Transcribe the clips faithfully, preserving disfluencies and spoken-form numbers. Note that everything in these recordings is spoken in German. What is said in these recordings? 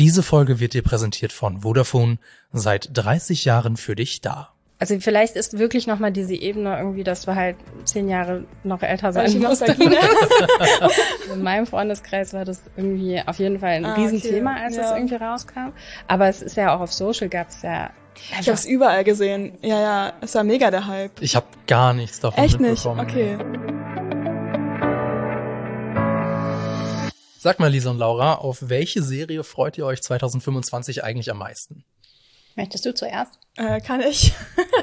Diese Folge wird dir präsentiert von Vodafone, seit dreißig Jahren für dich da. Also vielleicht ist wirklich nochmal diese Ebene irgendwie, dass du halt zehn Jahre noch älter sein musst. In meinem Freundeskreis war das irgendwie auf jeden Fall ein ah, Riesenthema, okay. als ja. das irgendwie rauskam. Aber es ist ja auch auf Social gab es ja... Ich habe es überall gesehen. Ja, ja, es war mega der Hype. Ich habe gar nichts davon Echt mitbekommen. Echt nicht? Okay. Sag mal, Lisa und Laura, auf welche Serie freut ihr euch zwanzig fünfundzwanzig eigentlich am meisten? Möchtest du zuerst? Äh, kann ich.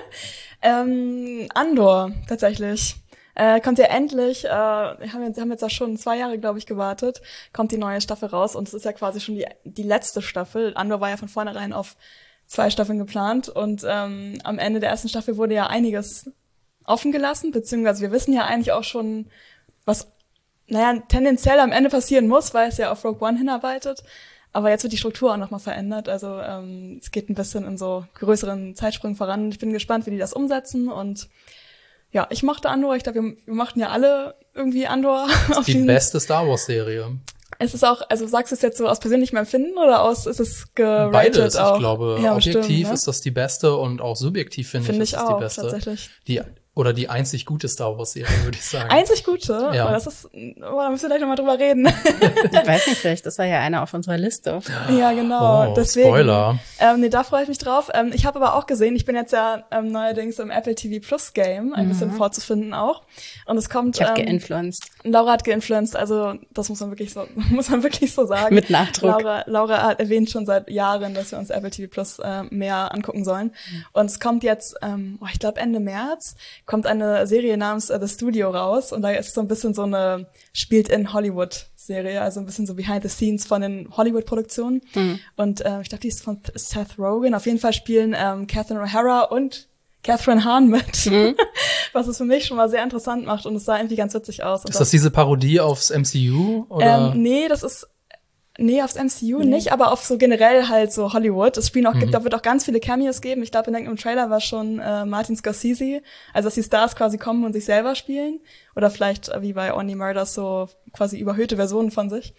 ähm, Andor, tatsächlich. Äh, kommt ja endlich, äh, wir haben jetzt, haben jetzt auch schon zwei Jahre, glaube ich, gewartet, kommt die neue Staffel raus und es ist ja quasi schon die, die letzte Staffel. Andor war ja von vornherein auf zwei Staffeln geplant und ähm, am Ende der ersten Staffel wurde ja einiges offen gelassen, beziehungsweise wir wissen ja eigentlich auch schon, was, naja, tendenziell am Ende passieren muss, weil es ja auf Rogue One hinarbeitet. Aber jetzt wird die Struktur auch nochmal verändert. Also ähm, es geht ein bisschen in so größeren Zeitsprüngen voran. Ich bin gespannt, wie die das umsetzen. Und ja, ich mochte Andor. Ich glaube, wir, wir mochten ja alle irgendwie Andor. Das ist die beste Star Wars-Serie. Es ist auch, also sagst du es jetzt so aus persönlichem Empfinden oder aus, ist es geratet Beides, auch? Ich glaube, ja, objektiv bestimmt, ne? ist das die beste und auch subjektiv finde find ich, ich ist auch, die beste. Tatsächlich. Die Oder die einzig gute Star Wars-Serie, würde ich sagen. Einzig gute? Ja. Oh, das ist, oh, da müssen wir gleich nochmal drüber reden. Ich weiß nicht, vielleicht, das war ja einer auf unserer Liste. Ja, genau. Oh, deswegen. Spoiler. Ähm, nee, da freue ich mich drauf. Ähm, ich habe aber auch gesehen, ich bin jetzt ja ähm, neuerdings im Apple T V Plus Game ein mhm. bisschen vorzufinden auch. Und es kommt. Ich habe ähm, geinfluenced. Laura hat geinfluenced, also das muss man wirklich so, muss man wirklich so sagen. Mit Nachdruck. Laura, Laura hat erwähnt schon seit Jahren, dass wir uns Apple T V Plus äh, mehr angucken sollen. Mhm. Und es kommt jetzt, ähm, oh, ich glaube Ende März, kommt eine Serie namens uh, The Studio raus und da ist so ein bisschen so eine spielt in Hollywood Serie, also ein bisschen so behind the scenes von den Hollywood Produktionen mhm. und äh, ich glaube, die ist von Seth Rogen. Auf jeden Fall spielen ähm, Catherine O'Hara und Catherine Hahn mit, mhm. was es für mich schon mal sehr interessant macht und es sah irgendwie ganz witzig aus. Ist das diese Parodie aufs M C U oder? Ähm, nee, das ist Nee, aufs M C U nee. nicht, aber auf so generell halt so Hollywood. Es spielen auch, mhm. gibt, da wird auch ganz viele Cameos geben. Ich glaube, in irgendeinem Trailer war schon äh, Martin Scorsese, also dass die Stars quasi kommen und sich selber spielen. Oder vielleicht äh, wie bei Only Murders so quasi überhöhte Versionen von sich.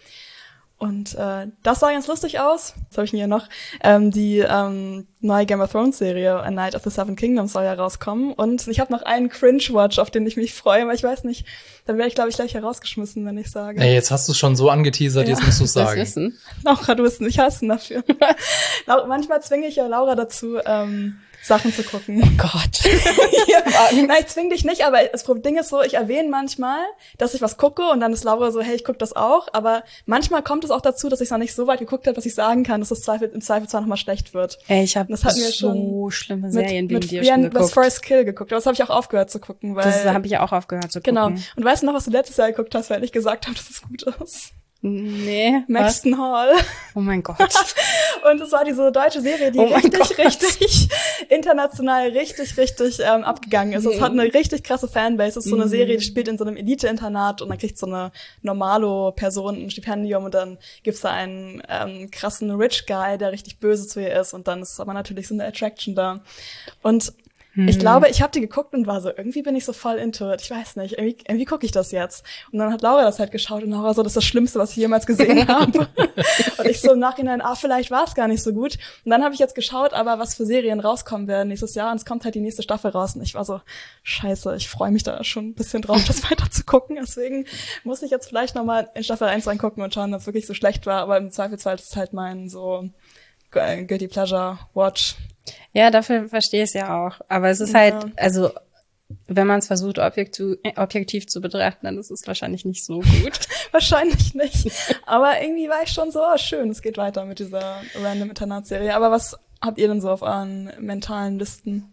Und äh, das sah ganz lustig aus. Was habe ich denn hier noch? Ähm, die ähm, neue Game of Thrones Serie A Night of the Seven Kingdoms soll ja rauskommen. Und ich habe noch einen Cringe-Watch, auf den ich mich freue, aber ich weiß nicht, dann werde ich, glaube ich, gleich herausgeschmissen, wenn ich sage. Ey, jetzt hast du schon so angeteasert, ja. Jetzt musst du es sagen. Wissen. Laura, du wirst mich hassen dafür. Manchmal zwinge ich ja Laura dazu, ähm, Sachen zu gucken. Oh Gott. Ja. Nein, ich zwing dich nicht, aber das Ding ist so, ich erwähne manchmal, dass ich was gucke und dann ist Laura so, hey, ich gucke das auch, aber manchmal kommt es auch dazu, dass ich es noch nicht so weit geguckt habe, dass ich sagen kann, dass es Zweifel, im Zweifel zwar nochmal schlecht wird. Ey, ich habe so schon schlimme Serien mit, wegen mit dir schon geguckt. With First Kill geguckt, aber das habe ich auch aufgehört zu gucken, weil das habe ich ja auch aufgehört zu gucken. Genau. Und weißt du noch, was du letztes Jahr geguckt hast, weil ich gesagt habe, dass es gut ist? Nee. Maxton Hall. Oh mein Gott. Und es war diese deutsche Serie, die oh richtig, richtig international richtig, richtig ähm, abgegangen ist. Es Mhm. hat eine richtig krasse Fanbase. Es ist so eine Mhm. Serie, die spielt in so einem Elite-Internat und dann kriegt so eine Normalo-Person ein Stipendium und dann gibt's da einen ähm, krassen Rich Guy, der richtig böse zu ihr ist und dann ist aber natürlich so eine Attraction da. Und ich glaube, ich habe die geguckt und war so, irgendwie bin ich so voll into it. Ich weiß nicht, irgendwie, irgendwie gucke ich das jetzt. Und dann hat Laura das halt geschaut und Laura so, das ist das Schlimmste, was ich jemals gesehen habe. Und ich so im Nachhinein, ah, vielleicht war es gar nicht so gut. Und dann habe ich jetzt geschaut, aber was für Serien rauskommen werden nächstes Jahr. Und es kommt halt die nächste Staffel raus. Und ich war so, scheiße, ich freue mich da schon ein bisschen drauf, das weiter zu gucken. Deswegen muss ich jetzt vielleicht nochmal in Staffel eins reingucken und schauen, ob es wirklich so schlecht war. Aber im Zweifelsfall ist es halt mein so Guilty Pleasure Watch. Ja, dafür verstehe ich es ja auch. Aber es ist Ja. halt, also wenn man es versucht, objektiv, objektiv zu betrachten, dann ist es wahrscheinlich nicht so gut. Wahrscheinlich nicht. Aber irgendwie war ich schon so, oh, schön, es geht weiter mit dieser random Internatsserie. Aber was habt ihr denn so auf euren mentalen Listen?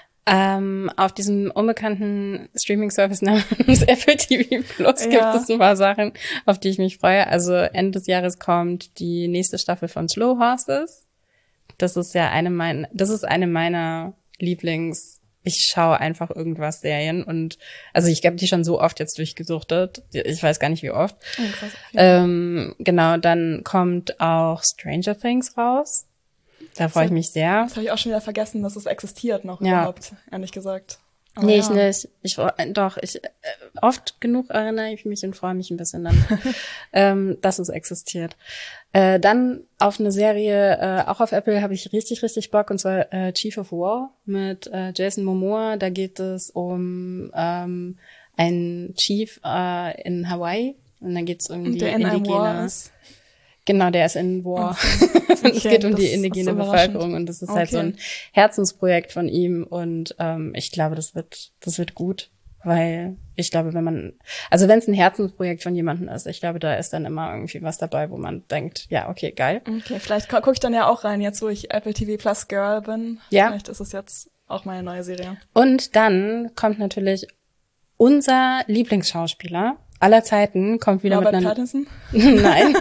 Ähm, auf diesem unbekannten Streaming-Service namens Apple T V Plus gibt Ja. es ein paar Sachen, auf die ich mich freue. Also Ende des Jahres kommt die nächste Staffel von Slow Horses. Das ist ja eine meiner, das ist eine meiner Lieblings, ich schaue einfach irgendwas Serien und, also ich habe die schon so oft jetzt durchgesuchtet, ich weiß gar nicht wie oft. Oh, krass, okay. Ähm, genau, dann kommt auch Stranger Things raus. Da freue ich mich sehr. Das habe ich auch schon wieder vergessen, dass es existiert noch Ja. überhaupt, ehrlich gesagt. Oh, nee, ja. ich nicht. Ich äh, doch, ich äh, oft genug erinnere ich mich und freue mich ein bisschen dann, ähm, dass es existiert. Äh, dann auf eine Serie, äh, auch auf Apple, habe ich richtig, richtig Bock, und zwar äh, Chief of War mit äh, Jason Momoa. Da geht es um ähm, einen Chief äh, in Hawaii, und dann geht es um Und die der in einem War indigene. ist. Genau, der ist in War. Okay, Es geht um das die ist indigene überraschend. Bevölkerung, und das ist halt so Okay. ein Herzensprojekt von ihm, und ähm, ich glaube, das wird, das wird gut, weil ich glaube, wenn man, also wenn es ein Herzensprojekt von jemandem ist, ich glaube, da ist dann immer irgendwie was dabei, wo man denkt, ja, okay, geil. Okay, vielleicht gucke ich dann ja auch rein, jetzt wo ich Apple T V Plus Girl bin. Ja. Vielleicht ist es jetzt auch meine neue Serie. Und dann kommt natürlich unser Lieblingsschauspieler aller Zeiten, kommt wieder Robert mit einer... Pattinson? Nein,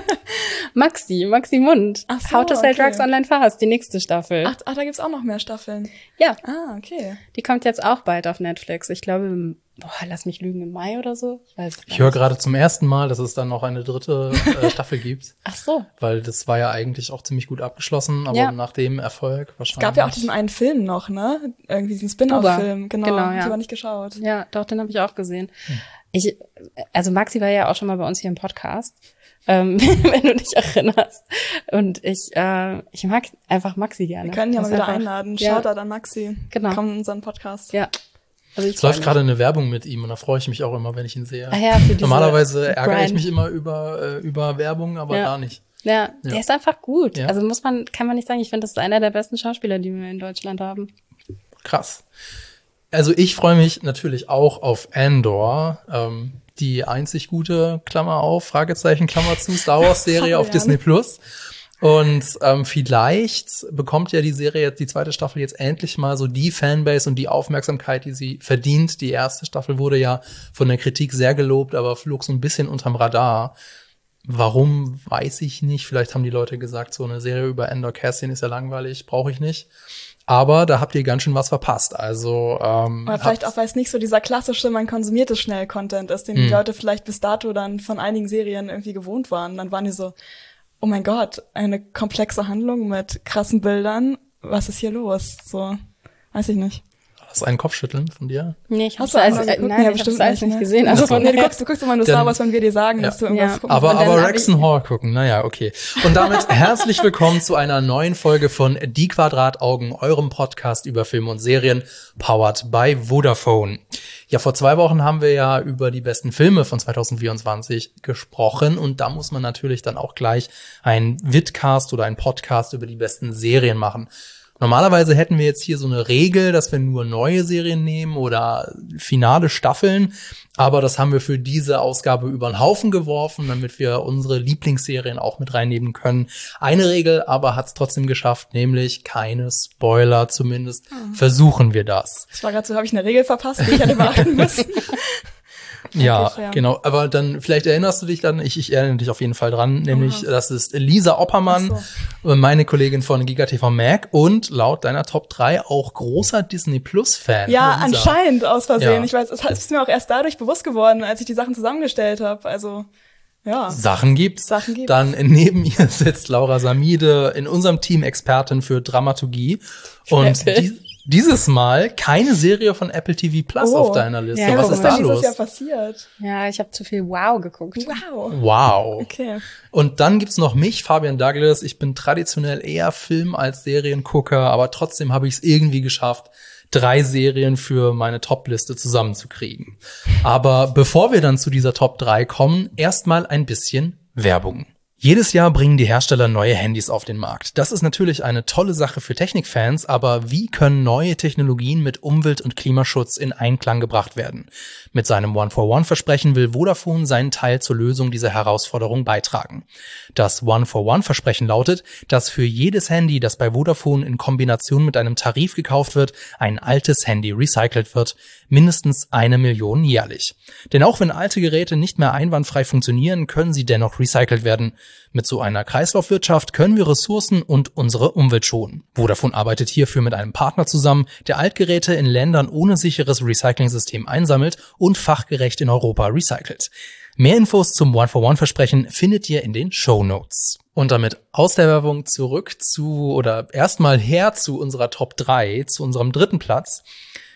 Maxi, Maxi Mund. Ach so, How to Sell okay. Drugs Online Fast, die nächste Staffel. Ach, ach, da gibt's auch noch mehr Staffeln. Ja, Ah, okay. die kommt jetzt auch bald auf Netflix. Ich glaube, im, boah, lass mich lügen, im Mai oder so. Ich weiß es Ich gar höre nicht. gerade zum ersten Mal, dass es dann noch eine dritte äh, Staffel gibt, Ach so. weil das war ja eigentlich auch ziemlich gut abgeschlossen, aber Ja. nach dem Erfolg wahrscheinlich. Es gab ja auch diesen einen Film noch, ne? Irgendwie diesen Spin-off-Film. Genau, Genau, ich ja. habe aber nicht geschaut. Ja, doch, den habe ich auch gesehen. Ich, also Maxi war ja auch schon mal bei uns hier im Podcast, ähm, wenn du dich erinnerst. Und ich, äh, ich mag einfach Maxi gerne. Wir können ihn ja Das mal ist wieder einfach- einladen. Ja, Shoutout an Maxi. Genau. Komm in unseren Podcast. ja. Also ich Es läuft freu mich. gerade eine Werbung mit ihm und da freue ich mich auch immer, wenn ich ihn sehe. Ah ja, für diese Normalerweise ärgere ich Brand. mich immer über, äh, über Werbung, aber Ja. da nicht. Ja, Ja. der ist einfach gut. Ja. Also muss man, kann man nicht sagen, ich finde, das ist einer der besten Schauspieler, die wir in Deutschland haben. Krass. Also ich freue mich natürlich auch auf Andor, ähm, die einzig gute, Klammer auf, Fragezeichen, Klammer zu, Star Wars Serie auf Fabian. Disney Plus. Und ähm, vielleicht bekommt ja die Serie jetzt, die zweite Staffel jetzt endlich mal so die Fanbase und die Aufmerksamkeit, die sie verdient. Die erste Staffel wurde ja von der Kritik sehr gelobt, aber flog so ein bisschen unterm Radar. Warum, weiß ich nicht. Vielleicht haben die Leute gesagt, so eine Serie über Andor Cassian ist ja langweilig, brauche ich nicht. Aber da habt ihr ganz schön was verpasst. Also ähm, Oder vielleicht habt- auch, weil es nicht so dieser klassische, man konsumiert es schnell Content ist, den Hm. die Leute vielleicht bis dato dann von einigen Serien irgendwie gewohnt waren. Dann waren die so, oh mein Gott, eine komplexe Handlung mit krassen Bildern. Was ist hier los? So, weiß ich nicht. das ist ein Kopfschütteln von dir. Nee, ich Hast hab's du alles, einmal äh, geguckt? nein, Nee, ich hab's bestimmt alles nicht, nicht ne? gesehen. Also Ach so. von Nee, du daher- guckst, du guckst immer nur Dann- Star Wars, wenn wir dir sagen, Ja. dass du irgendwas Ja. gucken Aber, Und dann aber hab Rexon ich- Hall gucken, naja, okay. Und damit herzlich willkommen zu einer neuen Folge von Die Quadrataugen, eurem Podcast über Filme und Serien, powered by Vodafone. Ja, vor zwei Wochen haben wir ja über die besten Filme von zwanzig vierundzwanzig gesprochen und da muss man natürlich dann auch gleich einen Vidcast oder einen Podcast über die besten Serien machen. Normalerweise hätten wir jetzt hier so eine Regel, dass wir nur neue Serien nehmen oder finale Staffeln. Aber das haben wir für diese Ausgabe über den Haufen geworfen, damit wir unsere Lieblingsserien auch mit reinnehmen können. Eine Regel aber hat es trotzdem geschafft, nämlich keine Spoiler. Zumindest versuchen wir das. Ich war gerade so, habe ich eine Regel verpasst, die ich hätte beachten müssen. Ja, fair. genau. Aber dann, vielleicht erinnerst du dich dann, ich, ich erinnere dich auf jeden Fall dran, nämlich das ist Lisa Oppermann, Ach meine Kollegin von GigaTV Mac und laut deiner Top drei auch großer Disney Plus Fan. Ja, Lisa. anscheinend aus Versehen. Ja. Ich weiß, es ist mir auch erst dadurch bewusst geworden, als ich die Sachen zusammengestellt habe. Also, ja. Sachen gibt's. Sachen gibt's. Dann neben ihr sitzt Laura Samide, in unserem Team Expertin für Dramaturgie. Und Apple. die, dieses Mal keine Serie von Apple T V Plus Oh. auf deiner Liste. Ja, Was guck ist mal. da denn dieses los? Jahr passiert? Ja, ich habe zu viel Wow geguckt. Wow. Wow. Okay. Und dann gibt's noch mich, Fabian Douglas. Ich bin traditionell eher Film- als Seriengucker, aber trotzdem habe ich es irgendwie geschafft, drei Serien für meine Top-Liste zusammenzukriegen. Aber bevor wir dann zu dieser Top drei kommen, erstmal ein bisschen Werbung. Jedes Jahr bringen die Hersteller neue Handys auf den Markt. Das ist natürlich eine tolle Sache für Technikfans, aber wie können neue Technologien mit Umwelt- und Klimaschutz in Einklang gebracht werden? Mit seinem One-for-One-Versprechen will Vodafone seinen Teil zur Lösung dieser Herausforderung beitragen. Das One-for-One-Versprechen lautet, dass für jedes Handy, das bei Vodafone in Kombination mit einem Tarif gekauft wird, ein altes Handy recycelt wird, mindestens eine Million jährlich. Denn auch wenn alte Geräte nicht mehr einwandfrei funktionieren, können sie dennoch recycelt werden. Mit so einer Kreislaufwirtschaft können wir Ressourcen und unsere Umwelt schonen. Vodafone arbeitet hierfür mit einem Partner zusammen, der Altgeräte in Ländern ohne sicheres Recycling-System einsammelt und fachgerecht in Europa recycelt. Mehr Infos zum One-for-One-Versprechen findet ihr in den Shownotes. Und damit aus der Werbung zurück zu, oder erstmal her zu unserer Top drei, zu unserem dritten Platz.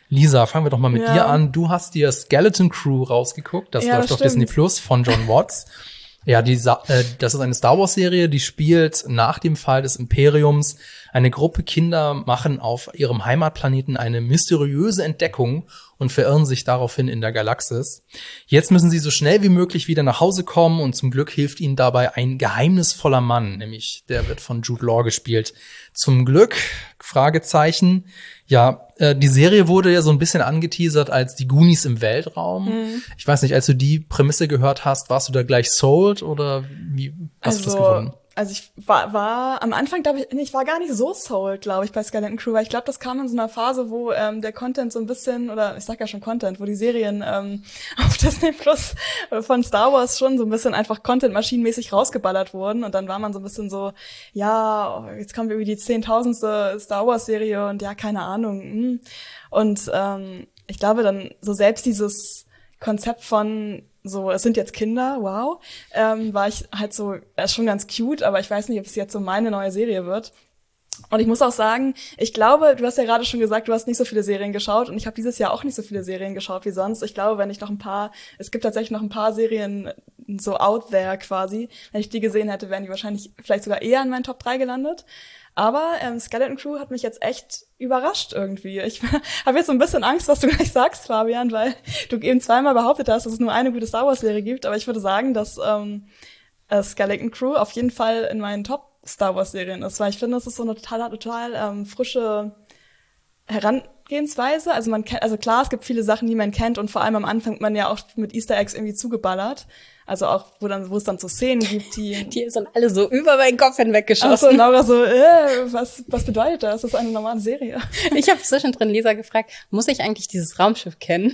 Lisa, fangen wir doch mal mit Ja. dir an. Du hast dir Skeleton Crew rausgeguckt. Das Ja, läuft das auf Disney stimmt. Plus von John Watts. Ja, die, Sa- äh, das ist eine Star Wars Serie, die spielt nach dem Fall des Imperiums. Eine Gruppe Kinder machen auf ihrem Heimatplaneten eine mysteriöse Entdeckung und verirren sich daraufhin in der Galaxis. Jetzt müssen sie so schnell wie möglich wieder nach Hause kommen und zum Glück hilft ihnen dabei ein geheimnisvoller Mann, nämlich der wird von Jude Law gespielt. Zum Glück, Fragezeichen. Ja, äh, die Serie wurde ja so ein bisschen angeteasert als die Goonies im Weltraum. Mhm. Ich weiß nicht, als du die Prämisse gehört hast, warst du da gleich sold oder wie hast du das gefunden? Also ich war, war am Anfang, glaube ich, nee, ich war gar nicht so sold, glaube ich, bei Skeleton Crew, weil ich glaube, das kam in so einer Phase, wo ähm, der Content so ein bisschen, oder ich sag ja schon Content, wo die Serien ähm, auf Disney Plus von Star Wars schon so ein bisschen einfach Content-maschinenmäßig rausgeballert wurden und dann war man so ein bisschen so, ja, oh, jetzt kommt irgendwie die zehntausendste Star Wars-Serie und ja, keine Ahnung. Hm. Und ähm, ich glaube dann so selbst dieses Konzept von so, es sind jetzt Kinder, wow, ähm, war ich halt so, er ist schon ganz cute, aber ich weiß nicht, ob es jetzt so meine neue Serie wird. Und ich muss auch sagen, ich glaube, du hast ja gerade schon gesagt, du hast nicht so viele Serien geschaut und ich habe dieses Jahr auch nicht so viele Serien geschaut wie sonst. Ich glaube, wenn ich noch ein paar, es gibt tatsächlich noch ein paar Serien so out there quasi, wenn ich die gesehen hätte, wären die wahrscheinlich vielleicht sogar eher in meinen Top drei gelandet. Aber ähm, Skeleton Crew hat mich jetzt echt überrascht irgendwie. Ich habe jetzt so ein bisschen Angst, was du gleich sagst, Fabian, weil du eben zweimal behauptet hast, dass es nur eine gute Star Wars-Serie gibt. Aber ich würde sagen, dass ähm, äh, Skeleton Crew auf jeden Fall in meinen Top-Star Wars-Serien ist, weil ich finde, das ist so eine total, total ähm, frische Herangehensweise. Also man kennt, also klar, es gibt viele Sachen, die man kennt und vor allem am Anfang wird man ja auch mit Easter Eggs irgendwie zugeballert. Also auch, wo dann, wo es dann so Szenen gibt, die Die sind alle so über meinen Kopf Ach so, hinweggeschossen. Laura so, äh, was, was bedeutet das? Das ist eine normale Serie. Ich habe zwischendrin Lisa gefragt, muss ich eigentlich dieses Raumschiff kennen?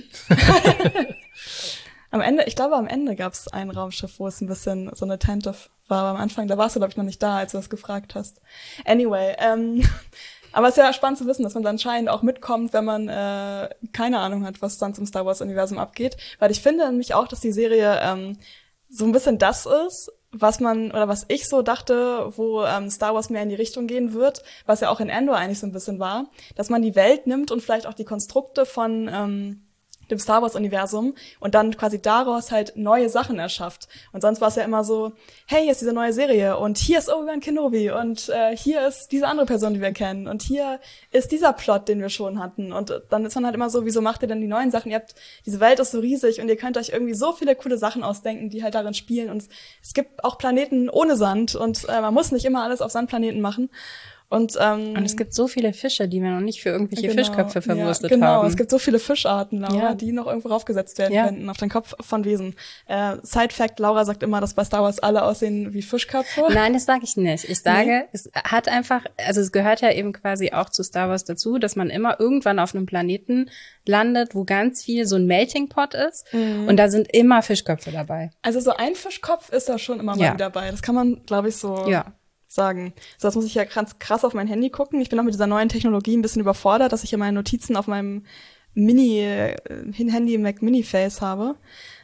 Am Ende, ich glaube, am Ende gab es ein Raumschiff, wo es ein bisschen so eine Attentive war. Aber am Anfang, da warst du, glaube ich, noch nicht da, als du das gefragt hast. Anyway, ähm, aber es ist ja spannend zu wissen, dass man dann anscheinend auch mitkommt, wenn man äh, keine Ahnung hat, was dann zum Star Wars-Universum abgeht. Weil ich finde nämlich auch, dass die Serie ähm, so ein bisschen das ist, was man, oder was ich so dachte, wo ähm, Star Wars mehr in die Richtung gehen wird, was ja auch in Andor eigentlich so ein bisschen war, dass man die Welt nimmt und vielleicht auch die Konstrukte von ähm, dem Star Wars-Universum und dann quasi daraus halt neue Sachen erschafft. Und sonst war es ja immer so, hey, hier ist diese neue Serie und hier ist Obi-Wan Kenobi und äh, hier ist diese andere Person, die wir kennen und hier ist dieser Plot, den wir schon hatten. Und dann ist man halt immer so, wieso macht ihr denn die neuen Sachen? Ihr habt, diese Welt ist so riesig und ihr könnt euch irgendwie so viele coole Sachen ausdenken, die halt darin spielen. Und es gibt auch Planeten ohne Sand und äh, man muss nicht immer alles auf Sandplaneten machen. Und, ähm, Und es gibt so viele Fische, die wir noch nicht für irgendwelche genau, Fischköpfe verwurstet ja, genau. haben. Genau, es gibt so viele Fischarten, Laura, Ja. die noch irgendwo raufgesetzt werden Ja. könnten auf den Kopf von Wesen. Äh, Side Fact, Laura sagt immer, dass bei Star Wars alle aussehen wie Fischköpfe. Nein, das sage ich nicht. Ich sage, es hat einfach, also es gehört ja eben quasi auch zu Star Wars dazu, dass man immer irgendwann auf einem Planeten landet, wo ganz viel so ein Melting Pot ist und da sind immer Fischköpfe dabei. Also so ein Fischkopf ist da schon immer mal Ja. wieder dabei. Das kann man, glaube ich, so Ja. sagen. So, das muss ich ja ganz krass auf mein Handy gucken. Ich bin auch mit dieser neuen Technologie ein bisschen überfordert, dass ich hier meine Notizen auf meinem Mini, äh, Handy Mac Mini Face habe.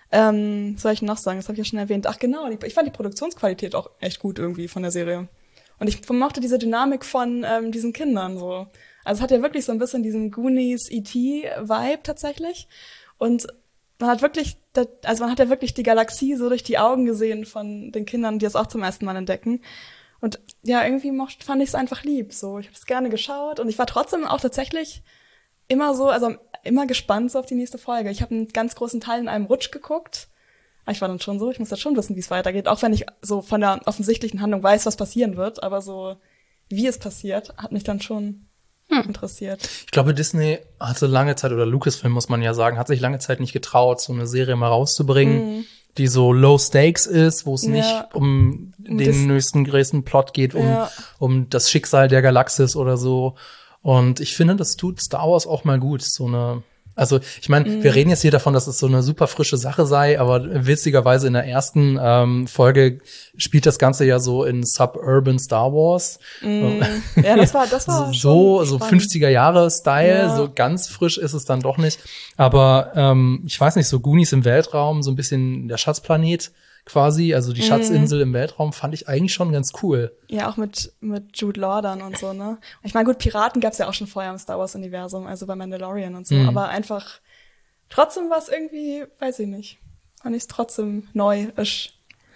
Ähm, was soll ich noch sagen? Das habe ich ja schon erwähnt. Ach genau, die, ich fand die Produktionsqualität auch echt gut irgendwie von der Serie. Und ich mochte diese Dynamik von ähm, diesen Kindern so. Also es hat ja wirklich so ein bisschen diesen Goonies E T-Vibe tatsächlich. Und man hat wirklich, also man hat ja wirklich die Galaxie so durch die Augen gesehen von den Kindern, die das auch zum ersten Mal entdecken. Und ja, irgendwie mocht, fand ich es einfach lieb. So, ich habe es gerne geschaut und ich war trotzdem auch tatsächlich immer so, also immer gespannt so auf die nächste Folge. Ich habe einen ganz großen Teil in einem Rutsch geguckt. Aber ich war dann schon so, ich muss jetzt schon wissen, wie es weitergeht. Auch wenn ich so von der offensichtlichen Handlung weiß, was passieren wird. Aber so, wie es passiert, hat mich dann schon hm. interessiert. Ich glaube, Disney hatte lange Zeit, oder Lucasfilm muss man ja sagen, hat sich lange Zeit nicht getraut, so eine Serie mal rauszubringen, mhm. die so low stakes ist, wo es ja. nicht um den das, nächsten größten Plot geht, um, ja. um das Schicksal der Galaxis oder so. Und ich finde, das tut Star Wars auch mal gut, so eine. Also ich meine, mm. wir reden jetzt hier davon, dass es so eine super frische Sache sei, aber witzigerweise in der ersten ähm, Folge spielt das Ganze ja so in Suburban Star Wars. Mm. Ja, das war das war so so fünfziger Jahre Style, ja. so ganz frisch ist es dann doch nicht. Aber ähm, ich weiß nicht, so Goonies im Weltraum, so ein bisschen der Schatzplanet quasi, also die Schatzinsel mhm. im Weltraum, fand ich eigentlich schon ganz cool. Ja, auch mit mit Jude Law dann und so, ne? Ich meine, gut, Piraten gab's ja auch schon vorher im Star Wars-Universum, also bei Mandalorian und so, mhm. aber einfach trotzdem war es irgendwie, weiß ich nicht, fand ich es trotzdem neu-isch.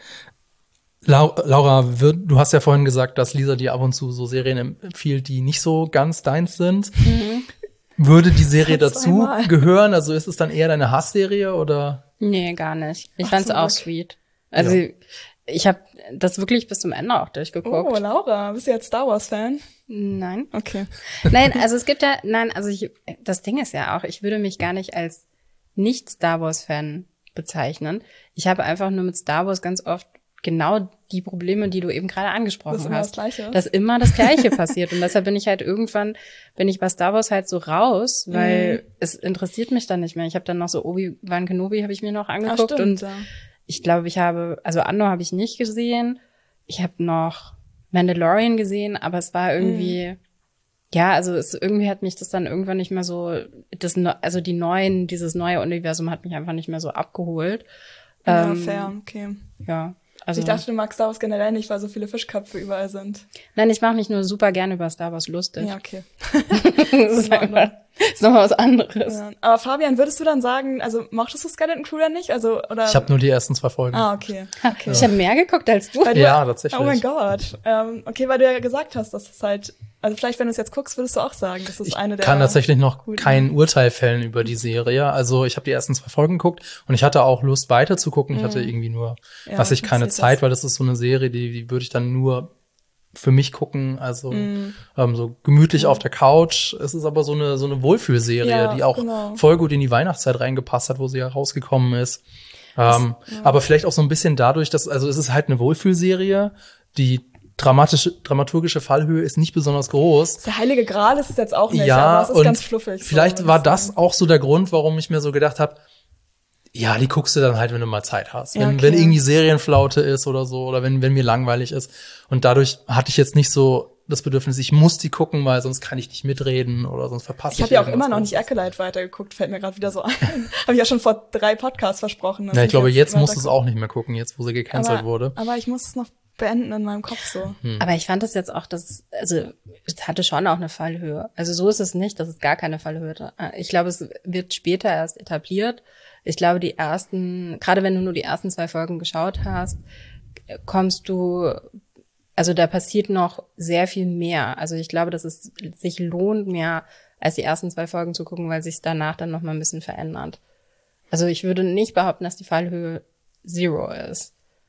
Laura, wird, du hast ja vorhin gesagt, dass Lisa dir ab und zu so Serien empfiehlt, die nicht so ganz deins sind. Mhm. Würde die Serie dazu einmal. gehören? Also ist es dann eher deine Hassserie oder? Nee, gar nicht. Ich Ach, fand's auch sweet. Also ja. ich habe das wirklich bis zum Ende auch durchgeguckt. Oh, Laura, bist du jetzt Star Wars Fan? Nein. Okay. Nein, also es gibt ja, nein, also ich, das Ding ist ja auch, ich würde mich gar nicht als nicht Star Wars Fan bezeichnen. Ich habe einfach nur mit Star Wars ganz oft genau die Probleme, die du eben gerade angesprochen das immer hast. Das Gleiche. Dass immer das Gleiche passiert. Und deshalb bin ich halt irgendwann, bin ich bei Star Wars halt so raus, weil mhm. es interessiert mich dann nicht mehr. Ich habe dann noch so Obi-Wan Kenobi habe ich mir noch angeguckt. Ah, stimmt, und ja. ich glaube, ich habe, also Andor habe ich nicht gesehen. Ich habe noch Mandalorian gesehen, aber es war irgendwie, mhm. ja, also es irgendwie hat mich das dann irgendwann nicht mehr so, das, also die neuen, dieses neue Universum hat mich einfach nicht mehr so abgeholt. Ja, ähm, fair, okay. Ja. Also, ich dachte, du magst Star Wars generell nicht, weil so viele Fischköpfe überall sind. Nein, ich mache mich nur super gerne über Star Wars lustig. Ja, okay. das ist, einfach, ist nochmal was anderes. Ja. Aber Fabian, würdest du dann sagen, also mochtest du Skeleton Crew dann nicht? Also, oder? Ich habe nur die ersten zwei Folgen. Ah, okay. okay. Ich habe mehr geguckt als du. du. Ja, tatsächlich. Oh mein Gott. Ähm, okay, weil du ja gesagt hast, dass es halt, also vielleicht, wenn du es jetzt guckst, würdest du auch sagen, das ist ich eine der Ich kann tatsächlich noch guten. kein Urteil fällen über die Serie. Also ich habe die ersten zwei Folgen geguckt und ich hatte auch Lust weiter zu gucken. Ich hatte irgendwie nur, ja, was ich keine Zeit, das. weil das ist so eine Serie, die, die würde ich dann nur für mich gucken, also mm. ähm, so gemütlich mm. auf der Couch. Es ist aber so eine so eine Wohlfühlserie, ja, die auch genau. voll gut in die Weihnachtszeit reingepasst hat, wo sie ja rausgekommen ist. Ähm, das, ja. Aber vielleicht auch so ein bisschen dadurch, dass, also es ist halt eine Wohlfühlserie, die dramatische, dramaturgische Fallhöhe ist nicht besonders groß. Der heilige Gral ist es jetzt auch nicht, ja, aber es ist und ganz fluffig. Vielleicht so, war das auch so der Grund, warum ich mir so gedacht habe, ja, die guckst du dann halt, wenn du mal Zeit hast. Wenn, ja, okay. wenn irgendwie Serienflaute ist oder so, oder wenn, wenn mir langweilig ist. Und dadurch hatte ich jetzt nicht so das Bedürfnis, ich muss die gucken, weil sonst kann ich nicht mitreden oder sonst verpasse ich Ich habe ja auch immer noch nicht Acolyte weitergeguckt, fällt mir gerade wieder so ein. Habe ich ja schon vor drei Podcasts versprochen. Ja, ich glaube, jetzt, jetzt musst du es auch nicht mehr gucken, jetzt wo sie gecancelt aber, wurde. Aber ich muss es noch beenden in meinem Kopf so. Hm. Aber ich fand das jetzt auch, dass, also es hatte schon auch eine Fallhöhe. Also so ist es nicht, dass es gar keine Fallhöhe hat. Ich glaube, es wird später erst etabliert. Ich glaube, die ersten, gerade wenn du nur die ersten zwei Folgen geschaut hast, kommst du, also da passiert noch sehr viel mehr. Also ich glaube, dass es sich lohnt, mehr als die ersten zwei Folgen zu gucken, weil sich danach dann noch mal ein bisschen verändert. Also ich würde nicht behaupten, dass die Fallhöhe Zero ist.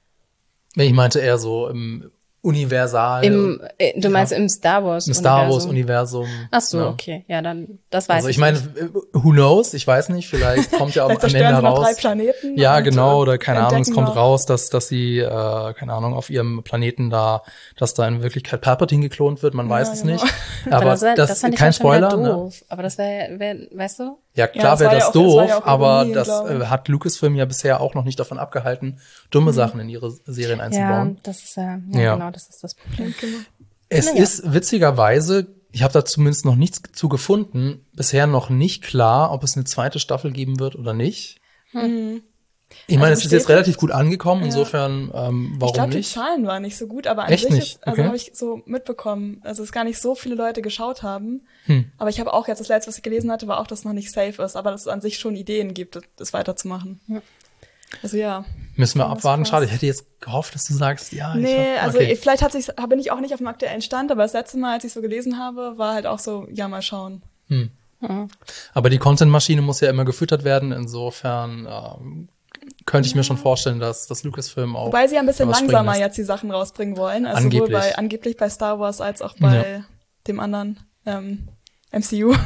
Ich meinte eher so im Universal. Im, äh, du meinst ja. im Star Wars Im Star Wars Universum. Ach so, ja. okay. Ja, dann, das weiß also ich. ich Also ich meine, who knows? Ich weiß nicht, vielleicht kommt ja am Ende heraus. Drei Planeten ja, genau, oder keine Ahnung, es kommt noch. raus, dass, dass sie, äh, keine Ahnung, auf ihrem Planeten da, dass da in Wirklichkeit Palpatine geklont wird, man ja, weiß es genau. nicht. Aber, aber das, wär, das, das fand ich kein Spoiler. Doof. Ne? Aber das wäre, wär, weißt du? Ja, klar ja, wäre das, wär das ja doof, das ja aber Ironie, das äh, hat Lucasfilm ja bisher auch noch nicht davon abgehalten, dumme mhm. Sachen in ihre Serien einzubauen. Ja, das ist ja, ja, ja. genau, das ist das Problem. Genau. Es ja. ist witzigerweise, ich habe da zumindest noch nichts zu gefunden, bisher noch nicht klar, ob es eine zweite Staffel geben wird oder nicht. Mhm. Ich meine, also es ist jetzt relativ gut angekommen, ja. insofern, ähm, warum ich glaub, nicht? Ich glaube, die Zahlen waren nicht so gut, aber an Echt sich nicht? ist, also okay. habe ich so mitbekommen, also es gar nicht so viele Leute geschaut haben. Hm. Aber ich habe auch jetzt, das letzte, was ich gelesen hatte, war auch, dass es noch nicht safe ist, aber dass es an sich schon Ideen gibt, das weiterzumachen. Ja. Also ja. Müssen wir abwarten. Schade, ich hätte jetzt gehofft, dass du sagst, ja. Nee, ich hab, also okay. vielleicht hat sich, bin ich auch nicht auf dem aktuellen Stand, aber das letzte Mal, als ich so gelesen habe, war halt auch so, ja, mal schauen. Hm. Ja. Aber die Content-Maschine muss ja immer gefüttert werden, insofern ähm, könnte ich mir schon vorstellen, dass das Lucasfilm auch. Wobei sie ja ein bisschen langsamer jetzt die Sachen rausbringen wollen. Also angeblich. sowohl bei, angeblich bei Star Wars als auch bei ja. dem anderen ähm, M C U.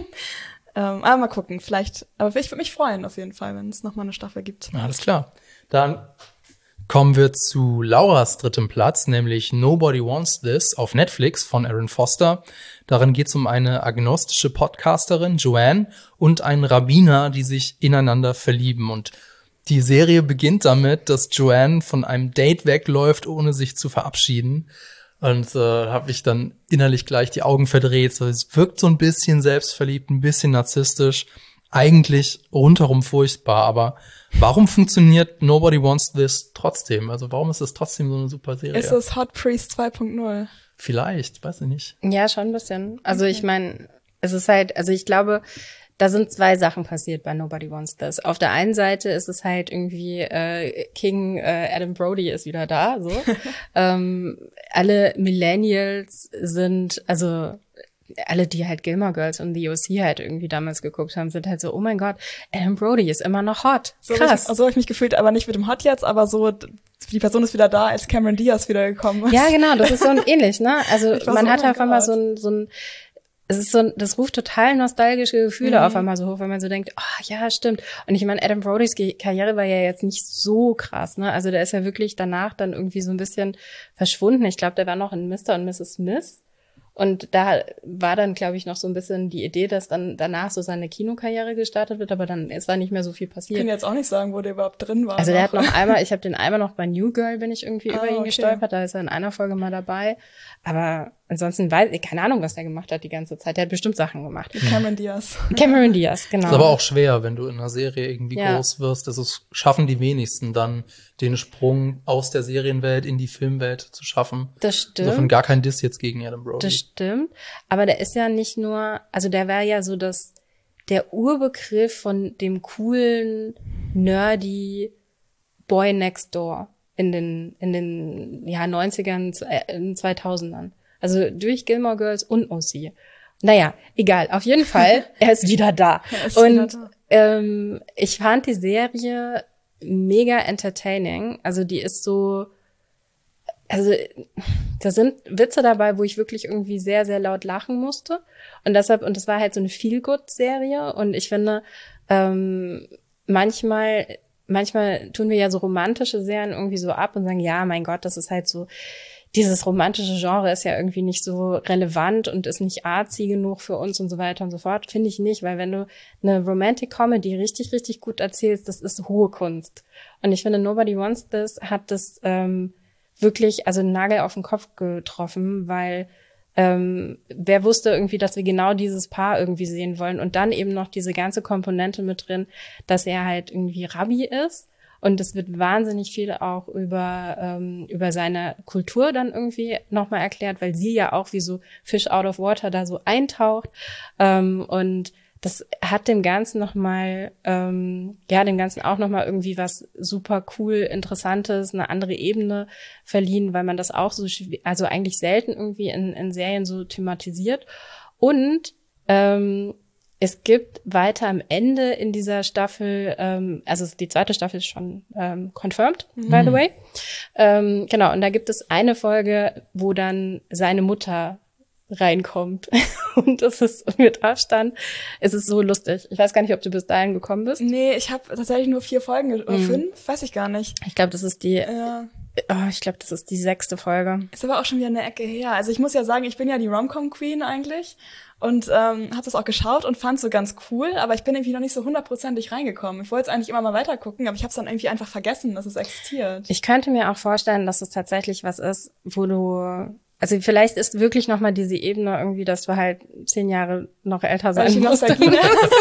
ähm, aber mal gucken, vielleicht. Aber ich würde mich freuen auf jeden Fall, wenn es nochmal eine Staffel gibt. Alles klar. Dann kommen wir zu Lauras drittem Platz, nämlich Nobody Wants This auf Netflix von Aaron Foster. Darin geht es um eine agnostische Podcasterin, Joanne, und einen Rabbiner, die sich ineinander verlieben. Und die Serie beginnt damit, dass Joanne von einem Date wegläuft, ohne sich zu verabschieden. Und äh, habe ich dann innerlich gleich die Augen verdreht. So, es wirkt so ein bisschen selbstverliebt, ein bisschen narzisstisch. eigentlich rundherum furchtbar, aber warum funktioniert Nobody Wants This trotzdem? Also warum ist es trotzdem so eine super Serie? Ist es Hot Priest zwei Punkt null? Vielleicht, weiß ich nicht. Ja, schon ein bisschen. Also Okay. ich meine, es ist halt, also ich glaube, da sind zwei Sachen passiert bei Nobody Wants This. Auf der einen Seite ist es halt irgendwie, äh, King äh, Adam Brody ist wieder da, so. ähm, alle Millennials sind, also alle, die halt Gilmore Girls und The O C halt irgendwie damals geguckt haben, sind halt so, oh mein Gott, Adam Brody ist immer noch hot. So hab Krass. ich, so habe ich mich gefühlt, aber nicht mit dem Hot jetzt, aber so, die Person ist wieder da, als Cameron Diaz wiedergekommen ist. Ja, genau, das ist so ein ähnlich, ne? Also Ich war man so, hat oh mein auf einmal Gott. so ein, so ein, es ist so ein, das ruft total nostalgische Gefühle Mhm. auf einmal so hoch, wenn man so denkt, ah, ja, stimmt. Und ich meine, Adam Brodys Ge- Karriere war ja jetzt nicht so krass, ne? Also der ist ja wirklich danach dann irgendwie so ein bisschen verschwunden. Ich glaube, der war noch in Mister und Misses Smith. Und da war dann, glaube ich, noch so ein bisschen die Idee, dass dann danach so seine Kinokarriere gestartet wird, aber dann ist da nicht mehr so viel Ich passiert. kann jetzt auch nicht sagen, wo der überhaupt drin war. Also der hat noch einmal, ich habe den einmal noch bei New Girl, bin ich irgendwie Ah, über ihn okay. gestolpert, da ist er in einer Folge mal dabei. Aber ansonsten weiß ich, keine Ahnung, was der gemacht hat die ganze Zeit. Der hat bestimmt Sachen gemacht. Mit Cameron Diaz. Cameron Diaz, genau. Ist aber auch schwer, wenn du in einer Serie irgendwie Ja. groß wirst. Das ist, schaffen die wenigsten dann, den Sprung aus der Serienwelt in die Filmwelt zu schaffen. Das stimmt. Insofern gar kein Diss jetzt gegen Adam Brody. Das stimmt. Aber der ist ja nicht nur, also der war ja so das, der Urbegriff von dem coolen, nerdy Boy Next Door in den, in den, ja, neunzigern, äh, in zweitausendern. Also durch Gilmore Girls und O C. Naja, egal. Auf jeden Fall, er ist wieder da. Er ist wieder Und da. ähm, ich fand die Serie mega entertaining. Also die ist so, also da sind Witze dabei, wo ich wirklich irgendwie sehr, sehr laut lachen musste. Und deshalb, und das war halt so eine Feel-Good-Serie. Und ich finde, ähm, manchmal, manchmal tun wir ja so romantische Serien irgendwie so ab und sagen, ja, mein Gott, das ist halt so, dieses romantische Genre ist ja irgendwie nicht so relevant und ist nicht artsy genug für uns und so weiter und so fort. Finde ich nicht, weil wenn du eine Romantic Comedy richtig, richtig gut erzählst, das ist hohe Kunst. Und ich finde, Nobody Wants This hat das ähm, wirklich, also einen Nagel auf den Kopf getroffen, weil ähm, wer wusste irgendwie, dass wir genau dieses Paar irgendwie sehen wollen und dann eben noch diese ganze Komponente mit drin, dass er halt irgendwie Rabbi ist. Und es wird wahnsinnig viel auch über ähm, über seine Kultur dann irgendwie nochmal erklärt, weil sie ja auch wie so Fish out of water da so eintaucht. Ähm, und das hat dem Ganzen nochmal, ähm, ja, dem Ganzen auch nochmal irgendwie was super cool, Interessantes, eine andere Ebene verliehen, weil man das auch so, schw- also eigentlich selten irgendwie in, in Serien so thematisiert. Und ähm, es gibt weiter am Ende in dieser Staffel, ähm, also die zweite Staffel ist schon ähm, confirmed, by the way. Ähm, genau, und da gibt es eine Folge, wo dann seine Mutter reinkommt. Und das ist mit Abstand, es ist so lustig. Ich weiß gar nicht, ob du bis dahin gekommen bist. Nee, ich habe tatsächlich nur vier Folgen, ge- oder Mhm. fünf, weiß ich gar nicht. Ich glaube, das ist die, Ja. oh, ich glaube, das ist die sechste Folge. Ist aber auch schon wieder eine Ecke her. Also ich muss ja sagen, ich bin ja die Rom-Com-Queen eigentlich und ähm, habe das auch geschaut und fand so ganz cool, aber ich bin irgendwie noch nicht so hundertprozentig reingekommen. Ich wollte es eigentlich immer mal weiter gucken, aber ich habe es dann irgendwie einfach vergessen, dass es existiert. Ich könnte mir auch vorstellen, dass es tatsächlich was ist, wo du, also vielleicht ist wirklich noch mal diese Ebene irgendwie, dass du halt zehn Jahre noch älter Weil ich sein die musst, um Nostalgie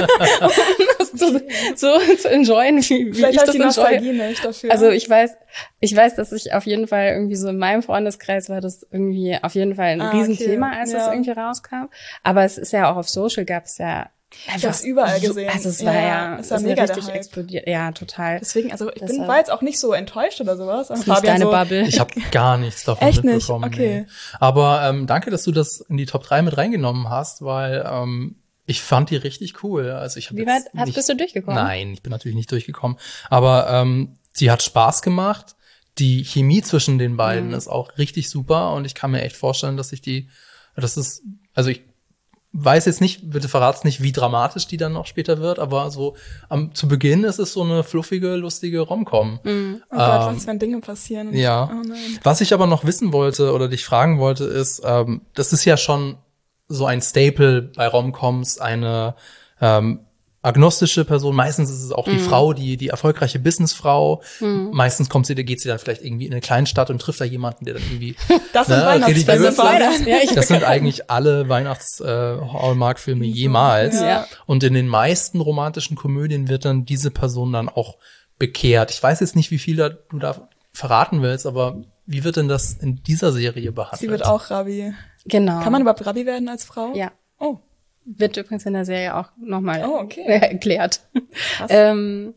das zu, so zu enjoyen, wie, wie Vielleicht ich habe das ich die enjoy. Nostalgie nicht dafür. Also ich weiß, ich weiß, dass ich auf jeden Fall irgendwie so in meinem Freundeskreis war das irgendwie auf jeden Fall ein Ah, Riesenthema, okay. als Ja. das irgendwie rauskam. Aber es ist ja auch auf Social gab es ja Ich hab's überall so, gesehen. Also es Ja, war ja, ja, es war ist mega der richtig Hype. explodiert. Ja, total. Deswegen, also ich bin, Deshalb- war jetzt auch nicht so enttäuscht oder sowas. Das ist nicht deine so, Bubble. Ich habe gar nichts davon Echt nicht? mitbekommen. Okay. Nee. Aber ähm, danke, dass du das in die Top drei mit reingenommen hast, weil ähm, ich fand die richtig cool. Also ich hab Wie jetzt weit hast, nicht, bist du durchgekommen? Nein, ich bin natürlich nicht durchgekommen. Aber ähm, sie hat Spaß gemacht. Die Chemie zwischen den beiden Mhm. ist auch richtig super und ich kann mir echt vorstellen, dass ich die, das ist, also ich weiß jetzt nicht, bitte verrat's nicht, wie dramatisch die dann noch später wird, aber so am, zu Beginn ist es so eine fluffige, lustige Rom-Com. Mhm. Oh Gott, Ähm, was wenn Dinge passieren. Und ja. Oh nein. Was ich aber noch wissen wollte oder dich fragen wollte, ist, ähm, das ist ja schon so ein Staple bei Rom-Coms, eine ähm, agnostische Person. Meistens ist es auch die Mhm. Frau, die die erfolgreiche Businessfrau. Mhm. Meistens kommt sie, da geht sie dann vielleicht irgendwie in eine Kleinstadt und trifft da jemanden, der dann irgendwie Das sind Ne, Weihnachtsfilme. religiös Weihnachten. Ja, ich, Das sind eigentlich alle Weihnachts-Hallmark-Filme jemals. Ja. Und in den meisten romantischen Komödien wird dann diese Person dann auch bekehrt. Ich weiß jetzt nicht, wie viel da, du da verraten willst, aber wie wird denn das in dieser Serie behandelt? Sie wird auch Rabbi. genau. Kann man überhaupt Rabbi werden als Frau? Ja. Oh, Wird übrigens in der Serie auch nochmal Oh, okay. erklärt. krass. Ähm,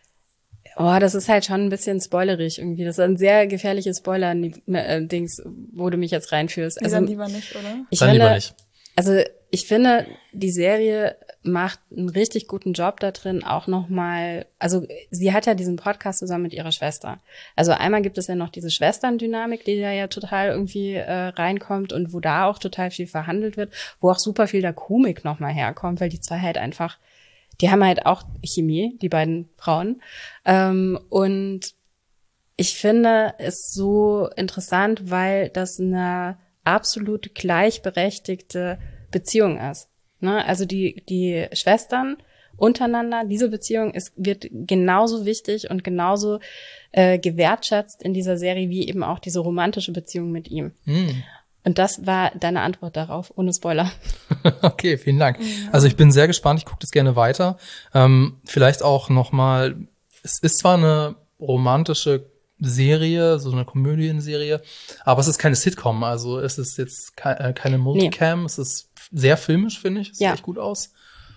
oh, das ist halt schon ein bisschen spoilerig irgendwie. Das ist ein sehr gefährliches Spoiler-Dings, wo du mich jetzt reinführst. Nee, Also dann lieber nicht, oder? ich Dann finde, lieber nicht. also ich finde, die Serie macht einen richtig guten Job da drin, auch nochmal, also sie hat ja diesen Podcast zusammen mit ihrer Schwester. Also einmal gibt es ja noch diese Schwesterndynamik, die da ja total irgendwie äh, reinkommt und wo da auch total viel verhandelt wird, wo auch super viel der Komik nochmal herkommt, weil die zwei halt einfach, die haben halt auch Chemie, die beiden Frauen. Ähm, und ich finde es so interessant, weil das eine absolut gleichberechtigte Beziehung ist. Ne? Also die die Schwestern untereinander, diese Beziehung ist wird genauso wichtig und genauso äh, gewertschätzt in dieser Serie wie eben auch diese romantische Beziehung mit ihm. Hm. Und das war deine Antwort darauf, ohne Spoiler. Okay, vielen Dank. Also ich bin sehr gespannt, ich gucke das gerne weiter. Ähm, vielleicht auch noch mal, es ist zwar eine romantische Serie, so eine Komödienserie, aber es ist keine Sitcom, also es ist jetzt ke äh, keine Multicam, es ist sehr filmisch, finde ich, es sieht Ja. echt gut aus.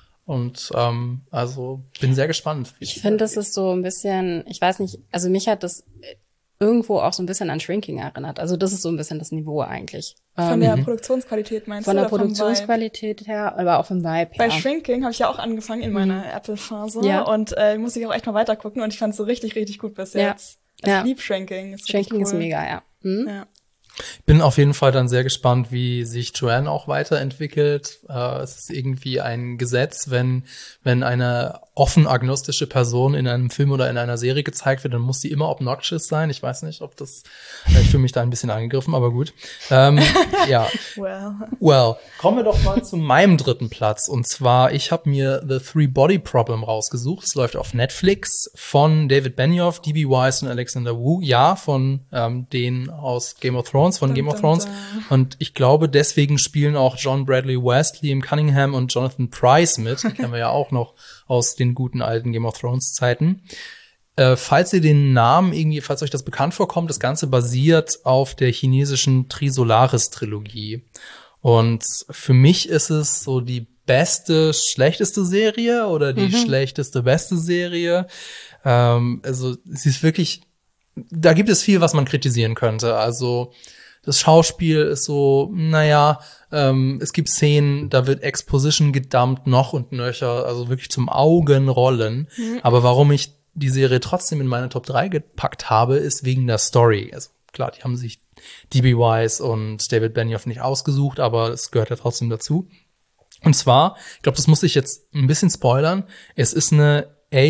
Und ähm, also bin sehr gespannt. wie Ich es finde, das weitergeht. ist so ein bisschen, ich weiß nicht, also mich hat das irgendwo auch so ein bisschen an Shrinking erinnert. Also das ist so ein bisschen das Niveau eigentlich. Von Ähm, der Produktionsqualität meinst von du? der oder vom Vibe? Produktionsqualität her, aber auch vom Vibe Bei her. Shrinking habe ich ja auch angefangen in meiner Apple-Phase Ja. und äh, muss ich auch echt mal weiter gucken und ich fand es so richtig, richtig gut bis Ja. jetzt. Also Ja. ich lieb Shrinking. Ist Shrinking richtig ist cool. mega, ja. Hm? Ja. Bin auf jeden Fall dann sehr gespannt, wie sich Joanne auch weiterentwickelt. Äh, es ist irgendwie ein Gesetz, wenn wenn eine offen agnostische Person in einem Film oder in einer Serie gezeigt wird, dann muss sie immer obnoxious sein. Ich weiß nicht, ob das, äh, ich fühle mich da ein bisschen angegriffen, aber gut. Ähm, ja, Well. well, kommen wir doch mal zu meinem dritten Platz. Und zwar, ich habe mir The Three Body Problem rausgesucht. Es läuft auf Netflix von David Benioff, D B. Weiss und Alexander Wu. Ja, von ähm, denen aus Game of Thrones, von Dun, Game of dun, Thrones. dun. Und ich glaube, deswegen spielen auch John Bradley West, Liam Cunningham und Jonathan Pryce mit. Die kennen wir ja auch noch aus den guten alten Game of Thrones Zeiten. Äh, falls ihr den Namen irgendwie, falls euch das bekannt vorkommt, das Ganze basiert auf der chinesischen Trisolaris-Trilogie. Und für mich ist es so die beste, schlechteste Serie oder die schlechteste, beste Serie. Ähm, also sie ist wirklich, da gibt es viel, was man kritisieren könnte. Also das Schauspiel ist so, naja, ähm, es gibt Szenen, da wird Exposition gedumpt, noch und nöcher, also wirklich zum Augenrollen. Mhm. Aber warum ich die Serie trotzdem in meine Top drei gepackt habe, ist wegen der Story. Also klar, die haben sich D B. Weiss und David Benioff nicht ausgesucht, aber es gehört ja trotzdem dazu. Und zwar, ich glaube, das muss ich jetzt ein bisschen spoilern, es ist eine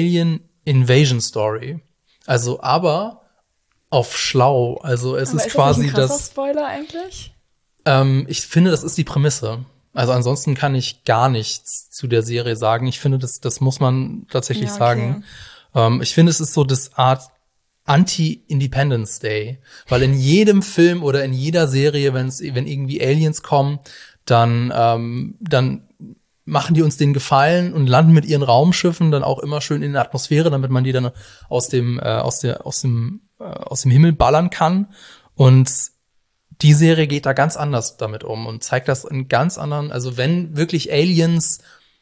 Alien-Invasion-Story. Also, aber auf schlau. Also es Aber ist, ist quasi das nicht ein krasser das. Spoiler eigentlich? Ähm, ich finde, das ist die Prämisse. Also ansonsten kann ich gar nichts zu der Serie sagen. Ich finde, das, das muss man tatsächlich Ja, okay. sagen. Ähm, ich finde, es ist so das Art Anti-Independence Day. Weil in jedem Film oder in jeder Serie, wenn's, wenn irgendwie Aliens kommen, dann, ähm, dann machen die uns den Gefallen und landen mit ihren Raumschiffen dann auch immer schön in der Atmosphäre, damit man die dann aus dem, äh, aus der, aus dem, äh, aus dem Himmel ballern kann. Und die Serie geht da ganz anders damit um und zeigt das in ganz anderen, also wenn wirklich Aliens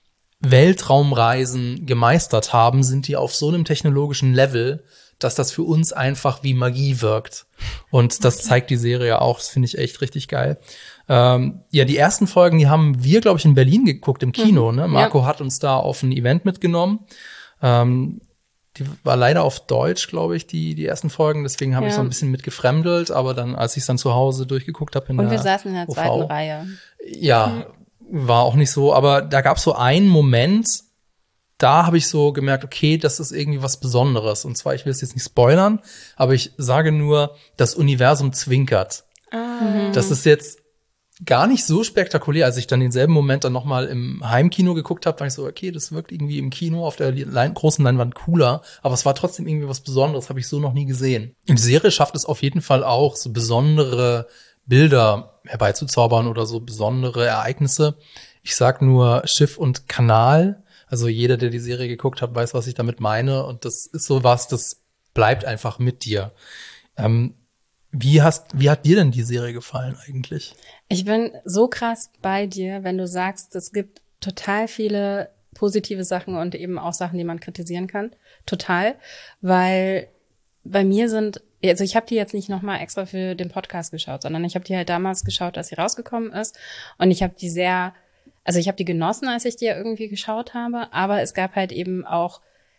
Weltraumreisen gemeistert haben, sind die auf so einem technologischen Level, dass das für uns einfach wie Magie wirkt. Und das zeigt die Serie auch. Das finde ich echt richtig geil. Ähm, ja, die ersten Folgen, die haben wir, glaube ich, in Berlin geguckt, im Kino. Mhm. Ne? Marco Ja. hat uns da auf ein Event mitgenommen. Ähm, die war leider auf Deutsch, glaube ich, die die ersten Folgen. Deswegen habe ich Ja. so ein bisschen mitgefremdelt. Aber dann, als ich es dann zu Hause durchgeguckt habe in Und der wir saßen in der O V, zweiten Reihe. ja, war auch nicht so. Aber da gab es so einen Moment, da habe ich so gemerkt, okay, das ist irgendwie was Besonderes. Und zwar, ich will es jetzt nicht spoilern, aber ich sage nur, das Universum zwinkert. Ah. Das ist jetzt gar nicht so spektakulär. Als ich dann denselben Moment dann nochmal im Heimkino geguckt habe, war ich so, okay, das wirkt irgendwie im Kino auf der Lein- großen Leinwand cooler, aber es war trotzdem irgendwie was Besonderes, habe ich so noch nie gesehen. Und die Serie schafft es auf jeden Fall auch, so besondere Bilder herbeizuzaubern oder so besondere Ereignisse. Ich sag nur Schiff und Kanal. Also jeder, der die Serie geguckt hat, weiß, was ich damit meine. Und das ist so was, das bleibt einfach mit dir. Ähm, Wie hast, wie hat dir denn die Serie gefallen eigentlich? Ich bin so krass bei dir, wenn du sagst, es gibt total viele positive Sachen und eben auch Sachen, die man kritisieren kann. Total. Weil bei mir sind, also ich habe die jetzt nicht nochmal extra für den Podcast geschaut, sondern ich habe die halt damals geschaut, als sie rausgekommen ist. Und ich habe die sehr, also ich habe die genossen, als ich die ja irgendwie geschaut habe. Aber es gab halt eben auch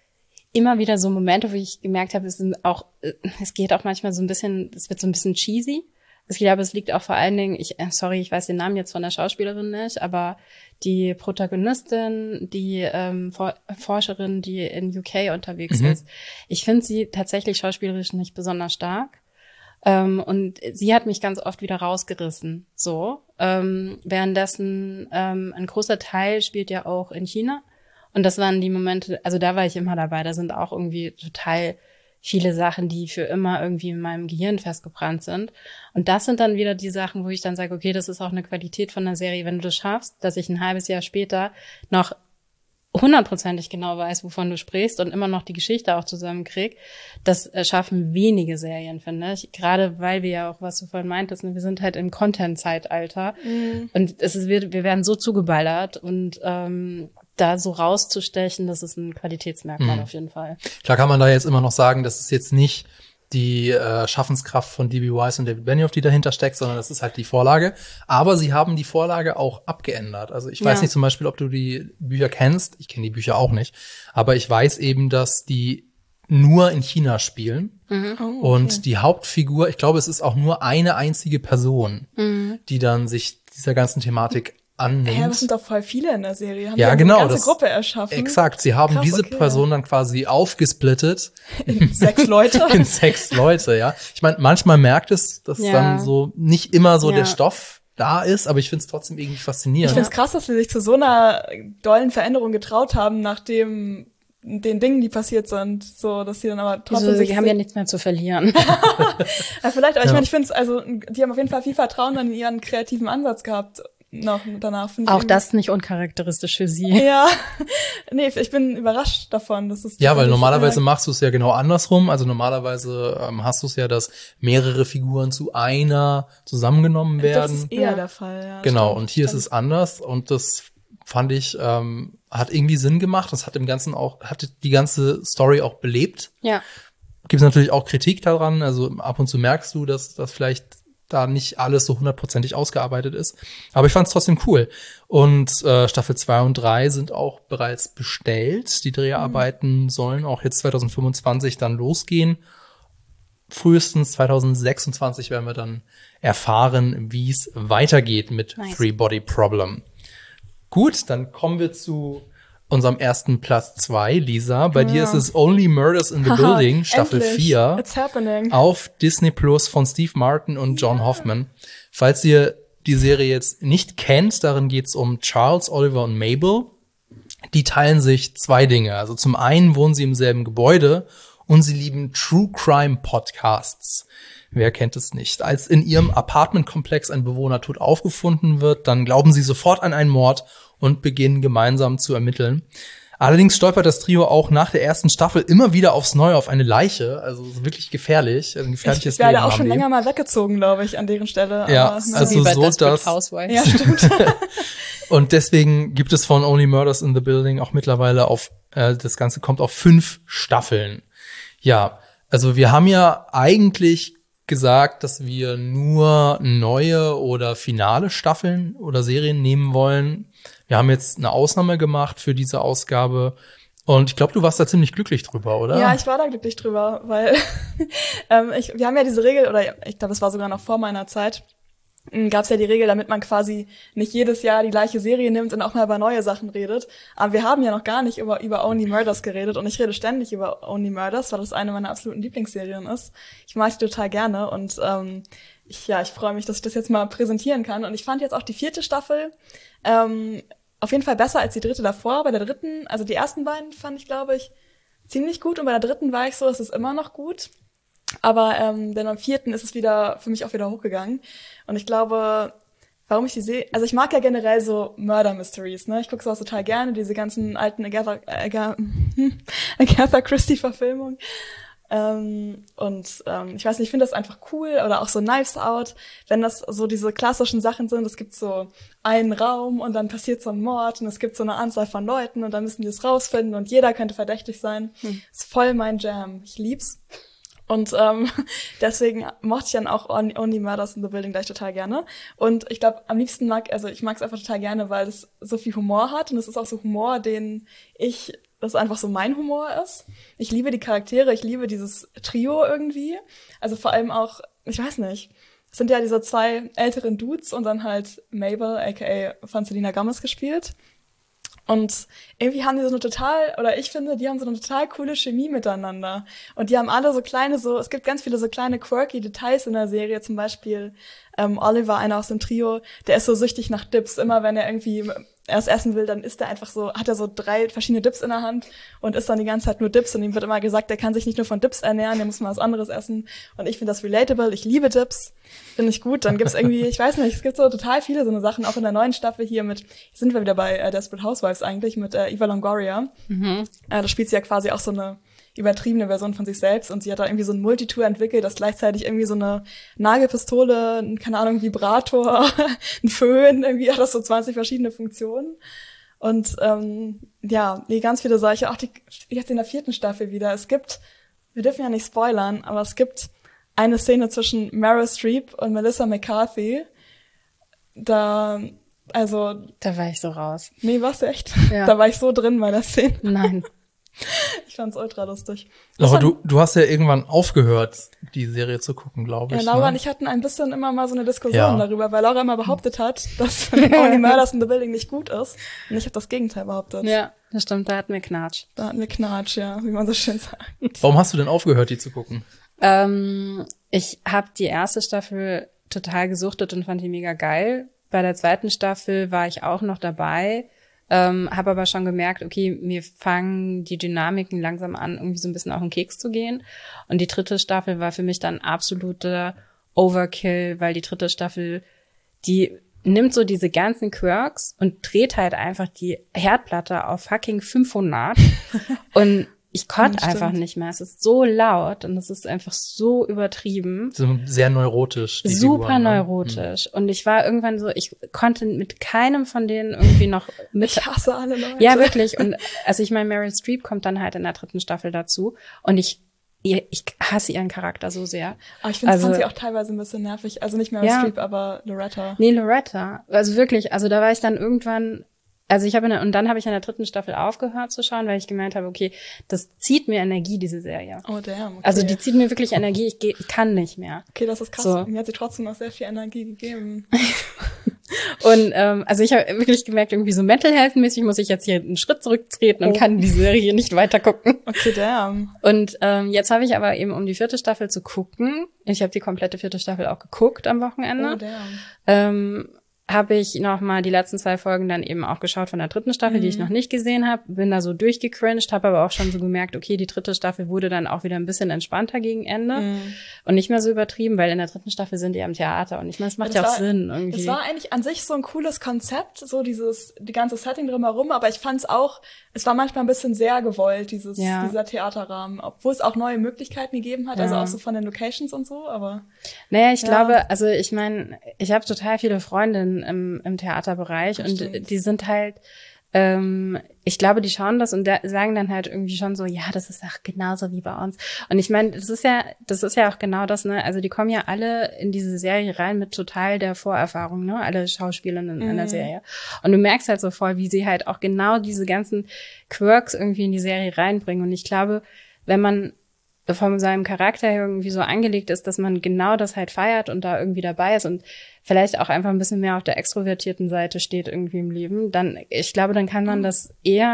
immer wieder so Momente, wo ich gemerkt habe, es sind auch, es geht auch manchmal so ein bisschen, es wird so ein bisschen cheesy. Ich glaube, es liegt auch vor allen Dingen, ich, sorry, ich weiß den Namen jetzt von der Schauspielerin nicht, aber die Protagonistin, die ähm, For- Forscherin, die in U K unterwegs Mhm. ist, ich finde sie tatsächlich schauspielerisch nicht besonders stark. Ähm, und sie hat mich ganz oft wieder rausgerissen, so. Ähm, währenddessen ähm, ein großer Teil spielt ja auch in China. Und das waren die Momente, also da war ich immer dabei, da sind auch irgendwie total viele Sachen, die für immer irgendwie in meinem Gehirn festgebrannt sind. Und das sind dann wieder die Sachen, wo ich dann sage, okay, das ist auch eine Qualität von der Serie, wenn du das schaffst, dass ich ein halbes Jahr später noch hundertprozentig genau weiß, wovon du sprichst und immer noch die Geschichte auch zusammenkrieg. Das äh, schaffen wenige Serien, finde ich. Gerade weil wir ja auch, was du vorhin meintest, ne, wir sind halt im Content-Zeitalter. Mhm. Und es ist, wir, wir werden so zugeballert und ähm, da so rauszustechen, das ist ein Qualitätsmerkmal mhm. auf jeden Fall. Klar kann man da jetzt immer noch sagen, das ist jetzt nicht die äh, Schaffenskraft von D B. Weiss und David Benioff, die dahinter steckt, sondern das ist halt die Vorlage. Aber sie haben die Vorlage auch abgeändert. Also ich weiß ja. nicht zum Beispiel, ob du die Bücher kennst. Ich kenne die Bücher auch nicht. Aber ich weiß eben, dass die nur in China spielen. Mhm. Oh, okay. Und die Hauptfigur, ich glaube, es ist auch nur eine einzige Person, mhm. die dann sich dieser ganzen Thematik annimmt. Ja, das sind doch voll viele in der Serie. Haben ja, die genau. Eine ganze das, Gruppe erschaffen. Exakt. Sie haben Krass, diese okay, Person ja. dann quasi aufgesplittet. In sechs Leute. in sechs Leute, ja. Ich meine, manchmal merkt es, dass ja. dann so nicht immer so ja. der Stoff da ist, aber ich finde es trotzdem irgendwie faszinierend. Ich finde es krass, dass sie sich zu so einer dollen Veränderung getraut haben, nachdem den Dingen, die passiert sind, so, dass sie dann aber trotzdem also, sie haben ja nichts mehr zu verlieren. ja, vielleicht, aber ja. ich meine, ich finde es, also, die haben auf jeden Fall viel Vertrauen dann in ihren kreativen Ansatz gehabt. Noch danach. Auch das nicht uncharakteristisch für sie. Ja, nee, ich bin überrascht davon. Dass es ja, weil normalerweise machst du es ja genau andersrum. Also normalerweise ähm, hast du es ja, dass mehrere Figuren zu einer zusammengenommen werden. Das ist eher ja. der Fall, ja. Genau, stimmt, und hier stimmt. ist es anders und das fand ich, ähm, hat irgendwie Sinn gemacht. Das hat im Ganzen auch, hat die ganze Story auch belebt. Ja. Gibt es natürlich auch Kritik daran. Also ab und zu merkst du, dass das vielleicht da nicht alles so hundertprozentig ausgearbeitet ist. Aber ich fand es trotzdem cool. Und äh, Staffel zwei und drei sind auch bereits bestellt. Die Dreharbeiten mhm. sollen auch jetzt zwanzig fünfundzwanzig dann losgehen. Frühestens zwanzig sechsundzwanzig werden wir dann erfahren, wie es weitergeht mit nice. Three Body Problem. Gut, dann kommen wir zu unserem ersten Platz zwei, Lisa. Bei ja. dir ist es Only Murders in the Haha, Building, Staffel endlich. vier. It's happening. Auf Disney Plus von Steve Martin und John yeah. Hoffman. Falls ihr die Serie jetzt nicht kennt, darin geht's um Charles, Oliver und Mabel. Die teilen sich zwei Dinge. Also zum einen wohnen sie im selben Gebäude und sie lieben True Crime Podcasts. Wer kennt es nicht? Als in ihrem Apartmentkomplex ein Bewohner tot aufgefunden wird, dann glauben sie sofort an einen Mord und beginnen gemeinsam zu ermitteln. Allerdings stolpert das Trio auch nach der ersten Staffel immer wieder aufs Neue auf eine Leiche. Also wirklich gefährlich. Ein gefährliches ich werde Leben auch schon die. länger mal weggezogen, glaube ich, an deren Stelle. Ja, aber, ne. also so, dass ja, stimmt. Und deswegen gibt es von Only Murders in the Building auch mittlerweile auf, äh, das Ganze kommt auf fünf Staffeln. Ja, also wir haben ja eigentlich gesagt, dass wir nur neue oder finale Staffeln oder Serien nehmen wollen. Wir haben jetzt eine Ausnahme gemacht für diese Ausgabe. Und ich glaube, du warst da ziemlich glücklich drüber, oder? Ja, ich war da glücklich drüber, weil ähm, ich, wir haben ja diese Regel, oder ich glaube, das war sogar noch vor meiner Zeit, gab es ja die Regel, damit man quasi nicht jedes Jahr die gleiche Serie nimmt und auch mal über neue Sachen redet. Aber wir haben ja noch gar nicht über über Only Murders geredet und ich rede ständig über Only Murders, weil das eine meiner absoluten Lieblingsserien ist. Ich mag die total gerne und ähm, ich, ja, ich freue mich, dass ich das jetzt mal präsentieren kann. Und ich fand jetzt auch die vierte Staffel ähm, auf jeden Fall besser als die dritte davor. Bei der dritten, also die ersten beiden fand ich, glaube ich, ziemlich gut. Und bei der dritten war ich so, es ist immer noch gut. Aber ähm, denn am vierten ist es wieder für mich auch wieder hochgegangen. Und ich glaube, warum ich die sehe, also ich mag ja generell so Murder Mysteries, ne? Ich gucke sowas total gerne, diese ganzen alten Agatha, Agatha, Agatha Christie-Verfilmungen. Ähm, und ähm, ich weiß nicht, ich finde das einfach cool, oder auch so Knives Out, wenn das so diese klassischen Sachen sind, es gibt so einen Raum und dann passiert so ein Mord und es gibt so eine Anzahl von Leuten und dann müssen die es rausfinden und jeder könnte verdächtig sein. Hm. Ist voll mein Jam. Ich lieb's. Und ähm, deswegen mochte ich dann auch Only Murders in the Building gleich total gerne. Und ich glaube, am liebsten mag, also ich mag es einfach total gerne, weil es so viel Humor hat und es ist auch so Humor, den ich, das einfach so mein Humor ist. Ich liebe die Charaktere, ich liebe dieses Trio irgendwie. Also vor allem auch, ich weiß nicht, es sind ja diese zwei älteren Dudes und dann halt Mabel, aka von Selena Gomez gespielt. Und irgendwie haben die so eine total, oder ich finde, die haben so eine total coole Chemie miteinander. Und die haben alle so kleine, so, es gibt ganz viele so kleine quirky Details in der Serie. Zum Beispiel ähm, Oliver, einer aus dem Trio, der ist so süchtig nach Dips. Immer wenn er irgendwie erst essen will, dann isst er einfach so, hat er so drei verschiedene Dips in der Hand und isst dann die ganze Zeit nur Dips. Und ihm wird immer gesagt, er kann sich nicht nur von Dips ernähren, der muss mal was anderes essen. Und ich finde das relatable, ich liebe Dips, finde ich gut. Dann gibt's irgendwie, ich weiß nicht, es gibt so total viele so eine Sachen, auch in der neuen Staffel hier mit, sind wir wieder bei äh, Desperate Housewives eigentlich, mit äh, Eva Longoria. Mhm. Äh, da spielt sie ja quasi auch so eine übertriebene Version von sich selbst und sie hat da irgendwie so ein Multitool entwickelt, das gleichzeitig irgendwie so eine Nagelpistole, keine Ahnung, Vibrator, ein Föhn, irgendwie hat das so zwanzig verschiedene Funktionen. Und ähm, ja, nee, ganz viele solche, auch die jetzt in der vierten Staffel wieder. Es gibt, wir dürfen ja nicht spoilern, aber es gibt eine Szene zwischen Meryl Streep und Melissa McCarthy. Da, also... Da war ich so raus. Nee, war's echt? Ja. Da war ich so drin bei der Szene. Nein. Ich fand's ultra lustig. Laura, du, du hast ja irgendwann aufgehört, die Serie zu gucken, glaube ich. Ja, Laura ne? und ich hatten ein bisschen immer mal so eine Diskussion Ja. darüber, weil Laura immer behauptet hat, dass Only Murders in the Building nicht gut ist. Und ich habe das Gegenteil behauptet. Ja, das stimmt, da hatten wir Knatsch. Da hatten wir Knatsch, ja, wie man so schön sagt. Warum hast du denn aufgehört, die zu gucken? Ähm, ich habe die erste Staffel total gesuchtet und fand die mega geil. Bei der zweiten Staffel war ich auch noch dabei. Ähm, habe aber schon gemerkt, okay, mir fangen die Dynamiken langsam an, irgendwie so ein bisschen auf den Keks zu gehen. Und die dritte Staffel war für mich dann absoluter Overkill, weil die dritte Staffel, die nimmt so diese ganzen Quirks und dreht halt einfach die Herdplatte auf fucking fünfhundert. Und ich konnte Ja, einfach stimmt. nicht mehr. Es ist so laut und es ist einfach so übertrieben. So sehr neurotisch. Die Super Figuren, ne? neurotisch. Und ich war irgendwann so, ich konnte mit keinem von denen irgendwie noch mit. Ich hasse alle Leute. Ja, wirklich. Und also ich meine, Meryl Streep kommt dann halt in der dritten Staffel dazu. Und ich, ihr- ich hasse ihren Charakter so sehr. Aber ich finde, Also- fand sie auch teilweise ein bisschen nervig. Also nicht Meryl Ja. Streep, aber Loretta. Nee, Loretta. Also wirklich, also da war ich dann irgendwann, also ich habe in der, und dann habe ich in der dritten Staffel aufgehört zu schauen, weil ich gemeint habe, okay, das zieht mir Energie, diese Serie. Oh, damn. Okay. Also die zieht mir wirklich Energie, ich, geh, ich kann nicht mehr. Okay, das ist krass. So. Mir hat sie trotzdem noch sehr viel Energie gegeben. Und ähm, also ich habe wirklich gemerkt, irgendwie so Mental Health-mäßig muss ich jetzt hier einen Schritt zurücktreten und Oh. kann die Serie nicht weiter gucken. Okay, damn. Und ähm, jetzt habe ich aber eben, um die vierte Staffel zu gucken, ich habe die komplette vierte Staffel auch geguckt am Oh, Wochenende, damn. ähm, habe ich noch mal die letzten zwei Folgen dann eben auch geschaut von der dritten Staffel, die ich noch nicht gesehen habe, bin da so durchgecringed, habe aber auch schon so gemerkt, okay, die dritte Staffel wurde dann auch wieder ein bisschen entspannter gegen Ende und nicht mehr so übertrieben, weil in der dritten Staffel sind die am Theater und ich meine, es macht ja, das auch war- Sinn irgendwie. Es war eigentlich an sich so ein cooles Konzept, so dieses, die ganze Setting drumherum, aber ich fand es auch, es war manchmal ein bisschen sehr gewollt, dieses, Ja. dieser Theaterrahmen, obwohl es auch neue Möglichkeiten gegeben hat, also Ja. auch so von den Locations und so, aber Naja, ich Ja. glaube, also ich meine, ich habe total viele Freundinnen im, im Theaterbereich Das und stimmt. die sind halt, ähm, ich glaube, die schauen das und da, sagen dann halt irgendwie schon so, ja, das ist auch genauso wie bei uns. Und ich meine, das ist ja, das ist ja auch genau das, ne? Also die kommen ja alle in diese Serie rein mit total der Vorerfahrung, ne? Alle Schauspielerinnen in der Serie. Und du merkst halt so voll, wie sie halt auch genau diese ganzen Quirks irgendwie in die Serie reinbringen. Und ich glaube, wenn man von seinem Charakter her irgendwie so angelegt ist, dass man genau das halt feiert und da irgendwie dabei ist und vielleicht auch einfach ein bisschen mehr auf der extrovertierten Seite steht irgendwie im Leben, dann, ich glaube, dann kann man das eher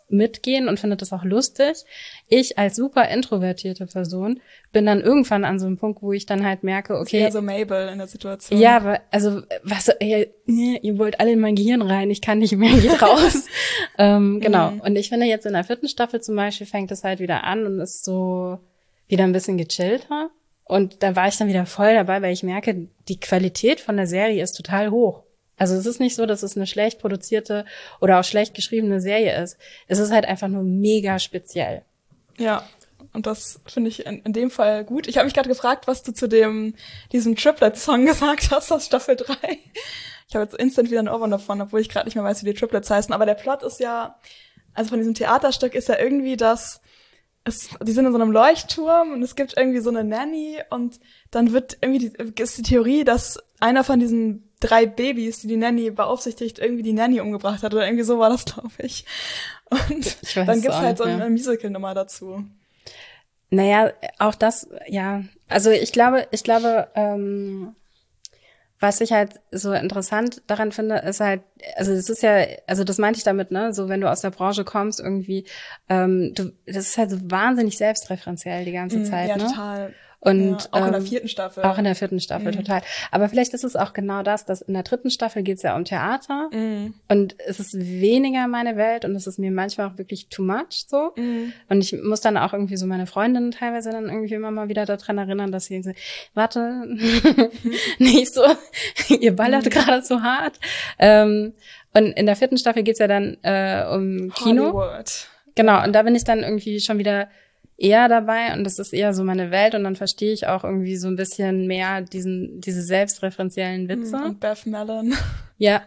mitgehen und findet das auch lustig. Ich als super introvertierte Person bin dann irgendwann an so einem Punkt, wo ich dann halt merke, okay. Das ist eher so Mabel in der Situation. Ja, aber, also, was, ihr, ihr wollt alle in mein Gehirn rein, ich kann nicht mehr, geht raus. ähm, genau. Mhm. Und ich finde jetzt in der vierten Staffel zum Beispiel fängt es halt wieder an und ist so wieder ein bisschen gechillter. Und da war ich dann wieder voll dabei, weil ich merke, die Qualität von der Serie ist total hoch. Also es ist nicht so, dass es eine schlecht produzierte oder auch schlecht geschriebene Serie ist. Es ist halt einfach nur mega speziell. Ja, und das finde ich in, in dem Fall gut. Ich habe mich gerade gefragt, was du zu dem diesem Triplet-Song gesagt hast aus Staffel drei. Ich habe jetzt instant wieder einen Ohrwurm davon, obwohl ich gerade nicht mehr weiß, wie die Triplets heißen. Aber der Plot ist ja, also von diesem Theaterstück ist ja irgendwie, dass es, die sind in so einem Leuchtturm und es gibt irgendwie so eine Nanny und dann wird irgendwie die, ist die Theorie, dass einer von diesen drei Babys, die die Nanny beaufsichtigt, irgendwie die Nanny umgebracht hat oder irgendwie so war das, glaube ich. Und ich dann gibt's halt so eine Musical-Nummer dazu. Naja, auch das, ja. Also ich glaube, ich glaube, ähm, was ich halt so interessant daran finde, ist halt, also das ist ja, also das meinte ich damit, ne, so wenn du aus der Branche kommst irgendwie, ähm, du, das ist halt so wahnsinnig selbstreferenziell die ganze Zeit, ja, ne? Ja, total. Und ja, auch ähm, in der vierten Staffel. Auch in der vierten Staffel, mhm. total. Aber vielleicht ist es auch genau das, dass in der dritten Staffel geht's ja um Theater mhm. und es ist weniger meine Welt und es ist mir manchmal auch wirklich too much so. Mhm. Und ich muss dann auch irgendwie so meine Freundinnen teilweise dann irgendwie immer mal wieder daran erinnern, dass sie so, warte, nicht so, ihr ballert mhm. gerade so hart. Ähm, und in der vierten Staffel geht's ja dann äh, um Kino. Hollywood. Genau, und da bin ich dann irgendwie schon wieder eher dabei und das ist eher so meine Welt und dann verstehe ich auch irgendwie so ein bisschen mehr diesen diese selbstreferenziellen Witze. Und Beth Mellon. Ja,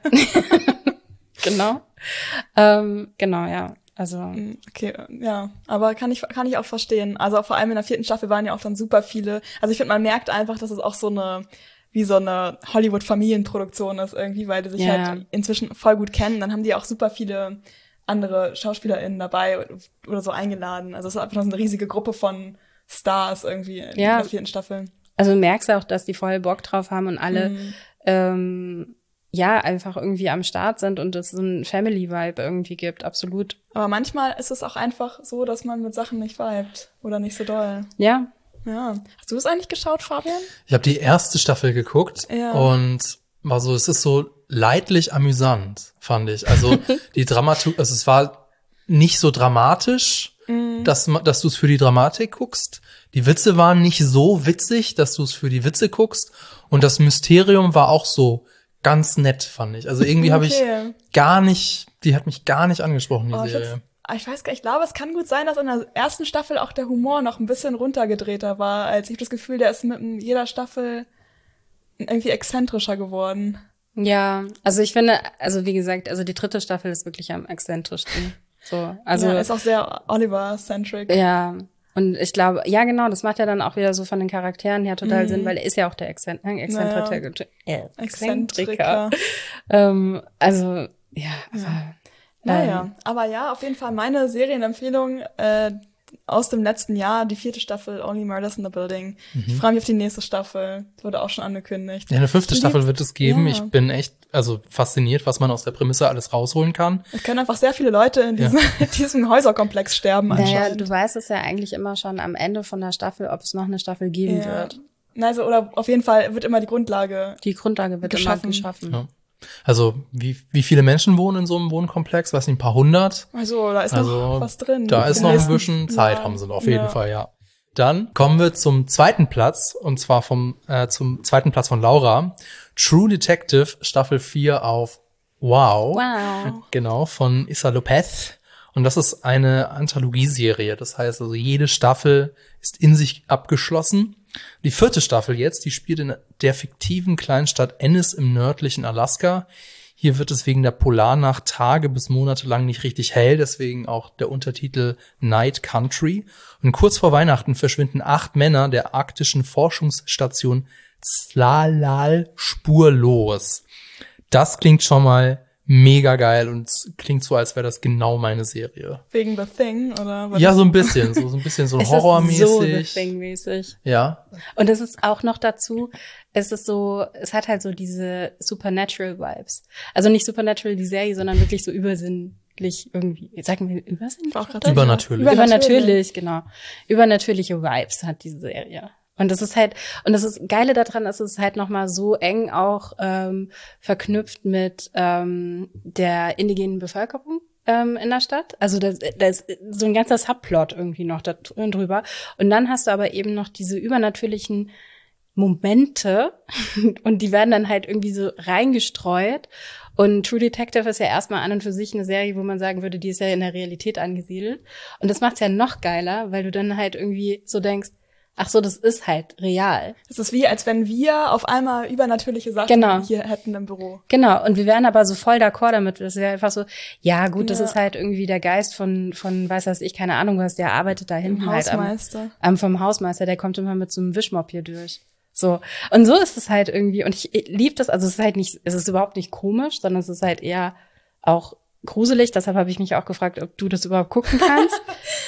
genau. Ähm, genau, ja. Also okay, ja, aber kann ich kann ich auch verstehen. Also vor allem in der vierten Staffel waren ja auch dann super viele. Also ich finde, man merkt einfach, dass es auch so eine wie so eine Hollywood-Familienproduktion ist irgendwie, weil die sich ja. halt inzwischen voll gut kennen. Dann haben die auch super viele andere SchauspielerInnen dabei oder so eingeladen. Also es ist einfach noch so eine riesige Gruppe von Stars irgendwie in ja. der vierten Staffel. Also du merkst auch, dass die voll Bock drauf haben und alle mhm. ähm, ja einfach irgendwie am Start sind und es so ein Family-Vibe irgendwie gibt, absolut. Aber manchmal ist es auch einfach so, dass man mit Sachen nicht vibet oder nicht so doll. Ja. Ja. Hast du es eigentlich geschaut, Fabian? Ich habe die erste Staffel geguckt ja. und war so, es ist so leidlich amüsant, fand ich. Also die Dramaturgie, also es war nicht so dramatisch, mm. dass, dass du es für die Dramatik guckst. Die Witze waren nicht so witzig, dass du es für die Witze guckst. Und das Mysterium war auch so ganz nett, fand ich. Also irgendwie okay. habe ich gar nicht, die hat mich gar nicht angesprochen, die oh, Serie. Ich, ich weiß gar nicht, ich glaube, es kann gut sein, dass in der ersten Staffel auch der Humor noch ein bisschen runtergedrehter war. Als ich habe das Gefühl, der ist mit jeder Staffel irgendwie exzentrischer geworden. Ja, also ich finde, also wie gesagt, also die dritte Staffel ist wirklich am exzentrischsten. So, also ja, ist auch sehr Oliver-centric. Ja, und ich glaube, ja genau, das macht ja dann auch wieder so von den Charakteren her total mhm. Sinn, weil er ist ja auch der Exzent- Exzentriker. Naja. Äh, Exzentriker. ähm, also, ja. ja. Naja, ähm, aber ja, auf jeden Fall meine Serienempfehlung äh, aus dem letzten Jahr, die vierte Staffel, Only Murders in the Building. Mhm. Ich freue mich auf die nächste Staffel. Wurde auch schon angekündigt. Ja, eine fünfte die, Staffel wird es geben. Ja. Ich bin echt also fasziniert, was man aus der Prämisse alles rausholen kann. Es können einfach sehr viele Leute in diesem, ja. in diesem Häuserkomplex sterben anscheinend. Naja, du weißt es ja eigentlich immer schon am Ende von der Staffel, ob es noch eine Staffel geben ja. wird. Also, oder auf jeden Fall wird immer die Grundlage Die Grundlage wird geschaffen. immer geschaffen. Ja. Also, wie, wie viele Menschen wohnen in so einem Wohnkomplex? Weiß nicht, ein paar hundert? Also, da ist also, noch was drin. Da ist noch ein bisschen Zeit, ja. haben sie auf jeden ja. Fall, ja. Dann kommen wir zum zweiten Platz, und zwar vom äh, zum zweiten Platz von Laura. True Detective, Staffel vier auf Wow. Wow. Genau, von Issa Lopez. Und das ist eine Anthologieserie. Das heißt also, jede Staffel ist in sich abgeschlossen. Die vierte Staffel jetzt, die spielt in der fiktiven Kleinstadt Ennis im nördlichen Alaska. Hier wird es wegen der Polarnacht Tage bis Monate lang nicht richtig hell, deswegen auch der Untertitel Night Country. Und kurz vor Weihnachten verschwinden acht Männer der arktischen Forschungsstation Tsalal spurlos. Das klingt schon mal mega geil und klingt so, als wäre das genau meine Serie. Wegen The Thing, oder? Ja, so ein bisschen, so, so ein bisschen so horrormäßig. So The Thing-mäßig. Ja. Und es ist auch noch dazu, es ist so, es hat halt so diese Supernatural-Vibes. Also nicht Supernatural die Serie, sondern wirklich so Übersinn übersinnlich irgendwie, sagen wir übersinnlich? Auch grad Übernatürlich. Über- Übernatürlich, genau. Übernatürliche Vibes hat diese Serie. Und das ist halt, und das ist Geile daran, ist es halt nochmal so eng auch ähm, verknüpft mit ähm, der indigenen Bevölkerung ähm, in der Stadt. Also da da ist so ein ganzer Subplot irgendwie noch da drüber. Und dann hast du aber eben noch diese übernatürlichen Momente und die werden dann halt irgendwie so reingestreut. Und True Detective ist ja erstmal an und für sich eine Serie, wo man sagen würde, die ist ja in der Realität angesiedelt. Und das macht's ja noch geiler, weil du dann halt irgendwie so denkst, ach so, das ist halt real. Das ist wie, als wenn wir auf einmal übernatürliche Sachen Genau. hier hätten im Büro. Genau, und wir wären aber so voll d'accord damit. Das wäre einfach so, ja gut, das Ja. ist halt irgendwie der Geist von, von weiß was ich, keine Ahnung was, der arbeitet da hinten Im halt am, Hausmeister. am vom Hausmeister, der kommt immer mit so einem Wischmopp hier durch. So. Und so ist es halt irgendwie, und ich liebe das, also es ist halt nicht, es ist überhaupt nicht komisch, sondern es ist halt eher auch gruselig. Deshalb habe ich mich auch gefragt, ob du das überhaupt gucken kannst.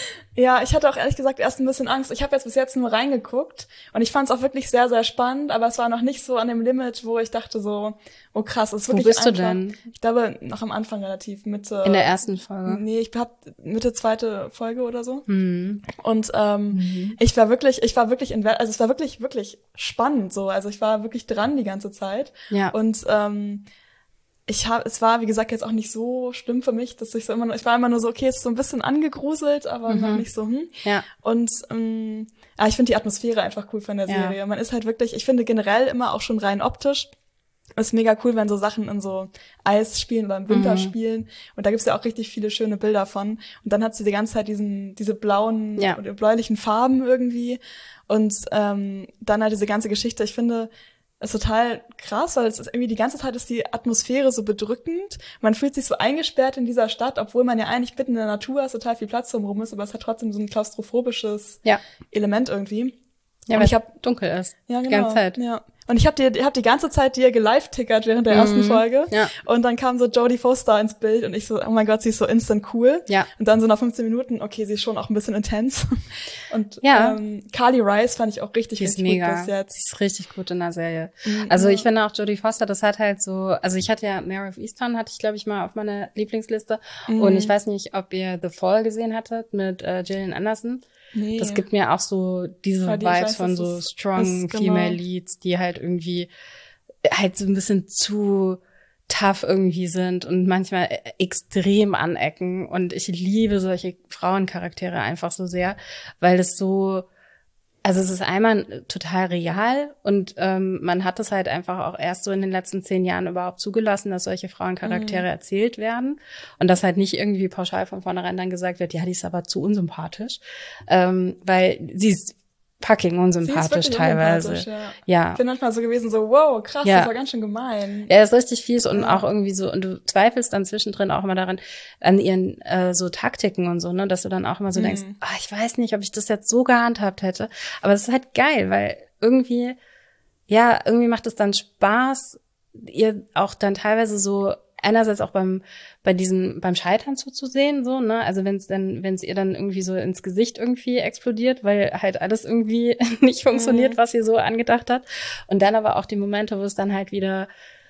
Ja, ich hatte auch ehrlich gesagt erst ein bisschen Angst. Ich habe jetzt bis jetzt nur reingeguckt und ich fand es auch wirklich sehr, sehr spannend, aber es war noch nicht so an dem Limit, wo ich dachte so, oh krass, es ist Wo wirklich bist du einfach. denn? Ich glaube, noch am Anfang relativ, Mitte. In der ersten Folge. Nee, ich hab Mitte zweite Folge oder so. Hm. Und ähm, Mhm. ich war wirklich, ich war wirklich, in, also es war wirklich, wirklich spannend so. Also ich war wirklich dran die ganze Zeit. Ja. Und ähm, ich habe, es war, wie gesagt, jetzt auch nicht so schlimm für mich, dass ich so immer nur, ich war immer nur so, okay, es ist so ein bisschen angegruselt, aber Mhm. noch nicht so, hm. Ja. Und ähm, ja, ich finde die Atmosphäre einfach cool von der Ja. Serie. Man ist halt wirklich, ich finde generell immer auch schon rein optisch, ist mega cool, wenn so Sachen in so Eis spielen oder im Winter Mhm. spielen. Und da gibt's ja auch richtig viele schöne Bilder von. Und dann hat sie die ganze Zeit diesen, diese blauen Ja. oder bläulichen Farben irgendwie. Und ähm, dann halt diese ganze Geschichte. Ich finde, ist total krass, weil es ist irgendwie die ganze Zeit ist die Atmosphäre so bedrückend. Man fühlt sich so eingesperrt in dieser Stadt, obwohl man ja eigentlich mitten in der Natur ist, total viel Platz drumherum ist, aber es hat trotzdem so ein klaustrophobisches Ja. Element irgendwie. Ja, Und weil ich es hab- dunkel ist. Ja, Die genau. ganze Zeit. Ja. Und ich habe dir, ich hab die ganze Zeit dir gelive-tickert während der ersten Mhm. Folge. Ja. Und dann kam so Jodie Foster ins Bild und ich so, oh mein Gott, sie ist so instant cool. Ja. Und dann so nach fünfzehn Minuten, okay, sie ist schon auch ein bisschen intens. Und Ja. ähm, Carly Rice fand ich auch richtig, Die ist richtig mega. gut bis Die jetzt. ist richtig gut in der Serie. Mhm. Also ich finde auch Jodie Foster, das hat halt so, also ich hatte ja Mare of Easttown, hatte ich glaube ich mal auf meiner Lieblingsliste. Mhm. Und ich weiß nicht, ob ihr The Fall gesehen hattet mit äh, Gillian Anderson. Nee. Das gibt mir auch so diese Ja, die- ich Vibes weiß, von das so ist- strong ist genau- female Leads, die halt irgendwie halt so ein bisschen zu tough irgendwie sind und manchmal extrem anecken. Und ich liebe solche Frauencharaktere einfach so sehr, weil es so, also es ist einmal total real und ähm, man hat es halt einfach auch erst so in den letzten zehn Jahren überhaupt zugelassen, dass solche Frauencharaktere Mhm. erzählt werden und dass halt nicht irgendwie pauschal von vornherein dann gesagt wird, ja, die ist aber zu unsympathisch, ähm, weil sie ist fucking Sie ist unsympathisch wirklich teilweise. unsympathisch, ja. Ja. Ich bin manchmal so gewesen, so, wow, krass, Ja. das war ganz schön gemein. Ja, ist richtig fies und Ja. auch irgendwie so, und du zweifelst dann zwischendrin auch immer daran, an ihren äh, so Taktiken und so, ne, dass du dann auch immer so Mhm. denkst, ah, ich weiß nicht, ob ich das jetzt so gehandhabt hätte. Aber es ist halt geil, weil irgendwie, ja, irgendwie macht es dann Spaß, ihr auch dann teilweise so einerseits auch beim bei diesen beim Scheitern zuzusehen, so, ne, also wenn es dann wenn es ihr dann irgendwie so ins Gesicht irgendwie explodiert, weil halt alles irgendwie nicht funktioniert, Mhm. was sie so angedacht hat, und dann aber auch die Momente, wo es dann halt wieder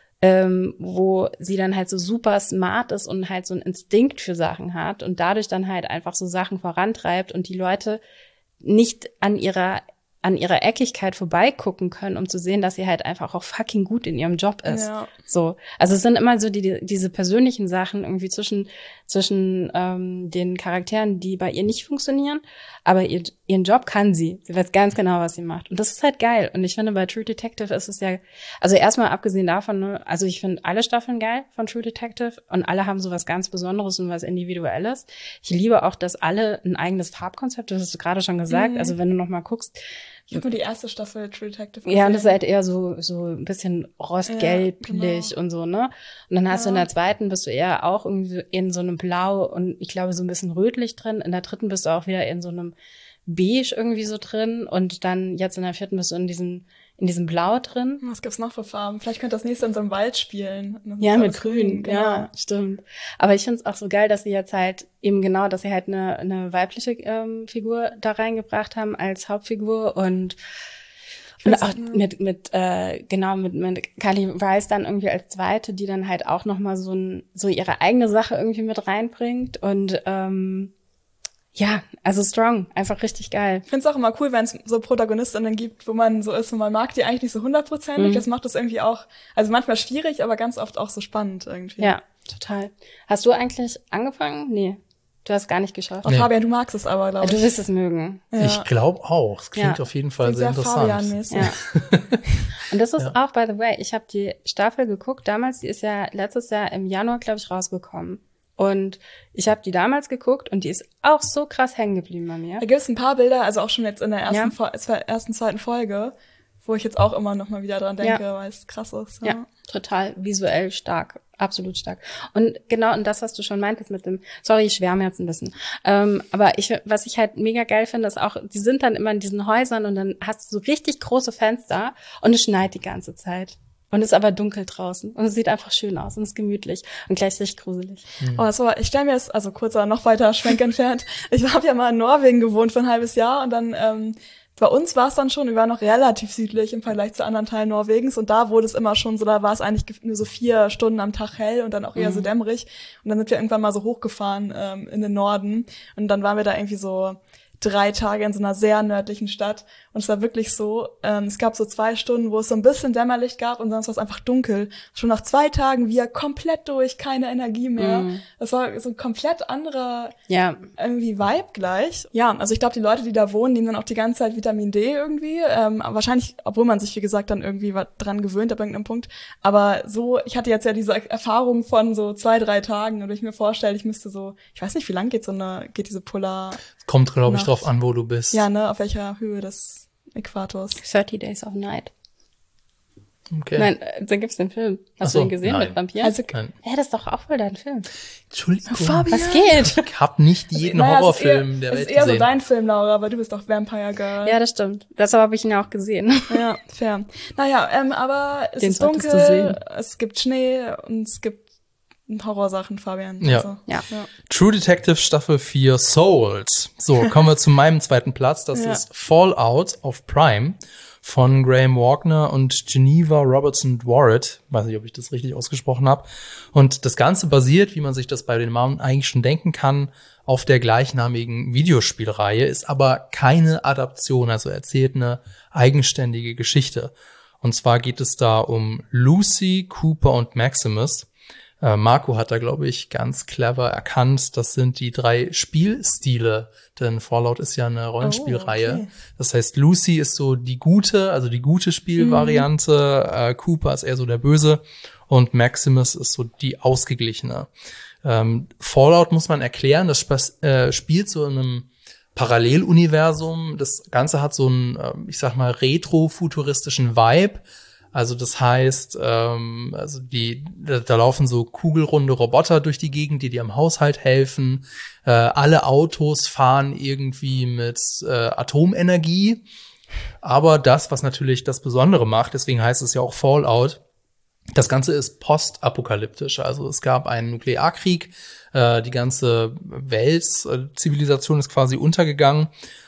ähm, wo sie dann halt so super smart ist und halt so einen Instinkt für Sachen hat und dadurch dann halt einfach so Sachen vorantreibt und die Leute nicht an ihrer an ihrer Eckigkeit vorbeigucken können, um zu sehen, dass sie halt einfach auch fucking gut in ihrem Job ist. Ja. So, also es sind immer so die, die diese persönlichen Sachen irgendwie zwischen zwischen ähm, den Charakteren, die bei ihr nicht funktionieren, aber ihr, ihren Job kann sie. Sie weiß ganz genau, was sie macht. Und das ist halt geil. Und ich finde, bei True Detective ist es ja, also erstmal abgesehen davon, ne, also ich finde alle Staffeln geil von True Detective und alle haben so was ganz Besonderes und was Individuelles. Ich liebe auch, dass alle ein eigenes Farbkonzept, das hast du gerade schon gesagt, Mhm. also wenn du noch mal guckst, Ich habe nur die erste Staffel True Detective ja, und das ist gesehen. halt eher so so ein bisschen rostgelblich Ja, genau. und so, ne? Und dann hast du in Ja. der zweiten bist du eher auch irgendwie in so einem Blau und ich glaube so ein bisschen rötlich drin. In der dritten bist du auch wieder in so einem Beige irgendwie so drin und dann jetzt in der vierten bist du in diesem in diesem Blau drin. Was gibt's noch für Farben? Vielleicht könnte das nächste in so einem Wald spielen. Das ist Ja, mit alles Grün, genau. ja, stimmt. Aber ich finde es auch so geil, dass sie jetzt halt eben genau, dass sie halt eine, eine weibliche ähm, Figur da reingebracht haben als Hauptfigur und Und auch mit, mit, äh, genau, mit, mit Kylie Rice dann irgendwie als Zweite, die dann halt auch nochmal so ein, so ihre eigene Sache irgendwie mit reinbringt. Und, ähm, ja, also strong, einfach richtig geil. Ich finde es auch immer cool, wenn es so Protagonistinnen gibt, wo man so ist und man mag die eigentlich nicht so hundertprozentig. Mhm. Das macht das irgendwie auch, also manchmal schwierig, aber ganz oft auch so spannend irgendwie. Ja, total. Hast du eigentlich angefangen? Nee. Du hast gar nicht geschaut. Oh, nee. Fabian, du magst es aber, glaube ich. Du wirst es mögen. Ja. Ich glaube auch. Es klingt ja. auf jeden Fall sehr, sehr interessant. Ja. Und das ist ja. auch, by the way, ich habe die Staffel geguckt. Damals, die ist ja letztes Jahr im Januar, glaube ich, rausgekommen. Und ich habe die damals geguckt und die ist auch so krass hängen geblieben bei mir. Da gibt es ein paar Bilder, also auch schon jetzt in der ersten, ja. Fo- ersten zweiten Folge, wo ich jetzt auch immer noch mal wieder dran denke, ja. weil es krass ist. Ja. ja, total visuell stark, absolut stark. Und genau, und das, was du schon meintest mit dem, sorry, ich schwärme jetzt ein bisschen, ähm, aber ich, was ich halt mega geil finde, ist auch, die sind dann immer in diesen Häusern und dann hast du so richtig große Fenster und es schneit die ganze Zeit. Und es ist aber dunkel draußen. Und es sieht einfach schön aus und es ist gemütlich und gleichzeitig gruselig. Mhm. Oh, so, ich stelle mir jetzt, also kurzer, noch weiter Schwenk entfernt. Ich habe ja mal in Norwegen gewohnt für ein halbes Jahr und dann, ähm, bei uns war es dann schon, wir waren noch relativ südlich im Vergleich zu anderen Teilen Norwegens und da wurde es immer schon so, da war es eigentlich nur so vier Stunden am Tag hell und dann auch eher mhm. so dämmerig. Und dann sind wir irgendwann mal so hochgefahren ähm, in den Norden und dann waren wir da irgendwie so drei Tage in so einer sehr nördlichen Stadt und es war wirklich so, ähm, es gab so zwei Stunden, wo es so ein bisschen Dämmerlicht gab und sonst war es einfach dunkel. Schon nach zwei Tagen wir komplett durch, keine Energie mehr. Mm. Das war so ein komplett anderer ja. irgendwie Vibe gleich. Ja, also ich glaube, die Leute, die da wohnen, nehmen dann auch die ganze Zeit Vitamin D irgendwie. Ähm, wahrscheinlich, obwohl man sich, wie gesagt, dann irgendwie dran gewöhnt ab irgendeinem Punkt. Aber so, ich hatte jetzt ja diese Erfahrung von so zwei, drei Tagen und ich mir vorstelle, ich müsste so, ich weiß nicht, wie lang geht so eine, geht diese Polar... Kommt, glaube ich, drauf an, wo du bist. Ja, ne, auf welcher Höhe des Äquators. thirty Days of Night. Okay. Nein, da gibt's den Film. Hast so, du den gesehen nein. mit Vampiren? Also, nein. Ja, das ist doch auch voll dein Film. Entschuldigung. Fabian. Was geht? Ich hab nicht jeden naja, Horrorfilm eher, der Welt gesehen. Das ist eher gesehen. so dein Film, Laura, aber du bist doch Vampire Girl. Ja, das stimmt. Deshalb habe ich ihn ja auch gesehen. Ja, fair. Naja, ähm, aber es Den ist dunkel, es gibt Schnee und es gibt Horrorsachen, Fabian. Ja. Also, ja. ja. True Detective Staffel vier Sold. So, kommen wir zu meinem zweiten Platz. Das ja. ist Fallout auf Prime von Graham Wagner und Geneva Robertson Dworet. Weiß nicht, ob ich das richtig ausgesprochen habe. Und das Ganze basiert, wie man sich das bei den Namen eigentlich schon denken kann, auf der gleichnamigen Videospielreihe, ist aber keine Adaption, also erzählt eine eigenständige Geschichte. Und zwar geht es da um Lucy, Cooper und Maximus. Äh, Marco hat da, glaube ich, ganz clever erkannt, das sind die drei Spielstile, denn Fallout ist ja eine Rollenspielreihe. Oh, okay. Das heißt, Lucy ist so die gute, also die gute Spielvariante, mhm. äh, Cooper ist eher so der Böse und Maximus ist so die ausgeglichene. Ähm, Fallout muss man erklären, das sp- äh, spielt so in einem Paralleluniversum. Das Ganze hat so einen, äh, ich sag mal, retro-futuristischen Vibe. Also das heißt, ähm, also die da, da laufen so kugelrunde Roboter durch die Gegend, die dir im Haushalt helfen. Äh, alle Autos fahren irgendwie mit äh, Atomenergie. Aber das, was natürlich das Besondere macht, deswegen heißt es ja auch Fallout, das Ganze ist postapokalyptisch. Also es gab einen Nuklearkrieg, äh, die ganze Weltzivilisation ist quasi untergegangen.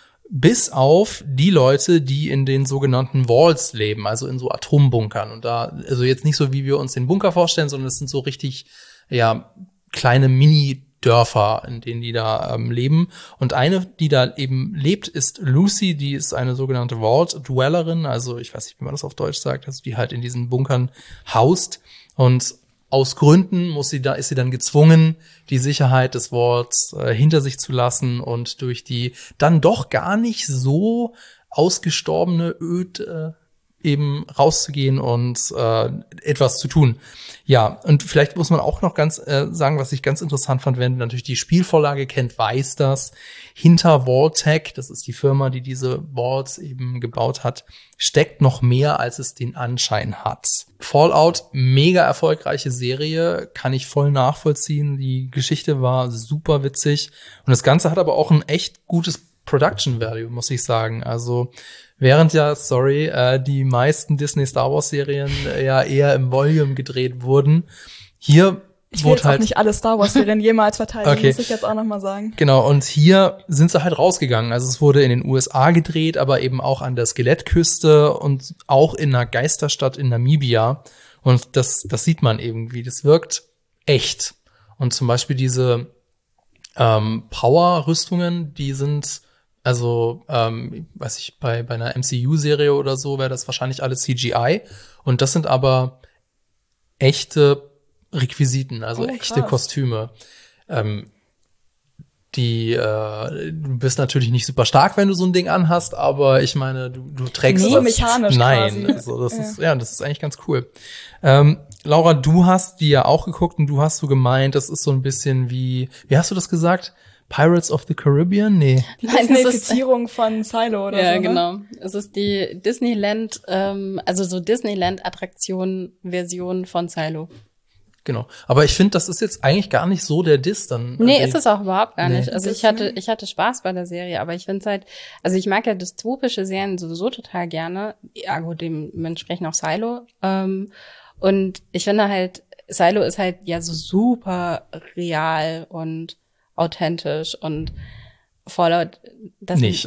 Bis auf die Leute, die in den sogenannten Vaults leben, also in so Atombunkern. Und da, also jetzt nicht so, wie wir uns den Bunker vorstellen, sondern es sind so richtig, ja, kleine Mini-Dörfer, in denen die da ähm, leben. Und eine, die da eben lebt, ist Lucy, die ist eine sogenannte Vault-Dwellerin, also ich weiß nicht, wie man das auf Deutsch sagt, also die halt in diesen Bunkern haust. Und aus Gründen muss sie da, ist sie dann gezwungen, die Sicherheit des Vaults äh, hinter sich zu lassen und durch die dann doch gar nicht so ausgestorbene Öd äh, eben rauszugehen und äh, etwas zu tun. Ja, und vielleicht muss man auch noch ganz äh, sagen, was ich ganz interessant fand, wenn natürlich die Spielvorlage kennt, weiß das. Hinter Vault-Tec, das ist die Firma, die diese Vaults eben gebaut hat, steckt noch mehr, als es den Anschein hat. Fallout, mega erfolgreiche Serie, kann ich voll nachvollziehen. Die Geschichte war super witzig und das Ganze hat aber auch ein echt gutes Production Value, muss ich sagen. Also während ja, sorry, äh, die meisten Disney Star Wars Serien äh, ja eher im Volume gedreht wurden, hier Ich will wurde jetzt auch halt nicht alle Star Wars-Serien jemals verteidigen, Okay. muss ich jetzt auch nochmal sagen. Genau, und hier sind sie halt rausgegangen. Also es wurde in den U S A gedreht, aber eben auch an der Skelettküste und auch in einer Geisterstadt in Namibia. Und das, das sieht man irgendwie. Das wirkt echt. Und zum Beispiel diese ähm, Power-Rüstungen, die sind, also, ähm, weiß ich, bei, bei einer M C U-Serie oder so wäre das wahrscheinlich alles C G I. Und das sind aber echte Requisiten, also Oh, echte krass. Kostüme. Ähm, die, äh, du bist natürlich nicht super stark, wenn du so ein Ding anhast, aber ich meine, du, du trägst Nee. das. So mechanisch Nein, quasi. also das Ja. ist, ja, das ist eigentlich ganz cool. Ähm, Laura, du hast die ja auch geguckt und du hast so gemeint, das ist so ein bisschen wie, wie hast du das gesagt? Pirates of the Caribbean? Nee. Nein, das ist eine Infizierung von Silo oder ja, so, ne? genau. Es ist die Disneyland, ähm, also so Disneyland-Attraktion-Version von Silo. Genau. Aber ich finde, das ist jetzt eigentlich gar nicht so der Diss dann. Nee, äh, ist es auch überhaupt gar Nee. nicht. Also ich hatte, ich hatte Spaß bei der Serie, aber ich finde es halt, also ich mag ja dystopische Serien sowieso total gerne. Ja gut, dementsprechend auch Silo. Ähm, und ich finde halt, Silo ist halt ja so super real und authentisch und Fallout, das Nicht.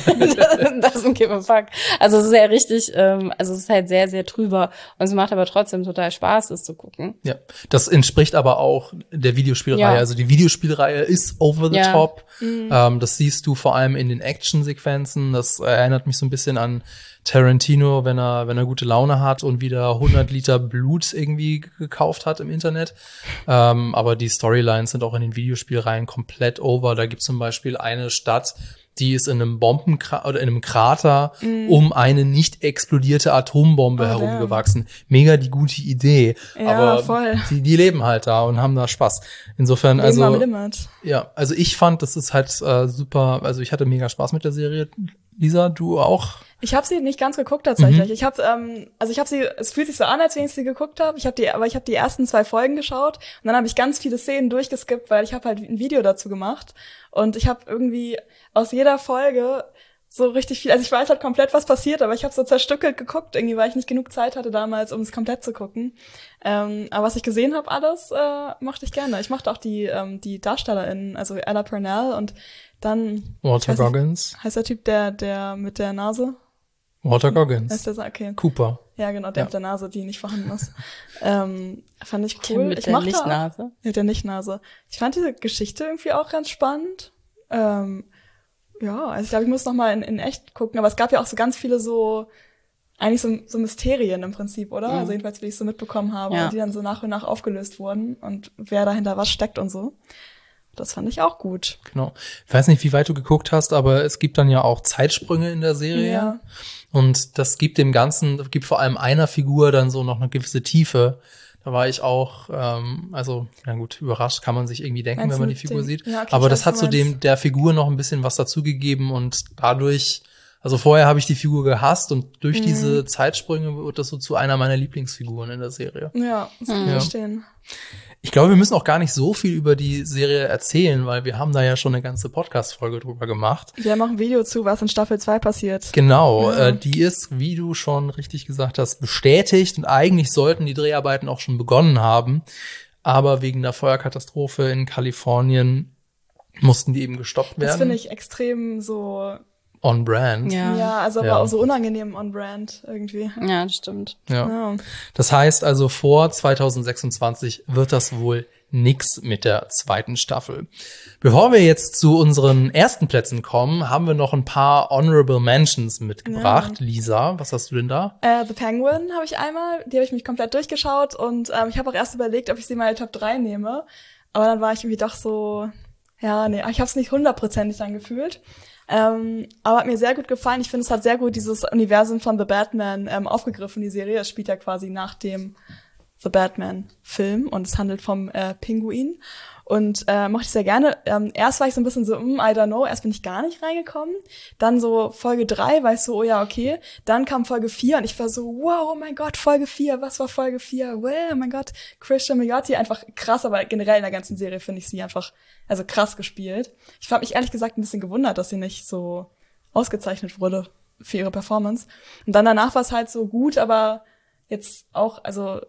das ist ein give a fuck. Also es ist ja richtig, ähm, also es ist halt sehr, sehr trüber und es macht aber trotzdem total Spaß, es zu gucken. Ja, das entspricht aber auch der Videospielreihe. Ja. Also die Videospielreihe ist over the Ja. top. Ähm, das siehst du vor allem in den Actionsequenzen. Das erinnert mich so ein bisschen an Tarantino, wenn er wenn er gute Laune hat und wieder hundert Liter Blut irgendwie gekauft hat im Internet. Ähm, aber die Storylines sind auch in den Videospielreihen komplett over. Da gibt es zum Beispiel eine Stadt, die ist in einem Bombenkra oder in einem Krater um eine nicht explodierte Atombombe Oh, herumgewachsen. Mega die gute Idee. Ja, aber voll. Die, die leben halt da und haben da Spaß. Insofern, Leben also am Limit. ja, also ich fand, das ist halt äh, super. Also ich hatte mega Spaß mit der Serie. Lisa, du auch? Ich habe sie nicht ganz geguckt tatsächlich. Mhm. Ich habe, ähm, also ich habe sie. Es fühlt sich so an, als wenn ich sie geguckt habe. Ich habe die, aber ich habe die ersten zwei Folgen geschaut und dann habe ich ganz viele Szenen durchgeskippt, weil ich habe halt ein Video dazu gemacht und ich habe irgendwie aus jeder Folge so richtig viel. Also ich weiß halt komplett, was passiert, aber ich habe so zerstückelt geguckt, irgendwie, weil ich nicht genug Zeit hatte damals, um es komplett zu gucken. Ähm, aber was ich gesehen habe, alles äh, mochte ich gerne. Ich mochte auch die ähm, die DarstellerInnen, also Ella Purnell und dann Walter ich weiß nicht, Goggins. heißt der Typ, der der mit der Nase? Walter Heißt Goggins. der so? Okay. Cooper. Ja, genau, der Ja. mit der Nase, die nicht vorhanden ist. ähm, fand ich Der cool. mit ich der mochte Lichtnase. Mit der Nichtnase. Ich fand diese Geschichte irgendwie auch ganz spannend. Ähm, ja, also ich glaube, ich muss noch mal in, in echt gucken. Aber es gab ja auch so ganz viele so, eigentlich so, so Mysterien im Prinzip, oder? Mhm. Also jedenfalls, wie ich es so mitbekommen habe, Ja. die dann so nach und nach aufgelöst wurden und wer dahinter was steckt und so. Das fand ich auch gut. Genau. Ich weiß nicht, wie weit du geguckt hast, aber es gibt dann ja auch Zeitsprünge in der Serie. Ja. Und das gibt dem Ganzen, gibt vor allem einer Figur dann so noch eine gewisse Tiefe. Da war ich auch, ähm, also, na gut, überrascht kann man sich irgendwie denken, Meinst wenn du man die mit Figur dem- sieht. Ja, okay, Aber ich das weiß, hat du so dem, meinst. der Figur noch ein bisschen was dazugegeben und dadurch, also vorher habe ich die Figur gehasst und durch Mhm. diese Zeitsprünge wird das so zu einer meiner Lieblingsfiguren in der Serie. Ja, das kann ich Ja. verstehen. Ich glaube, wir müssen auch gar nicht so viel über die Serie erzählen, weil wir haben da ja schon eine ganze Podcast-Folge drüber gemacht. Wir haben auch ein Video zu, was in Staffel zwei passiert. Genau, Ja. äh, die ist, wie du schon richtig gesagt hast, bestätigt und eigentlich sollten die Dreharbeiten auch schon begonnen haben. Aber wegen der Feuerkatastrophe in Kalifornien mussten die eben gestoppt werden. Das finde ich extrem so, On brand. Ja. ja, also aber Ja. auch so unangenehm on brand irgendwie. Ja, das stimmt. Ja. Ja. Das heißt also, vor zwanzig sechsundzwanzig wird das wohl nix mit der zweiten Staffel. Bevor wir jetzt zu unseren ersten Plätzen kommen, haben wir noch ein paar Honorable Mentions mitgebracht. Lisa, was hast du denn da? Äh, The Penguin habe ich einmal, die habe ich mich komplett durchgeschaut und ähm, ich habe auch erst überlegt, ob ich sie mal in die Top drei nehme. Aber dann war ich irgendwie doch so, ja, nee, ich habe es nicht hundertprozentig dann gefühlt. Ähm, aber hat mir sehr gut gefallen. Ich finde, es hat sehr gut dieses Universum von The Batman ähm, aufgegriffen, die Serie. Es spielt ja quasi nach dem The Batman-Film und es handelt vom äh, Pinguin. Und äh, mochte ich sehr gerne. Ähm, erst war ich so ein bisschen so, mm, I don't know, erst bin ich gar nicht reingekommen. Dann so Folge drei war ich so, oh ja, okay. Dann kam Folge vier und ich war so, wow, oh mein Gott, Folge vier, was war Folge vier? Well, oh mein Gott, Christian Milioti, einfach krass, aber generell in der ganzen Serie finde ich sie einfach, also krass gespielt. Ich habe mich ehrlich gesagt ein bisschen gewundert, dass sie nicht so ausgezeichnet wurde für ihre Performance. Und dann danach war es halt so gut, aber jetzt auch, also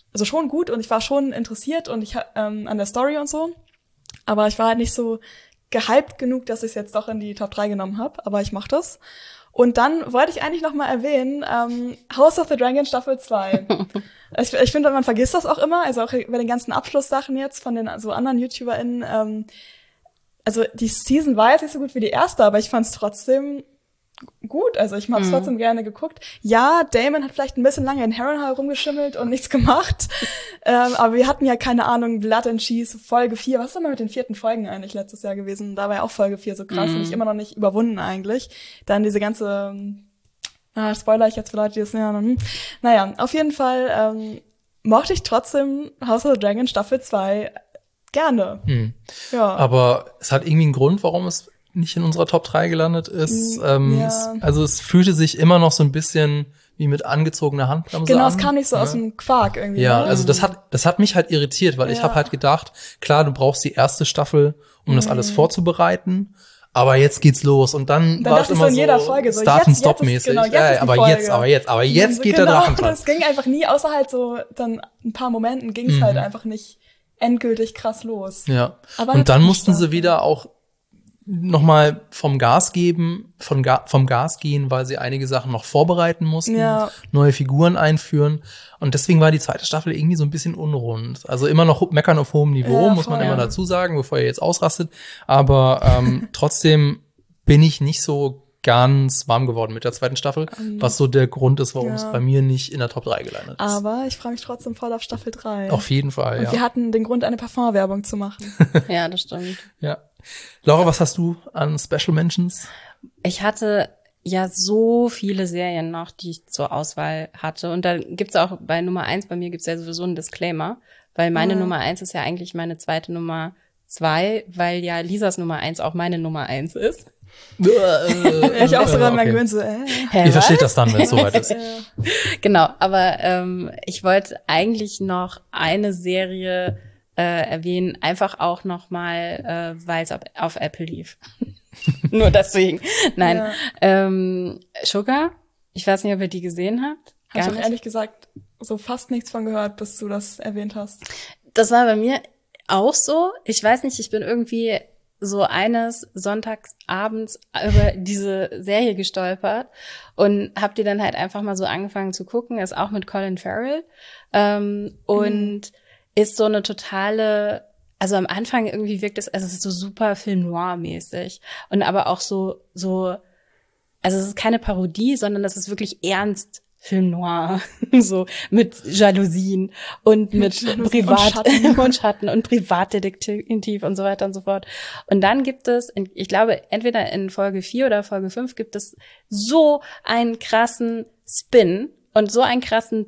also schon gut und ich war schon interessiert und ich ähm, an der Story und so. Aber ich war halt nicht so gehypt genug, dass ich es jetzt doch in die Top drei genommen habe. Aber ich mach das. Und dann wollte ich eigentlich noch mal erwähnen, ähm, House of the Dragon Staffel zwei. ich ich finde, man vergisst das auch immer, also auch bei den ganzen Abschlusssachen jetzt von den so anderen YouTuberInnen. Ähm, also die Season war jetzt nicht so gut wie die erste, aber ich fand es trotzdem gut. Also ich habe es mhm. trotzdem gerne geguckt. Ja, Damon hat vielleicht ein bisschen lange in Harrenhal rumgeschimmelt und nichts gemacht. ähm, aber wir hatten ja, keine Ahnung, Blood and Cheese, Folge vier. Was ist denn mal mit den vierten Folgen eigentlich letztes Jahr gewesen? Da war ja auch Folge vier so krass mhm. und ich immer noch nicht überwunden eigentlich. Dann diese ganze, ah, Spoiler ich jetzt für Leute, die das nicht haben. Naja, auf jeden Fall ähm, mochte ich trotzdem House of the Dragon Staffel zwei gerne. Mhm. Ja. Aber es hat irgendwie einen Grund, warum es nicht in unserer Top drei gelandet ist. Ähm, ja. es, also es fühlte sich immer noch so ein bisschen wie mit angezogener Handbremse Genau, an. es kam nicht so ja. aus dem Quark irgendwie. Ja, ne? also das hat das hat mich halt irritiert, weil ja. ich habe halt gedacht, klar, du brauchst die erste Staffel, um mhm. das alles vorzubereiten, aber jetzt geht's los und dann, dann war es immer so in jeder so Folge so Start jetzt, and Stop jetzt ist, mäßig. genau, jetzt ja, ist die aber Folge. jetzt, aber jetzt, aber jetzt so, geht genau, der Drachentanz. Das ging einfach nie, außer halt so dann ein paar Momenten ging's mhm. halt einfach nicht endgültig krass los. Ja. Aber und dann mussten Start. sie wieder auch noch mal vom Gas geben, von Ga- vom Gas gehen, weil sie einige Sachen noch vorbereiten mussten, ja. neue Figuren einführen. Und deswegen war die zweite Staffel irgendwie so ein bisschen unrund. Also immer noch meckern auf hohem Niveau, ja, muss voll, man immer ja. dazu sagen, bevor ihr jetzt ausrastet. Aber ähm, trotzdem bin ich nicht so ganz warm geworden mit der zweiten Staffel, um, was so der Grund ist, warum ja. es bei mir nicht in der Top drei gelandet ist. Aber ich freue mich trotzdem voll auf Staffel drei. Auf jeden Fall, Und ja. wir hatten den Grund, eine Parfumwerbung zu machen. Ja, das stimmt. Ja. Laura, was hast du an Special Mentions? Ich hatte ja so viele Serien noch, die ich zur Auswahl hatte. Und da gibt's auch bei Nummer eins, bei mir gibt's ja sowieso einen Disclaimer, weil meine mhm. Nummer eins ist ja eigentlich meine zweite Nummer zwei, weil ja Lisas Nummer eins auch meine Nummer eins ist. ich auch sogar okay. mein so, äh. Hey, Ihr versteht das dann, wenn es soweit ist. Genau, aber ähm, ich wollte eigentlich noch eine Serie äh, erwähnen, einfach auch noch mal, äh, weil es auf, auf Apple lief. Nur deswegen. Nein. Ja. Ähm, Sugar, ich weiß nicht, ob ihr die gesehen habt. Habe ich auch ehrlich gesagt so fast nichts von gehört, bis du das erwähnt hast. Das war bei mir auch so. Ich weiß nicht, ich bin irgendwie so eines Sonntagsabends über diese Serie gestolpert und hab die dann halt einfach mal so angefangen zu gucken. Ist auch mit Colin Farrell ähm, und mhm. ist so eine totale, also am Anfang irgendwie wirkt es, also es ist so super Film Noir-mäßig und aber auch so, so, also es ist keine Parodie, sondern es ist wirklich ernst Film Noir, so mit Jalousien und mit, mit Privat und Schatten. und Schatten und Privatdetektiv und so weiter und so fort. Und dann gibt es, in, ich glaube, entweder in Folge vier oder Folge fünf gibt es so einen krassen Spin und so einen krassen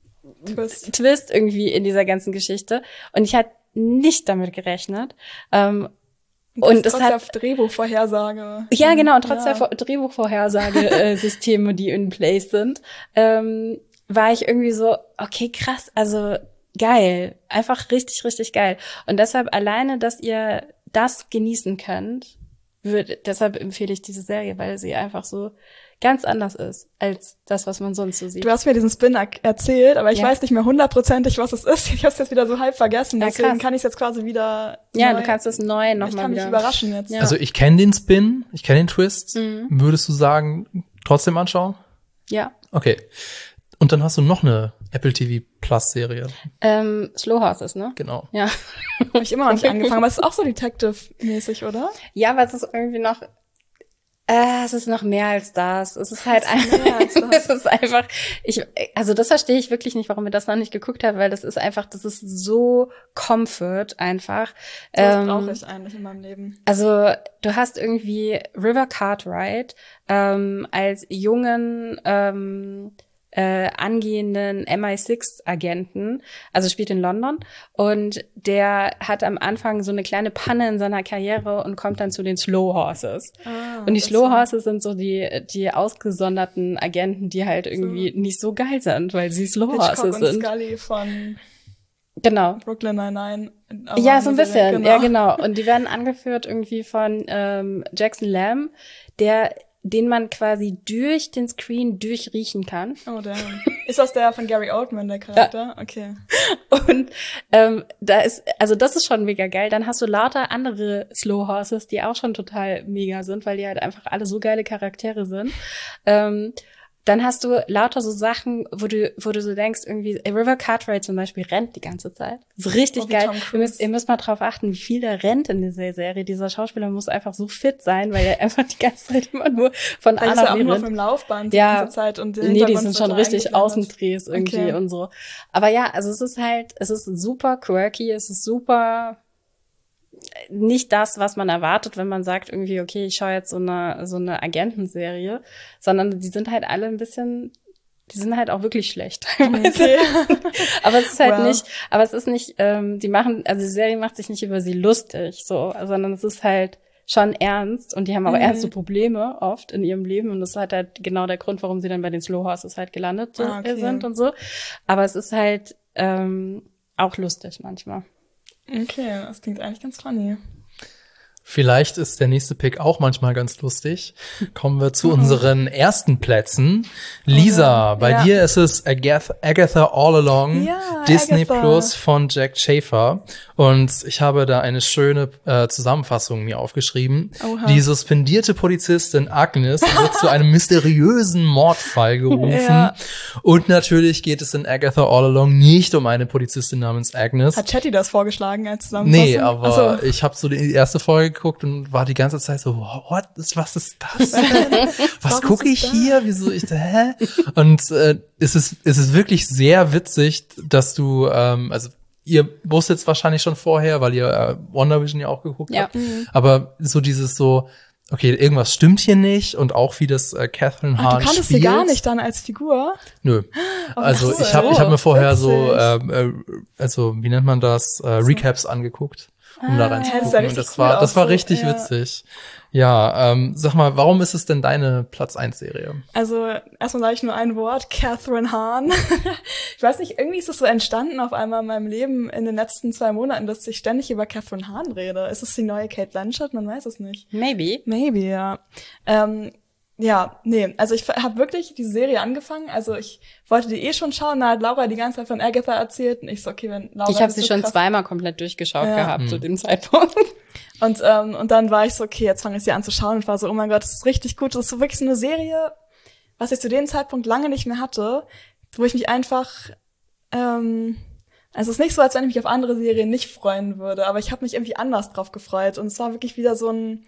Twist, Twist irgendwie in dieser ganzen Geschichte. Und ich hatte nicht damit gerechnet. Ähm, Das und es hat auf Drehbuchvorhersage. Ja, genau, und trotz ja. der Drehbuchvorhersage-Systeme, die in place sind, ähm, war ich irgendwie so, okay, krass, also geil, einfach richtig, richtig geil. Und deshalb alleine, dass ihr das genießen könnt, wird, deshalb empfehle ich diese Serie, weil sie einfach so ganz anders ist als das, was man sonst so sieht. Du hast mir diesen Spin erzählt, aber ich ja. weiß nicht mehr hundertprozentig, was es ist. Ich habe es jetzt wieder so halb vergessen, ja, deswegen krass. kann ich es jetzt quasi wieder Ja, neu, du kannst es neu nochmal wieder. Ich kann mich überraschen jetzt. Ja. Also ich kenne den Spin, ich kenne den Twist. Mhm. Würdest du sagen, trotzdem anschauen? Ja. Okay. Und dann hast du noch eine Apple T V Plus Serie. Ähm, Slow Horses, ne? Genau. Ja. Habe ich immer noch nicht angefangen, aber es ist auch so Detective-mäßig, oder? Ja, aber es ist irgendwie noch Äh, es ist noch mehr als das. Es ist halt einfach, es ist einfach, ich, also das verstehe ich wirklich nicht, warum wir das noch nicht geguckt haben, weil das ist einfach, das ist so Comfort einfach. Das ähm, brauche ich eigentlich in meinem Leben. Also du hast irgendwie River Cartwright ähm, als jungen ähm, äh, angehenden M I sechs Agenten, also spielt in London und der hat am Anfang so eine kleine Panne in seiner Karriere und kommt dann zu den Slow Horses. Ah, und die Slow Horses sind so die die ausgesonderten Agenten, die halt irgendwie so nicht so geil sind, weil sie Slow Hitchcock Horses und sind. Scully von Genau. Brooklyn Nine-Nine. Ja, so ein bisschen, genau. ja genau. Und die werden angeführt irgendwie von ähm, Jackson Lamb, der den man quasi durch den Screen durchriechen kann. Oh, damn. Ist das der von Gary Oldman, der Charakter? Ja. Okay. Und ähm, da ist, also das ist schon mega geil. Dann hast du lauter andere Slow Horses, die auch schon total mega sind, weil die halt einfach alle so geile Charaktere sind. Ähm, Dann hast du lauter so Sachen, wo du, wo du so denkst, irgendwie, River Cartwright zum Beispiel rennt die ganze Zeit. Das ist richtig oh, geil. Ihr müsst, ihr müsst mal drauf achten, wie viel der rennt in dieser Serie. Dieser Schauspieler muss einfach so fit sein, weil er einfach die ganze Zeit immer nur von A nach B rennt. Ist er auch nur im Laufband die ja, ganze Zeit und nee, die sind schon richtig Außendrehs irgendwie okay. und so. Aber ja, also es ist halt, es ist super quirky, es ist super nicht das, was man erwartet, wenn man sagt irgendwie, okay, ich schaue jetzt so eine so eine Agentenserie, sondern die sind halt alle ein bisschen, die sind halt auch wirklich schlecht. Okay. Aber es ist halt wow. nicht, aber es ist nicht, ähm, die machen, also die Serie macht sich nicht über sie lustig, so, sondern es ist halt schon ernst und die haben auch mhm. ernste Probleme oft in ihrem Leben und das ist halt, halt genau der Grund, warum sie dann bei den Slow Horses halt gelandet ah, okay. sind und so. Aber es ist halt ähm, auch lustig manchmal. Okay, das klingt eigentlich ganz funny. Vielleicht ist der nächste Pick auch manchmal ganz lustig. Kommen wir zu unseren ersten Plätzen. Lisa, okay. bei ja. dir ist es Agatha, Agatha All Along, ja, Disney Agatha. Plus von Jack Schaefer. Und ich habe da eine schöne äh, Zusammenfassung mir aufgeschrieben. Oha. Die suspendierte Polizistin Agnes wird zu einem mysteriösen Mordfall gerufen. Ja. Und natürlich geht es in Agatha All Along nicht um eine Polizistin namens Agnes. Hat Chatty das vorgeschlagen als Zusammenfassung? Nee, aber so. Ich habe so die erste Folge geguckt und war die ganze Zeit so, what? Was ist das denn? Was gucke ich hier? Wieso ich da, hä? Und äh, es ist es ist wirklich sehr witzig, dass du, ähm, also ihr wusstet es wahrscheinlich schon vorher, weil ihr äh, WandaVision ja auch geguckt ja. habt, mhm. aber so dieses so, okay, irgendwas stimmt hier nicht und auch wie das äh, Catherine Hahn spielt. Du kanntest sie gar nicht dann als Figur? Nö. Oh, also cool. ich habe ich hab mir vorher witzig. so, äh, also wie nennt man das, äh, Recaps angeguckt. Um ah, da reinzugucken. Ja, und das cool war, das war richtig so, ja. witzig. Ja, ähm, sag mal, warum ist es denn deine Platz eins Serie? Also, erstmal sage ich nur ein Wort, Catherine Hahn. Ich weiß nicht, irgendwie ist es so entstanden auf einmal in meinem Leben in den letzten zwei Monaten, dass ich ständig über Catherine Hahn rede. Ist es die neue Kate Blanchett? Man weiß es nicht. Maybe. Maybe, ja. Ähm, Ja, nee, also ich habe wirklich diese Serie angefangen, also ich wollte die eh schon schauen, da hat Laura die ganze Zeit von Agatha erzählt und ich so, okay, wenn Laura... Ich habe sie so schon krass. zweimal komplett durchgeschaut ja. gehabt mhm. zu dem Zeitpunkt. Und ähm, und dann war ich so, okay, jetzt fange ich sie an zu schauen und war so, oh mein Gott, das ist richtig gut, das ist so wirklich so eine Serie, was ich zu dem Zeitpunkt lange nicht mehr hatte, wo ich mich einfach... ähm Also es ist nicht so, als wenn ich mich auf andere Serien nicht freuen würde, aber ich habe mich irgendwie anders drauf gefreut und es war wirklich wieder so ein...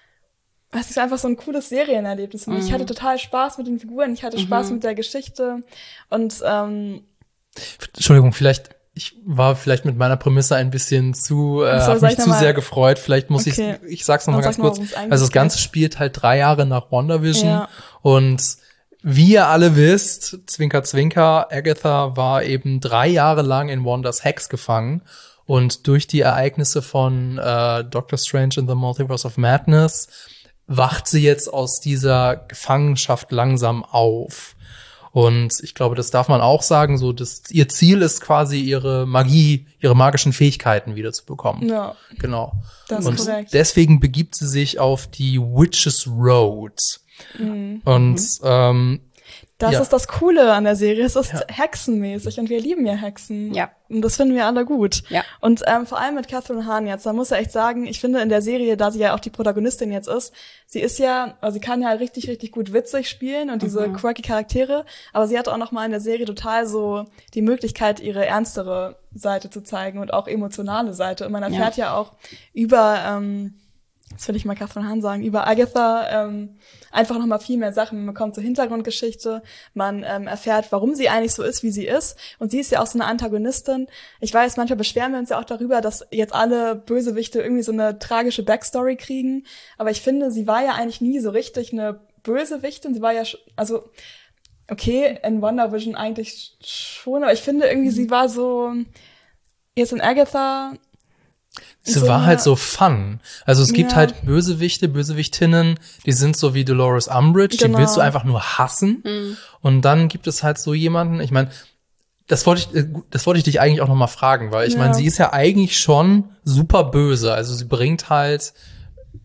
Es ist einfach so ein cooles Serienerlebnis. Und mhm. ich hatte total Spaß mit den Figuren, ich hatte Spaß mhm. mit der Geschichte und ähm Entschuldigung, vielleicht ich war vielleicht mit meiner Prämisse ein bisschen zu, äh, so, hab mich zu sehr gefreut. Vielleicht muss okay. ich, ich sag's nochmal ganz kurz. Mal, also das Ganze spielt halt drei Jahre nach WandaVision ja. und wie ihr alle wisst, Zwinker, Zwinker, Agatha war eben drei Jahre lang in Wandas Hex gefangen. Und durch die Ereignisse von äh, Doctor Strange in the Multiverse of Madness wacht sie jetzt aus dieser Gefangenschaft langsam auf. Und ich glaube, das darf man auch sagen, so dass ihr Ziel ist quasi ihre Magie, ihre magischen Fähigkeiten wieder zu bekommen. Ja. Genau. Das und ist korrekt. Deswegen begibt sie sich auf die Witches Road. Mhm. Und ähm, Das ja. ist das Coole an der Serie. Es ist ja. hexenmäßig und wir lieben ja Hexen. Ja. Und das finden wir alle gut. Ja. Und ähm, vor allem mit Catherine Hahn jetzt, da muss ich echt sagen, ich finde in der Serie, da sie ja auch die Protagonistin jetzt ist, sie ist ja, also sie kann ja richtig, richtig gut witzig spielen und diese mhm. quirky Charaktere, aber sie hat auch noch mal in der Serie total so die Möglichkeit, ihre ernstere Seite zu zeigen und auch emotionale Seite. Und man erfährt ja, ja auch über, ähm, das will ich mal Catherine Hahn sagen, über Agatha ähm, einfach noch mal viel mehr Sachen. Man kommt zur Hintergrundgeschichte, man ähm, erfährt, warum sie eigentlich so ist, wie sie ist. Und sie ist ja auch so eine Antagonistin. Ich weiß, manchmal beschweren wir uns ja auch darüber, dass jetzt alle Bösewichte irgendwie so eine tragische Backstory kriegen. Aber ich finde, sie war ja eigentlich nie so richtig eine Bösewichtin. Sie war ja, also okay, in WandaVision eigentlich schon, aber ich finde irgendwie, sie war so, jetzt in Agatha... Sie so war halt so fun. Also es gibt ja. halt Bösewichte, Bösewichtinnen, die sind so wie Dolores Umbridge, genau. die willst du einfach nur hassen. Mhm. Und dann gibt es halt so jemanden, ich meine, das wollte ich, das wollte ich dich eigentlich auch noch mal fragen, weil ich ja. meine, sie ist ja eigentlich schon super böse. Also sie bringt halt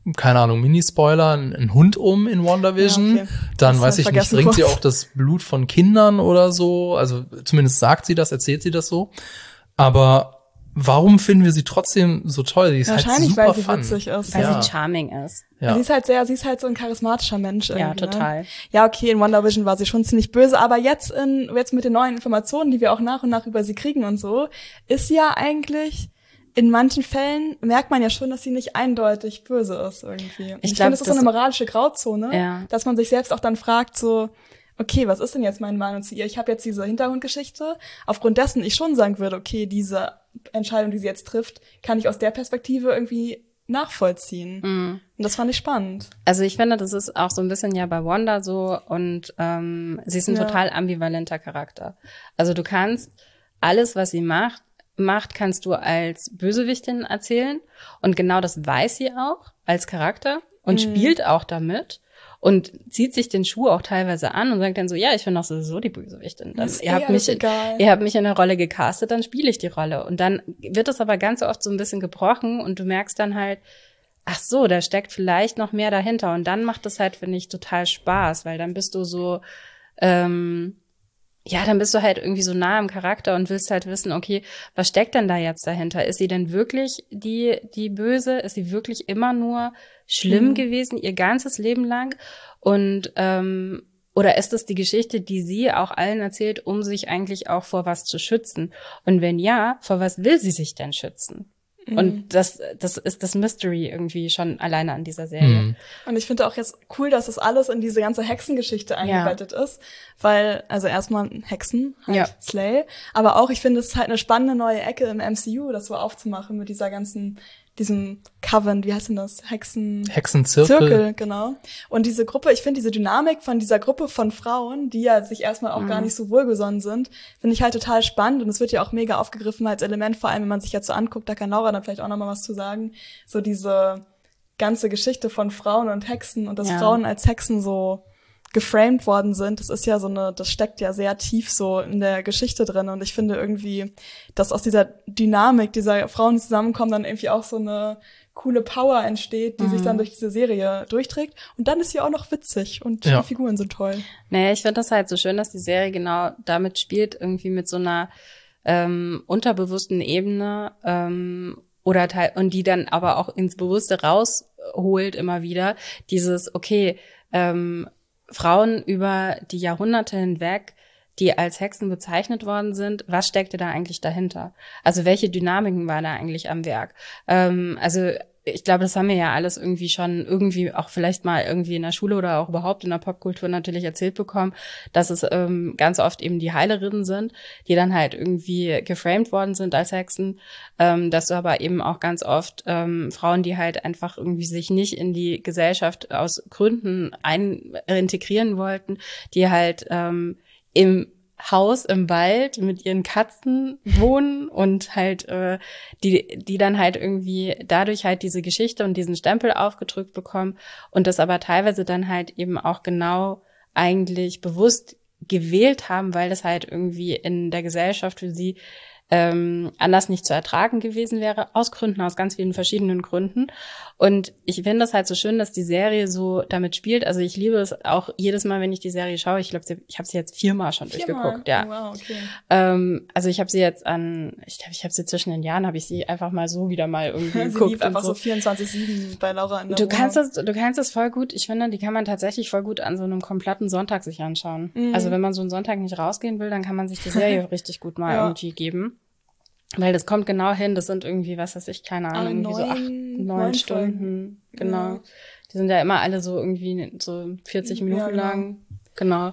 keine Ahnung, Minispoiler, einen Hund um in WandaVision. Ja, okay. Dann, Das weiß ich nicht, vergessen trinkt sie kurz. auch das Blut von Kindern oder so. Also zumindest sagt sie das, erzählt sie das so. Aber warum finden wir sie trotzdem so toll? Die ist halt Wahrscheinlich, super weil sie fun. witzig ist. Weil Ja. sie charming ist. Ja. Sie ist halt sehr, sie ist halt so ein charismatischer Mensch irgendwie. Ja, total. Ne? Ja, okay, in WandaVision war sie schon ziemlich böse, aber jetzt in, jetzt mit den neuen Informationen, die wir auch nach und nach über sie kriegen und so, ist sie ja eigentlich, in manchen Fällen merkt man ja schon, dass sie nicht eindeutig böse ist irgendwie. Und Ich ich glaub, finde, das ist so das- eine moralische Grauzone, Ja. dass man sich selbst auch dann fragt so, okay, was ist denn jetzt meine Meinung zu ihr? Ich habe jetzt diese Hintergrundgeschichte, aufgrund dessen ich schon sagen würde, okay, diese Entscheidung, die sie jetzt trifft, kann ich aus der Perspektive irgendwie nachvollziehen. Mhm. Und das fand ich spannend. Also ich finde, das ist auch so ein bisschen ja bei Wanda so und ähm, sie ist ein Ja. total ambivalenter Charakter. Also du kannst alles, was sie macht, macht, kannst du als Bösewichtin erzählen und genau das weiß sie auch als Charakter und Mhm. spielt auch damit und zieht sich den Schuh auch teilweise an und sagt dann so, ja, ich bin doch sowieso die Bösewichtin. Dann, Ist ihr eh habt alles mich, egal. ihr habt mich in eine Rolle gecastet, dann spiele ich die Rolle. Und dann wird es aber ganz oft so ein bisschen gebrochen und du merkst dann halt, ach so, da steckt vielleicht noch mehr dahinter. Und dann macht das halt, finde ich, total Spaß, weil dann bist du so, ähm, ja, dann bist du halt irgendwie so nah am Charakter und willst halt wissen, okay, was steckt denn da jetzt dahinter? Ist sie denn wirklich die, die Böse? Ist sie wirklich immer nur schlimm Mhm. gewesen, ihr ganzes Leben lang? Und, ähm, oder ist es die Geschichte, die sie auch allen erzählt, um sich eigentlich auch vor was zu schützen? Und wenn ja, vor was will sie sich denn schützen? Und das, das ist das Mystery irgendwie schon alleine an dieser Serie. Mhm. Und ich finde auch jetzt cool, dass das alles in diese ganze Hexengeschichte eingebettet ist, weil, also erstmal Hexen, halt Ja. Slay, aber auch, ich finde, es ist halt eine spannende neue Ecke im M C U, das so aufzumachen mit dieser ganzen, diesem Coven, wie heißt denn das? Hexen... Hexenzirkel. Zirkel, genau. Und diese Gruppe, ich finde diese Dynamik von dieser Gruppe von Frauen, die ja sich erstmal auch Mhm. gar nicht so wohlgesonnen sind, finde ich halt total spannend und es wird ja auch mega aufgegriffen als Element, vor allem wenn man sich jetzt so anguckt, da kann Laura dann vielleicht auch nochmal was zu sagen, so diese ganze Geschichte von Frauen und Hexen und dass Ja. Frauen als Hexen so geframed worden sind, das ist ja so eine, das steckt ja sehr tief so in der Geschichte drin und ich finde irgendwie, dass aus dieser Dynamik dieser Frauen, die zusammenkommen, dann irgendwie auch so eine coole Power entsteht, die Mhm. sich dann durch diese Serie durchträgt und dann ist sie auch noch witzig und Ja. die Figuren sind toll. Naja, ich finde das halt so schön, dass die Serie genau damit spielt, irgendwie mit so einer ähm, unterbewussten Ebene ähm, oder teil und die dann aber auch ins Bewusste rausholt immer wieder. Dieses, okay, ähm, Frauen über die Jahrhunderte hinweg, die als Hexen bezeichnet worden sind, was steckte da eigentlich dahinter? Also welche Dynamiken war da eigentlich am Werk? Ähm, also ich glaube, das haben wir ja alles irgendwie schon irgendwie auch vielleicht mal irgendwie in der Schule oder auch überhaupt in der Popkultur natürlich erzählt bekommen, dass es ähm, ganz oft eben die Heilerinnen sind, die dann halt irgendwie geframed worden sind als Hexen, ähm, dass du aber eben auch ganz oft ähm, Frauen, die halt einfach irgendwie sich nicht in die Gesellschaft aus Gründen ein integrieren wollten, die halt ähm, im Haus im Wald mit ihren Katzen wohnen und halt äh, die die dann halt irgendwie dadurch halt diese Geschichte und diesen Stempel aufgedrückt bekommen und das aber teilweise dann halt eben auch genau eigentlich bewusst gewählt haben, weil das halt irgendwie in der Gesellschaft für sie ähm, anders nicht zu ertragen gewesen wäre, aus Gründen, aus ganz vielen verschiedenen Gründen. Und ich finde das halt so schön, dass die Serie so damit spielt. Also ich liebe es auch jedes Mal, wenn ich die Serie schaue. Ich glaube, ich habe sie jetzt viermal schon Viermal? durchgeguckt. Ja. Wow, okay. Ähm, also ich habe sie jetzt an, ich glaube, ich habe sie zwischen den Jahren, habe ich sie einfach mal so wieder mal irgendwie Sie geguckt. lief einfach und so vierundzwanzig sieben bei Laura in der Du Wohnung. kannst das, du kannst das voll gut. Ich finde, die kann man tatsächlich voll gut an so einem kompletten Sonntag sich anschauen. Mhm. Also wenn man so einen Sonntag nicht rausgehen will, dann kann man sich die Serie richtig gut mal Ja. irgendwie geben. Weil das kommt genau hin, das sind irgendwie, was weiß ich, keine Ah, Ahnung, irgendwie so acht, neun- neun neun Stunden, Folgen. genau. Ja. Die sind ja immer alle so irgendwie so vierzig Ja, Minuten genau. lang, genau.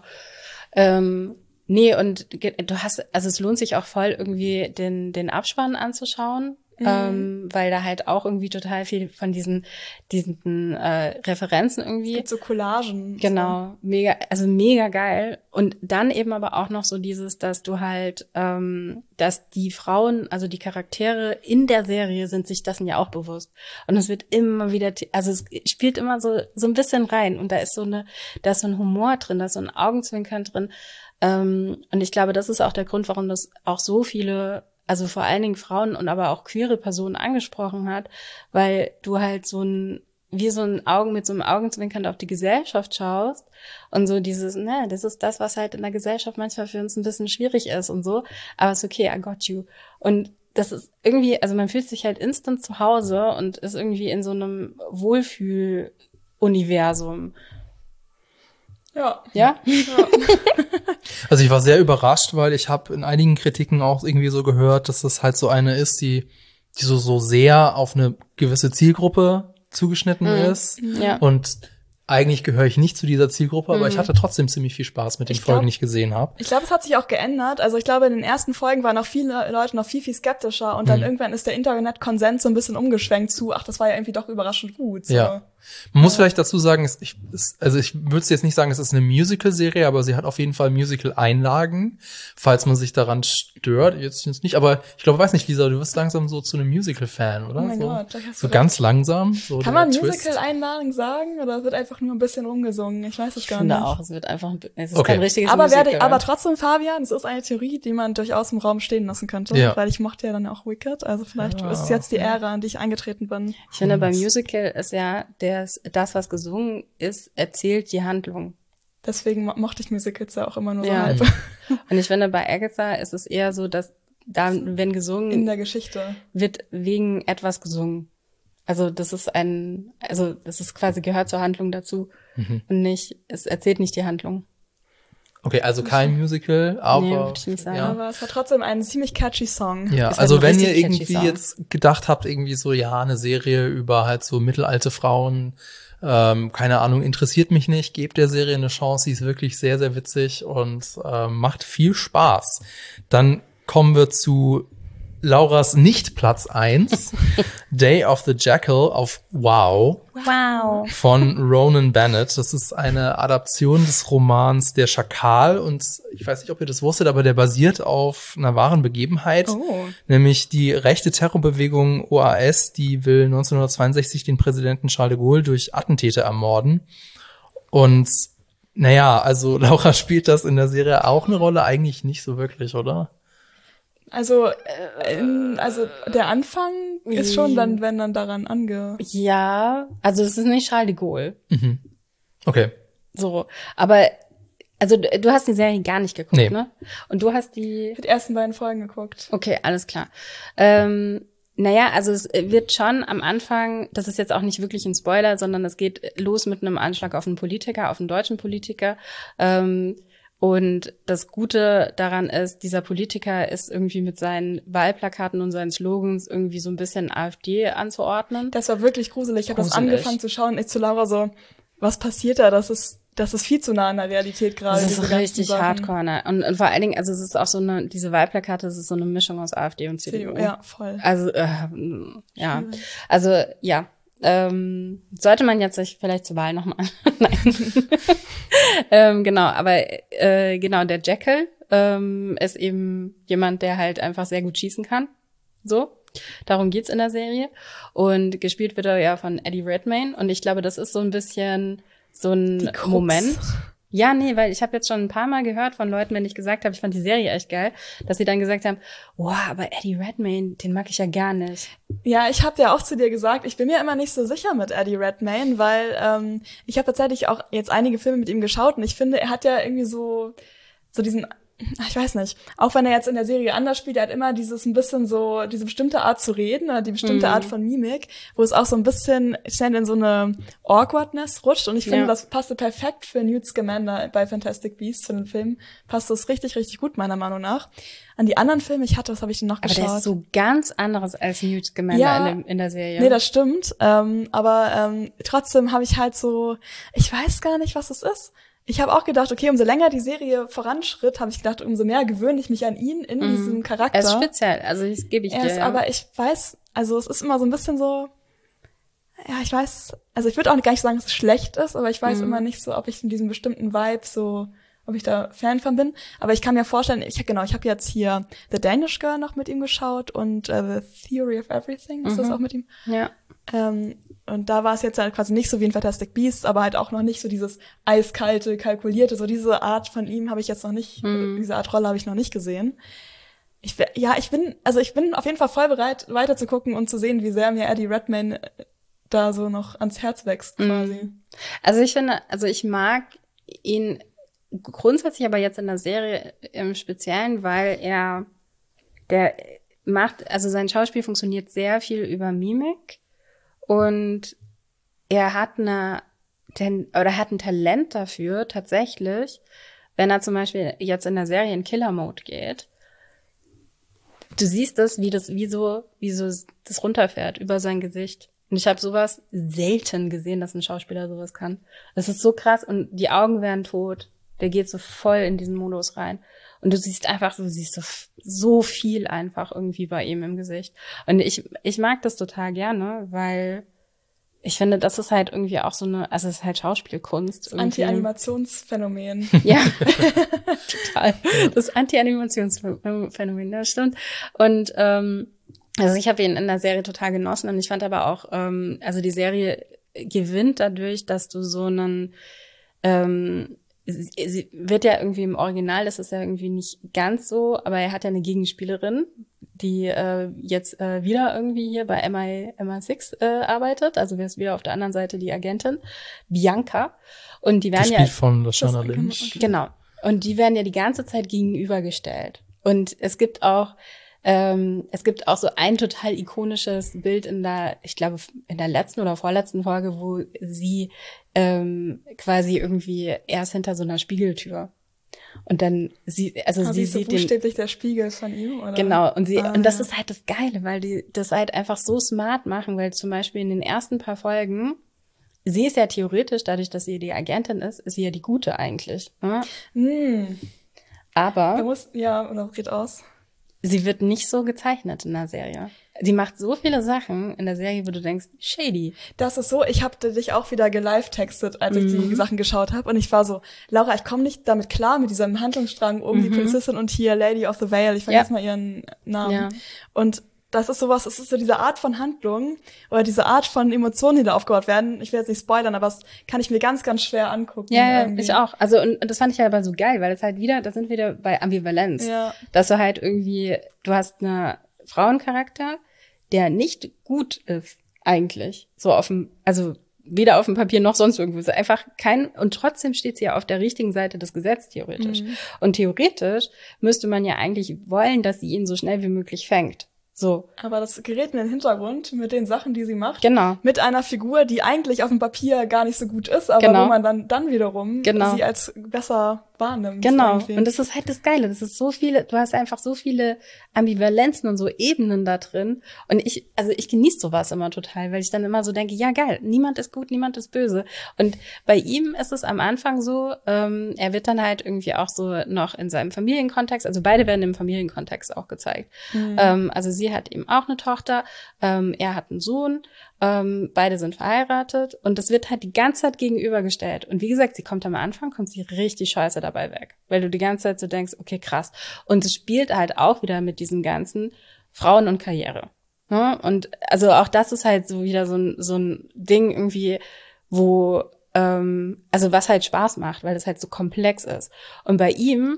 Ähm, nee, und ge- du hast, also es lohnt sich auch voll irgendwie den, den Abspann anzuschauen. Mhm. Ähm, weil da halt auch irgendwie total viel von diesen, diesen äh, Referenzen Es irgendwie. gibt so Collagen. Genau, mega, also mega geil. Und dann eben aber auch noch so dieses, dass du halt, ähm, dass die Frauen, also die Charaktere in der Serie sind sich dessen ja auch bewusst. Und es wird immer wieder, also es spielt immer so so ein bisschen rein. Und da ist so eine, da ist so ein Humor drin, da ist so ein Augenzwinkern drin. Ähm, und ich glaube, das ist auch der Grund, warum das auch so viele, also vor allen Dingen Frauen und aber auch queere Personen angesprochen hat, weil du halt so ein wie so ein Augen mit so einem Augenzwinkern auf die Gesellschaft schaust und so dieses, ne, das ist das, was halt in der Gesellschaft manchmal für uns ein bisschen schwierig ist und so, aber ist okay, I got you. Und das ist irgendwie, also man fühlt sich halt instant zu Hause und ist irgendwie in so einem Wohlfühl-Universum. Ja. Ja? Ja. Also ich war sehr überrascht, weil ich habe in einigen Kritiken auch irgendwie so gehört, dass das halt so eine ist, die, die so, so sehr auf eine gewisse Zielgruppe zugeschnitten Mhm. ist. Ja. Und eigentlich gehöre ich nicht zu dieser Zielgruppe, aber Mhm. ich hatte trotzdem ziemlich viel Spaß mit den Ich glaub- Folgen, die ich gesehen habe. Ich glaube, es hat sich auch geändert. Also ich glaube, in den ersten Folgen waren auch viele Leute noch viel, viel skeptischer und dann Mhm. irgendwann ist der Internet-Konsens so ein bisschen umgeschwenkt zu, ach, das war ja irgendwie doch überraschend gut. So. Ja. Man muss vielleicht dazu sagen, es, ich, es, also ich würde jetzt nicht sagen, es ist eine Musical-Serie, aber sie hat auf jeden Fall Musical-Einlagen, falls man sich daran stört. Jetzt, jetzt nicht, aber ich glaube, weiß nicht, Lisa, du wirst langsam so zu einem Musical-Fan, oder? Oh mein so Gott, da hast so du ganz recht. langsam. So Kann der man Twist. Musical-Einlagen sagen oder wird einfach nur ein bisschen rumgesungen? Ich weiß es Ich gar finde nicht. auch, es wird einfach, es ist Okay. kein richtiges Aber Musical. werde, aber trotzdem, Fabian, es ist eine Theorie, die man durchaus im Raum stehen lassen könnte, Ja. weil ich mochte ja dann auch Wicked, also vielleicht Ah, ist es jetzt die Ära, an die ich eingetreten bin. Ich finde, beim Musical ist ja das, das, was gesungen ist, erzählt die Handlung. Deswegen mo- mochte ich Musicals ja auch immer nur so Ja. halb Und ich finde, bei Agatha ist es eher so, dass da, wenn gesungen in der Geschichte. wird, wegen etwas gesungen. Also das ist ein, also das ist quasi gehört zur Handlung dazu Mhm. und nicht, es erzählt nicht die Handlung. Okay, also kein Musical, aber Nee, würd ich nicht sagen. ja. Aber es hat trotzdem einen ziemlich catchy Song. Ja, Ist halt also ein wenn ihr richtig catchy irgendwie Song. jetzt gedacht habt, irgendwie so, ja, eine Serie über halt so mittelalte Frauen, ähm, keine Ahnung, interessiert mich nicht, gebt der Serie eine Chance, sie ist wirklich sehr, sehr witzig und ähm, macht viel Spaß. Dann kommen wir zu Lauras Nicht-Platz eins, Day of the Jackal auf Wow Wow. von Ronan Bennett. Das ist eine Adaption des Romans Der Schakal und ich weiß nicht, ob ihr das wusstet, aber der basiert auf einer wahren Begebenheit, Oh. nämlich die rechte Terrorbewegung O A S, die will neunzehnhundertzweiundsechzig den Präsidenten Charles de Gaulle durch Attentäter ermorden. Und naja, also Laura spielt das in der Serie auch eine Rolle? Eigentlich nicht so wirklich, oder? Also, äh, in, also der Anfang ist schon dann, wenn dann daran ange... Ja, also es ist nicht Charles de Gaulle. Mhm. Okay. So. Aber, also du, du hast die Serie gar nicht geguckt, Nee. ne? Und du hast die. Ich hab die ersten beiden Folgen geguckt. Okay, alles klar. Ähm, naja, also es wird schon am Anfang, das ist jetzt auch nicht wirklich ein Spoiler, sondern es geht los mit einem Anschlag auf einen Politiker, auf einen deutschen Politiker. Ähm, und das Gute daran ist, dieser Politiker ist irgendwie mit seinen Wahlplakaten und seinen Slogans irgendwie so ein bisschen AfD anzuordnen. Das war wirklich gruselig. Ich habe das Gruselig. angefangen zu schauen. Ich zu Laura so, was passiert da? Das ist, das ist viel zu nah an der Realität gerade. Das diese ist ganzen richtig Sachen. hardcore. Ne? Und, und vor allen Dingen, also es ist auch so eine, diese Wahlplakate, es ist so eine Mischung aus AfD und C D U. Ja, voll. Also, äh, ja. Also, ja. Ähm, sollte man jetzt sich vielleicht zur Wahl nochmal. Nein. ähm, genau, aber äh, genau, der Jackal ähm, ist eben jemand, der halt einfach sehr gut schießen kann. So. Darum geht's in der Serie. Und gespielt wird er ja von Eddie Redmayne. Und ich glaube, das ist so ein bisschen so ein Die Krux. Moment. Ja, nee, weil ich habe jetzt schon ein paar Mal gehört von Leuten, wenn ich gesagt habe, ich fand die Serie echt geil, dass sie dann gesagt haben, wow, aber Eddie Redmayne, den mag ich ja gar nicht. Ja, ich habe ja auch zu dir gesagt, ich bin mir immer nicht so sicher mit Eddie Redmayne, weil ähm, ich habe tatsächlich auch jetzt einige Filme mit ihm geschaut und ich finde, er hat ja irgendwie so so diesen, ich weiß nicht, auch wenn er jetzt in der Serie anders spielt, er hat immer dieses ein bisschen so, diese bestimmte Art zu reden oder die bestimmte Mhm. Art von Mimik, wo es auch so ein bisschen schnell in so eine Awkwardness rutscht und ich finde, Ja. das passte perfekt für Newt Scamander bei Fantastic Beasts, für den Film, passt das richtig, richtig gut, meiner Meinung nach. An die anderen Filme, ich hatte, was habe ich denn noch Aber geschaut? der ist so ganz anderes als Newt Scamander Ja. in, dem, in der Serie. Nee, das stimmt. Ähm, aber ähm, trotzdem habe ich halt so, ich weiß gar nicht, was es ist. Ich habe auch gedacht, okay, umso länger die Serie voranschritt, habe ich gedacht, umso mehr gewöhne ich mich an ihn in Mhm. diesem Charakter. Er ist speziell, also das gebe ich Er dir. ist, ja. aber ich weiß, also es ist immer so ein bisschen so, ja, ich weiß, also ich würde auch gar nicht sagen, dass es schlecht ist, aber ich weiß Mhm. immer nicht so, ob ich in diesem bestimmten Vibe so, ob ich da Fan von bin. Aber ich kann mir vorstellen, ich genau, ich habe jetzt hier The Danish Girl noch mit ihm geschaut und uh, The Theory of Everything, ist das Mhm. auch mit ihm? ja. Ähm, und da war es jetzt halt quasi nicht so wie in Fantastic Beasts, aber halt auch noch nicht so dieses eiskalte, kalkulierte, so diese Art von ihm habe ich jetzt noch nicht, Mhm. diese Art Rolle habe ich noch nicht gesehen. Ich, wär- ja, ich bin, also ich bin auf jeden Fall voll bereit, weiter zu gucken und zu sehen, wie sehr mir Eddie Redmayne äh, da so noch ans Herz wächst quasi. Also ich finde, also ich mag ihn grundsätzlich aber jetzt in der Serie im Speziellen, weil er, der macht, also sein Schauspiel funktioniert sehr viel über Mimik und er hat eine, oder hat ein Talent dafür tatsächlich, wenn er zum Beispiel jetzt in der Serie in Killer-Mode geht. Du siehst das, wie das, wie so, wie so das runterfährt über sein Gesicht. Und ich habe sowas selten gesehen, dass ein Schauspieler sowas kann. Das ist so krass und die Augen werden tot. Der geht so voll in diesen Modus rein. Und du siehst einfach, du siehst so, so viel einfach irgendwie bei ihm im Gesicht. Und ich, ich mag das total gerne, weil ich finde, das ist halt irgendwie auch so eine, also es ist halt Schauspielkunst. Das Anti-Animationsphänomen. Ja, total. Das Anti-Animationsphänomen, das stimmt. Und ähm, also ich habe ihn in der Serie total genossen und ich fand aber auch, ähm, also die Serie gewinnt dadurch, dass du so einen, ähm, sie, sie wird ja irgendwie im Original, das ist ja irgendwie nicht ganz so, aber er hat ja eine Gegenspielerin, die äh, jetzt äh, wieder irgendwie hier bei M I sechs äh, arbeitet, also wir ist wieder auf der anderen Seite die Agentin, Bianca. Und die werden Gespielt ja von Lashana Lynch. Genau. Und die werden ja die ganze Zeit gegenübergestellt. Und es gibt auch ähm, es gibt auch so ein total ikonisches Bild in der, ich glaube, in der letzten oder vorletzten Folge, wo sie ähm, quasi irgendwie erst hinter so einer Spiegeltür. Und dann sie, also ah, sie so sieht buchstäblich den, der Spiegel von ihm, oder? Genau, und sie, ah, und das ja. ist halt das Geile, weil die das halt einfach so smart machen, weil zum Beispiel in den ersten paar Folgen, sie ist ja theoretisch, dadurch, dass sie die Agentin ist, ist sie ja die Gute eigentlich. Ne? Hm. Aber Er muss, ja, oder geht aus. sie wird nicht so gezeichnet in der Serie. Die macht so viele Sachen in der Serie, wo du denkst, shady. Das ist so, ich habe dich auch wieder gelive-textet, als ich Mhm. die Sachen geschaut habe. Und ich war so, Laura, ich komme nicht damit klar, mit diesem Handlungsstrang um Mhm. die Polizistin und hier Lady of the Vale. Ich vergesse Ja. mal ihren Namen. Ja. Und das ist sowas, es ist so diese Art von Handlung oder diese Art von Emotionen, die da aufgebaut werden. Ich will jetzt nicht spoilern, aber das kann ich mir ganz, ganz schwer angucken. Ja, ja, irgendwie. ich auch. Also, und, und das fand ich ja aber so geil, weil es halt wieder, da sind wir wieder bei Ambivalenz. Ja. Dass du halt irgendwie, du hast einen Frauencharakter, der nicht gut ist, eigentlich. So auf dem, also weder auf dem Papier noch sonst irgendwo. Es ist einfach kein, und trotzdem steht sie ja auf der richtigen Seite des Gesetzes, theoretisch. Mhm. Und theoretisch müsste man ja eigentlich wollen, dass sie ihn so schnell wie möglich fängt. So. Aber das gerät in den Hintergrund mit den Sachen, die sie macht. Genau. Mit einer Figur, die eigentlich auf dem Papier gar nicht so gut ist, aber Genau. wo man dann, dann wiederum Genau. sie als besser wahrnimmt. Genau. irgendwie. Und das ist halt das Geile. Das ist so viele, du hast einfach so viele Ambivalenzen und so Ebenen da drin. Und ich, also ich genieße sowas immer total, weil ich dann immer so denke, ja geil, niemand ist gut, niemand ist böse. Und bei ihm ist es am Anfang so, ähm, er wird dann halt irgendwie auch so noch in seinem Familienkontext, also beide werden im Familienkontext auch gezeigt. Mhm. Ähm, also sie hat eben auch eine Tochter, ähm, er hat einen Sohn, ähm, beide sind verheiratet und das wird halt die ganze Zeit gegenübergestellt. Und wie gesagt, sie kommt am Anfang, kommt sie richtig scheiße dabei weg, weil du die ganze Zeit so denkst, okay, krass. Und es spielt halt auch wieder mit diesem ganzen Frauen und Karriere. Ne? Und also auch das ist halt so wieder so ein, so ein Ding irgendwie, wo, ähm, also was halt Spaß macht, weil das halt so komplex ist. Und bei ihm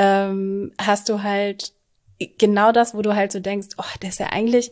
ähm, hast du halt genau das, wo du halt so denkst, oh, der ist ja eigentlich,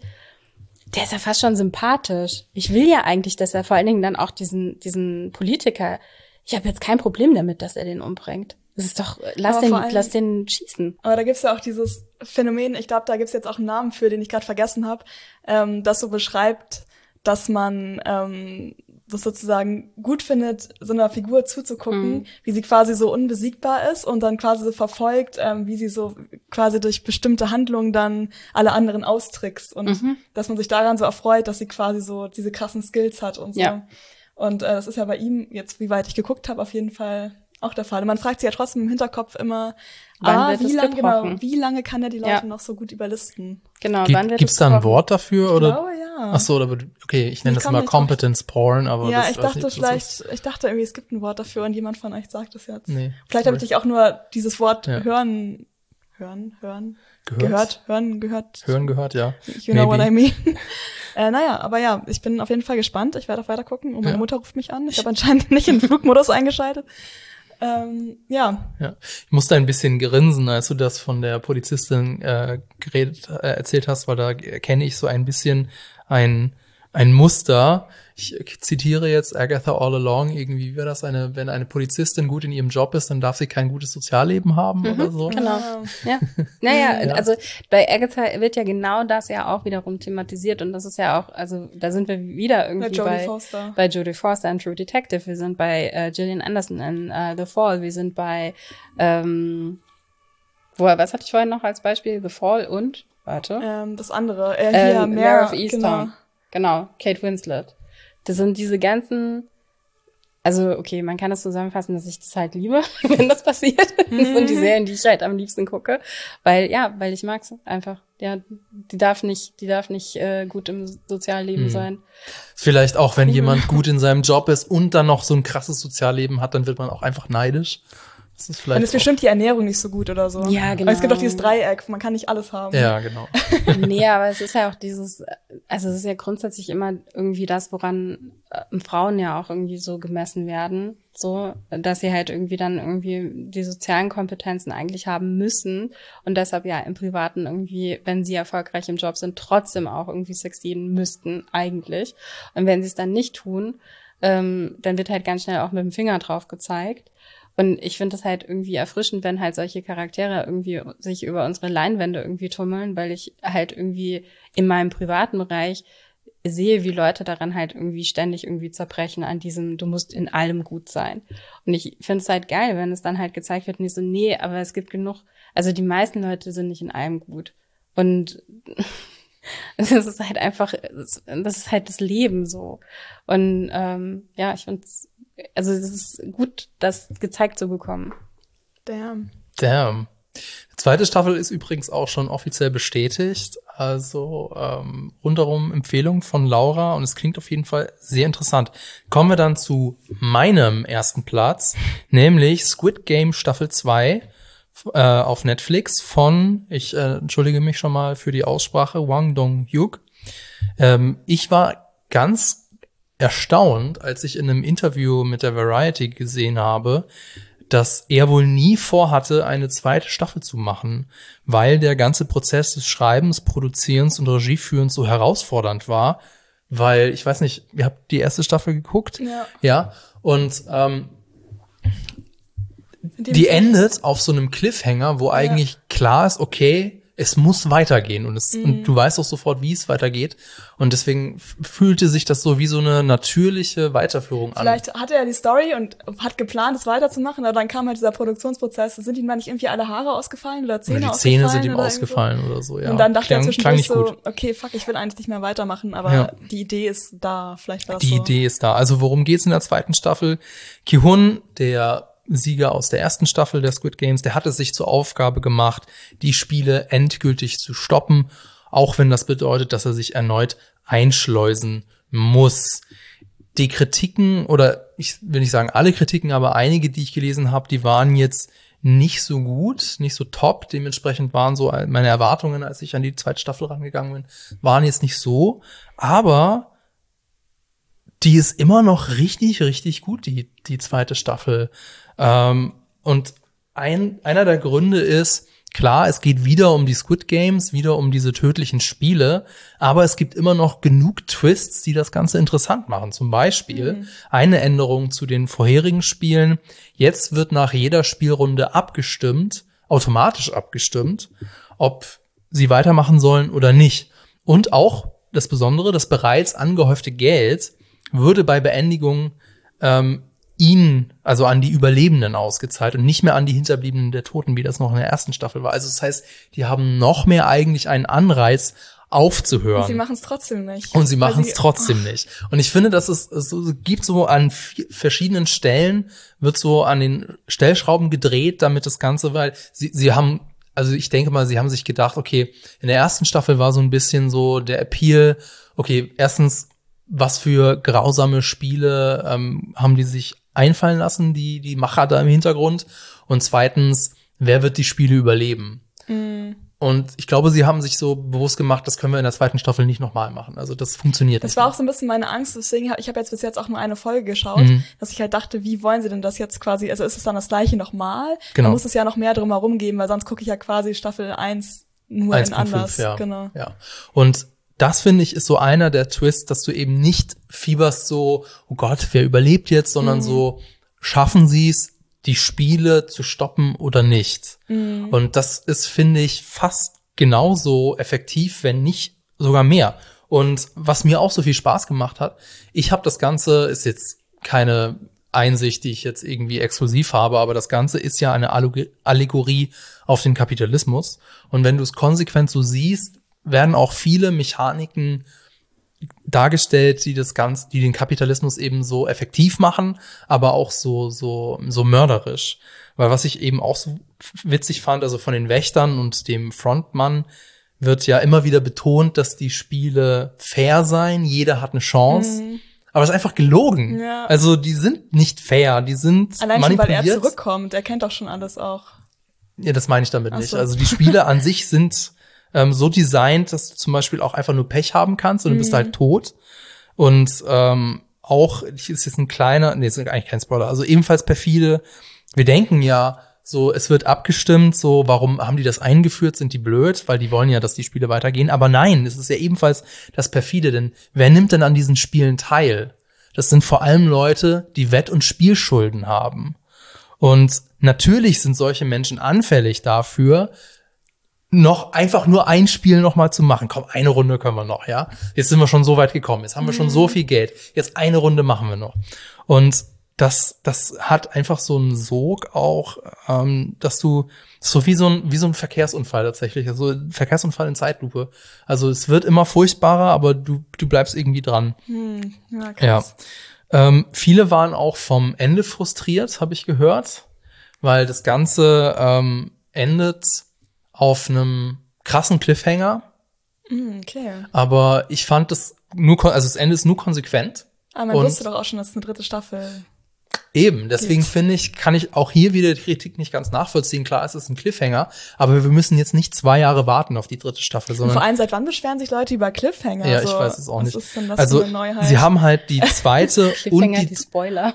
der ist ja fast schon sympathisch. Ich will ja eigentlich, dass er vor allen Dingen dann auch diesen diesen Politiker, ich habe jetzt kein Problem damit, dass er den umbringt. Das ist doch, lass Aber den, vor allem- lass den schießen. Aber da gibt's ja auch dieses Phänomen, ich glaube, da gibt's jetzt auch einen Namen für, den ich gerade vergessen habe, ähm, das so beschreibt, dass man ähm, das sozusagen gut findet, so einer Figur zuzugucken, Mhm. wie sie quasi so unbesiegbar ist und dann quasi so verfolgt, ähm, wie sie so quasi durch bestimmte Handlungen dann alle anderen austrickst und Mhm. dass man sich daran so erfreut, dass sie quasi so diese krassen Skills hat und so. Ja. Und äh, das ist ja bei ihm jetzt, wie weit ich geguckt habe, auf jeden Fall auch der Fall. Und man fragt sich ja trotzdem im Hinterkopf immer, Wann ah, wird wie es lange genau, gebrochen? wie lange kann er die Leute Ja. noch so gut überlisten? Genau, Gibt, wann wird gibt's es da ein gebrochen? Wort dafür Ich oder? glaube, ja. Ach so, aber du- okay, ich nenne Ich das komm immer nicht drauf. Competence Porn, aber Ja, das ich weiß dachte nicht, ob das vielleicht, ist. ich dachte irgendwie, es gibt ein Wort dafür und jemand von euch sagt es jetzt. Nee, Vielleicht habe ich sorry. dich auch nur dieses Wort Ja. hören, hören, hören, Gehört? gehört, hören, gehört. Hören gehört, ja. You know what I Maybe. mean. äh, naja, aber ja, ich bin auf jeden Fall gespannt. Ich werde auch weiter gucken. Und meine Ja. Mutter ruft mich an. Ich habe anscheinend nicht in den Flugmodus eingeschaltet. Ähm, ja, Ja, ich musste ein bisschen grinsen, als du das von der Polizistin äh, geredet, äh, erzählt hast, weil da kenne ich so ein bisschen ein ein Muster. Ich zitiere jetzt Agatha All Along, irgendwie wäre das eine, wenn eine Polizistin gut in ihrem Job ist, dann darf sie kein gutes Sozialleben haben mhm, oder so. Genau, ja. Naja, ja. Also bei Agatha wird ja genau das ja auch wiederum thematisiert und das ist ja auch, also da sind wir wieder irgendwie bei bei, Foster. bei Jodie Foster in True Detective, wir sind bei äh, Gillian Anderson in uh, The Fall, wir sind bei, ähm, wo, was hatte ich vorhin noch als Beispiel? The Fall und, warte. Ähm, das andere, äh, hier, ähm, Mare of Easttown. Genau. genau, Kate Winslet. Das sind diese ganzen, also okay, man kann das zusammenfassen, dass ich das halt liebe, wenn das passiert. Das sind die Serien, die ich halt am liebsten gucke, weil ja, weil ich mag's einfach. Ja, die darf nicht, die darf nicht äh, gut im Sozialleben hm. sein. Vielleicht auch, wenn jemand gut in seinem Job ist und dann noch so ein krasses Sozialleben hat, dann wird man auch einfach neidisch. Das ist vielleicht dann ist bestimmt die Ernährung nicht so gut oder so. Ja, genau. Aber es gibt auch dieses Dreieck, man kann nicht alles haben. Ja, genau. Nee, aber es ist ja auch dieses, also es ist ja grundsätzlich immer irgendwie das, woran äh, Frauen ja auch irgendwie so gemessen werden, so, dass sie halt irgendwie dann irgendwie die sozialen Kompetenzen eigentlich haben müssen und deshalb ja im Privaten irgendwie, wenn sie erfolgreich im Job sind, trotzdem auch irgendwie succeeden müssten eigentlich. Und wenn sie es dann nicht tun, ähm, dann wird halt ganz schnell auch mit dem Finger drauf gezeigt. Und ich finde das halt irgendwie erfrischend, wenn halt solche Charaktere irgendwie sich über unsere Leinwände irgendwie tummeln, weil ich halt irgendwie in meinem privaten Bereich sehe, wie Leute daran halt irgendwie ständig irgendwie zerbrechen an diesem, du musst in allem gut sein. Und ich finde es halt geil, wenn es dann halt gezeigt wird, nicht so, nee, aber es gibt genug, also die meisten Leute sind nicht in allem gut. Und das ist halt einfach, das ist halt das Leben so. Und ähm, ja, ich finde es, also es ist gut, das gezeigt zu bekommen. Damn. Damn. Die zweite Staffel ist übrigens auch schon offiziell bestätigt. Also ähm, rundherum Empfehlung von Laura und es klingt auf jeden Fall sehr interessant. Kommen wir dann zu meinem ersten Platz, nämlich Squid Game Staffel zwei äh, auf Netflix von, ich äh, entschuldige mich schon mal für die Aussprache, Wang Dong-hyuk. Ähm, ich war ganz erstaunt, als ich in einem Interview mit der Variety gesehen habe, dass er wohl nie vorhatte, eine zweite Staffel zu machen, weil der ganze Prozess des Schreibens, Produzierens und Regieführens so herausfordernd war. Weil, ich weiß nicht, ihr habt die erste Staffel geguckt? Ja. Ja. Und ähm, die endet auf so einem Cliffhanger, wo ja. eigentlich klar ist, okay, es muss weitergehen und es, mhm. und du weißt auch sofort, wie es weitergeht. Und deswegen fühlte sich das so wie so eine natürliche Weiterführung an. Vielleicht hatte er die Story und hat geplant, es weiterzumachen, aber dann kam halt dieser Produktionsprozess. Sind ihm mal nicht irgendwie alle Haare ausgefallen oder Zähne oder die ausgefallen? Zähne sind ihm oder ausgefallen so? oder so, ja. Und dann dachte klang, er zwischendurch so, gut. okay, fuck, ich will eigentlich nicht mehr weitermachen, aber ja. die Idee ist da. Vielleicht war das Die so. Idee ist da. Also worum geht's in der zweiten Staffel? Ki-hun, der Sieger aus der ersten Staffel der Squid Games, der hat es sich zur Aufgabe gemacht, die Spiele endgültig zu stoppen, auch wenn das bedeutet, dass er sich erneut einschleusen muss. Die Kritiken, oder ich will nicht sagen alle Kritiken, aber einige, die ich gelesen habe, die waren jetzt nicht so gut, nicht so top. Dementsprechend waren so meine Erwartungen, als ich an die zweite Staffel rangegangen bin, waren jetzt nicht so. Aber die ist immer noch richtig, richtig gut, die, die zweite Staffel. Ähm, und ein, einer der Gründe ist, klar, es geht wieder um die Squid Games, wieder um diese tödlichen Spiele, aber es gibt immer noch genug Twists, die das Ganze interessant machen. Zum Beispiel mhm. eine Änderung zu den vorherigen Spielen. Jetzt wird nach jeder Spielrunde abgestimmt, automatisch abgestimmt, ob sie weitermachen sollen oder nicht. Und auch das Besondere, das bereits angehäufte Geld würde bei Beendigung ähm, ihnen, also an die Überlebenden ausgezahlt und nicht mehr an die Hinterbliebenen der Toten, wie das noch in der ersten Staffel war. Also das heißt, die haben noch mehr eigentlich einen Anreiz, aufzuhören. Und sie machen es trotzdem nicht. Und sie machen es trotzdem nicht. Und ich finde, dass es, es so, gibt so an vier, verschiedenen Stellen, wird so an den Stellschrauben gedreht, damit das Ganze, weil sie, sie haben, also ich denke mal, sie haben sich gedacht, okay, in der ersten Staffel war so ein bisschen so der Appeal, okay, erstens, was für grausame Spiele ähm, haben die sich einfallen lassen, die die Macher da im Hintergrund? Und zweitens, wer wird die Spiele überleben? Mm. Und ich glaube, sie haben sich so bewusst gemacht, das können wir in der zweiten Staffel nicht nochmal machen. Also das funktioniert das nicht. Das war mehr. auch so ein bisschen meine Angst. Deswegen hab, ich habe jetzt bis jetzt auch nur eine Folge geschaut, mhm. dass ich halt dachte, wie wollen sie denn das jetzt quasi, also ist es dann das Gleiche nochmal? Genau. Da muss es ja noch mehr drumherum geben, weil sonst gucke ich ja quasi Staffel eins nur eins in von anders. fünf, ja. Genau. Ja. Und das, finde ich, ist so einer der Twists, dass du eben nicht fieberst so, oh Gott, wer überlebt jetzt, sondern mhm. so, schaffen sie es, die Spiele zu stoppen oder nicht? Mhm. Und das ist, finde ich, fast genauso effektiv, wenn nicht sogar mehr. Und was mir auch so viel Spaß gemacht hat, ich habe das Ganze, ist jetzt keine Einsicht, die ich jetzt irgendwie exklusiv habe, aber das Ganze ist ja eine Allegorie auf den Kapitalismus. Und wenn du es konsequent so siehst, werden auch viele Mechaniken dargestellt, die das Ganze, die den Kapitalismus eben so effektiv machen, aber auch so, so, so mörderisch. Weil was ich eben auch so witzig fand, also von den Wächtern und dem Frontmann wird ja immer wieder betont, dass die Spiele fair seien, jeder hat eine Chance. Mhm. Aber es ist einfach gelogen. Ja. Also die sind nicht fair, die sind allein schon, manipuliert. weil er zurückkommt, er kennt doch schon alles auch. Ja, das meine ich damit Ach nicht. so. Also die Spiele an sich sind ähm, so designt, dass du zum Beispiel auch einfach nur Pech haben kannst und du bist halt tot. Und ähm, auch, das ist jetzt ein kleiner, nee, das ist eigentlich kein Spoiler, also ebenfalls perfide. Wir denken ja, so, es wird abgestimmt, so, warum haben die das eingeführt, sind die blöd, weil die wollen ja, dass die Spiele weitergehen. Aber nein, es ist ja ebenfalls das perfide, denn wer nimmt denn an diesen Spielen teil? Das sind vor allem Leute, die Wett- und Spielschulden haben. Und natürlich sind solche Menschen anfällig dafür, noch einfach nur ein Spiel noch mal zu machen. Komm, eine Runde können wir noch, ja? Jetzt sind wir schon so weit gekommen. Jetzt haben wir schon so viel Geld. Jetzt eine Runde machen wir noch. Und das, das hat einfach so einen Sog auch, ähm, dass du so wie so ein, wie so ein Verkehrsunfall tatsächlich, also ein Verkehrsunfall in Zeitlupe. Also es wird immer furchtbarer, aber du, du bleibst irgendwie dran. Hm, ja, krass. Ja. Ähm, viele waren auch vom Ende frustriert, habe ich gehört, weil das Ganze ähm, endet auf einem krassen Cliffhanger. Okay. Aber ich fand das nur, also das Ende ist nur konsequent. Aber man wusste doch auch schon, dass es eine dritte Staffel eben, deswegen finde ich, kann ich auch hier wieder die Kritik nicht ganz nachvollziehen. Klar, es ist ein Cliffhanger, aber wir müssen jetzt nicht zwei Jahre warten auf die dritte Staffel, sondern. Und vor allem, seit wann beschweren sich Leute über Cliffhanger? Ja, so, ich weiß es auch nicht. Was ist denn das also, für eine Neuheit? sie haben halt die zweite und die, die Spoiler.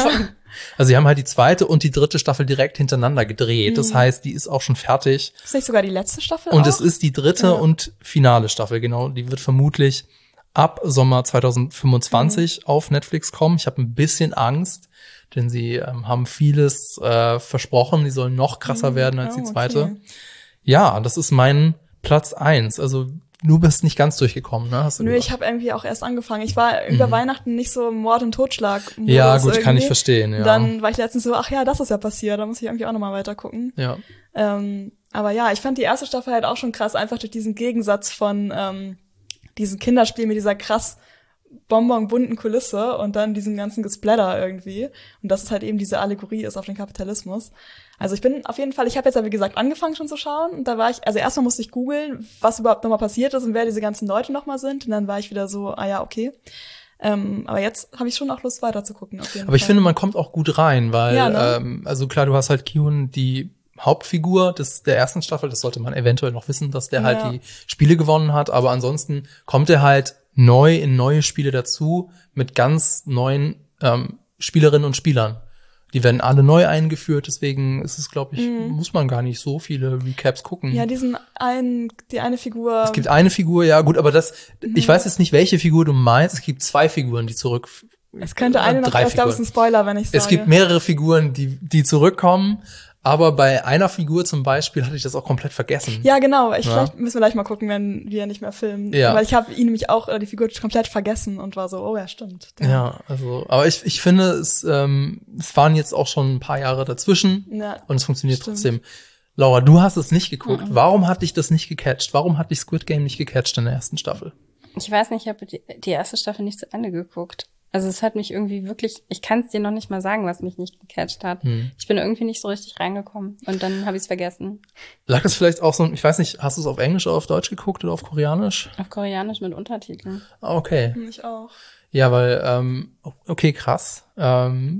also sie haben halt die zweite und die dritte Staffel direkt hintereinander gedreht. Mhm. Das heißt, die ist auch schon fertig. Ist nicht sogar die letzte Staffel Und auch? es ist die dritte ja. und finale Staffel, genau. Die wird vermutlich ab Sommer zwanzig fünfundzwanzig mhm. auf Netflix kommen. Ich habe ein bisschen Angst, denn sie ähm, haben vieles äh, versprochen. Die sollen noch krasser mhm. werden als oh, die zweite. Okay. Ja, das ist mein Platz eins. Also du bist nicht ganz durchgekommen, ne? Hast du Nö, gesagt? ich habe irgendwie auch erst angefangen. Ich war mhm. über Weihnachten nicht so im Mord- und Totschlag. Ja, gut, irgendwie. kann ich verstehen, ja. Dann war ich letztens so, ach ja, das ist ja passiert. Da muss ich irgendwie auch nochmal weiter gucken. Ja. Ähm, aber ja, ich fand die erste Staffel halt auch schon krass, einfach durch diesen Gegensatz von ähm, diesem Kinderspiel mit dieser krass bonbonbunten Kulisse und dann diesem ganzen Gesplatter irgendwie. Und dass es halt eben diese Allegorie ist auf den Kapitalismus. Also ich bin auf jeden Fall, ich habe jetzt ja wie gesagt angefangen schon zu schauen und da war ich, also erstmal musste ich googeln, was überhaupt nochmal passiert ist und wer diese ganzen Leute nochmal sind. Und dann war ich wieder so, ah ja, okay. Ähm, aber jetzt habe ich schon auch Lust weiter zu gucken. Auf jeden aber ich Fall. finde, man kommt auch gut rein, weil, ja, ne? ähm, also klar, du hast halt Kyun, die Hauptfigur des der ersten Staffel, das sollte man eventuell noch wissen, dass der halt Ja. die Spiele gewonnen hat, aber ansonsten kommt er halt neu in neue Spiele dazu mit ganz neuen ähm, Spielerinnen und Spielern. Die werden alle neu eingeführt, deswegen ist es, glaube ich, Mhm. muss man gar nicht so viele Recaps gucken. Ja, diesen einen, die eine Figur. Es gibt eine Figur, ja gut, aber das, Mhm. ich weiß jetzt nicht, welche Figur du meinst. Es gibt zwei Figuren, die zurück. Es könnte eine noch, drei ich glaube, es ist ein Spoiler, wenn ich sage. Es gibt mehrere Figuren, die die zurückkommen, aber bei einer Figur zum Beispiel hatte ich das auch komplett vergessen. Ja, genau. Ich, Ja. Vielleicht müssen wir gleich mal gucken, wenn wir nicht mehr filmen. Ja. Weil ich habe ihn nämlich auch, äh, die Figur komplett vergessen und war so, oh ja, stimmt. Der- Ja, also, aber ich ich finde, es ähm, es waren jetzt auch schon ein paar Jahre dazwischen Ja. und es funktioniert Stimmt. trotzdem. Laura, du hast es nicht geguckt. Mhm. Warum hat dich das nicht gecatcht? Warum hat dich Squid Game nicht gecatcht in der ersten Staffel? Ich weiß nicht, ich habe die, die erste Staffel nicht zu Ende geguckt. Also es hat mich irgendwie wirklich, ich kann es dir noch nicht mal sagen, was mich nicht gecatcht hat. Hm. Ich bin irgendwie nicht so richtig reingekommen und dann habe ich es vergessen. Lag das vielleicht auch so, ich weiß nicht, hast du es auf Englisch oder auf Deutsch geguckt oder auf Koreanisch? Auf Koreanisch mit Untertiteln. Ah, okay. Ich auch. Ja, weil, ähm, okay, krass. Ähm,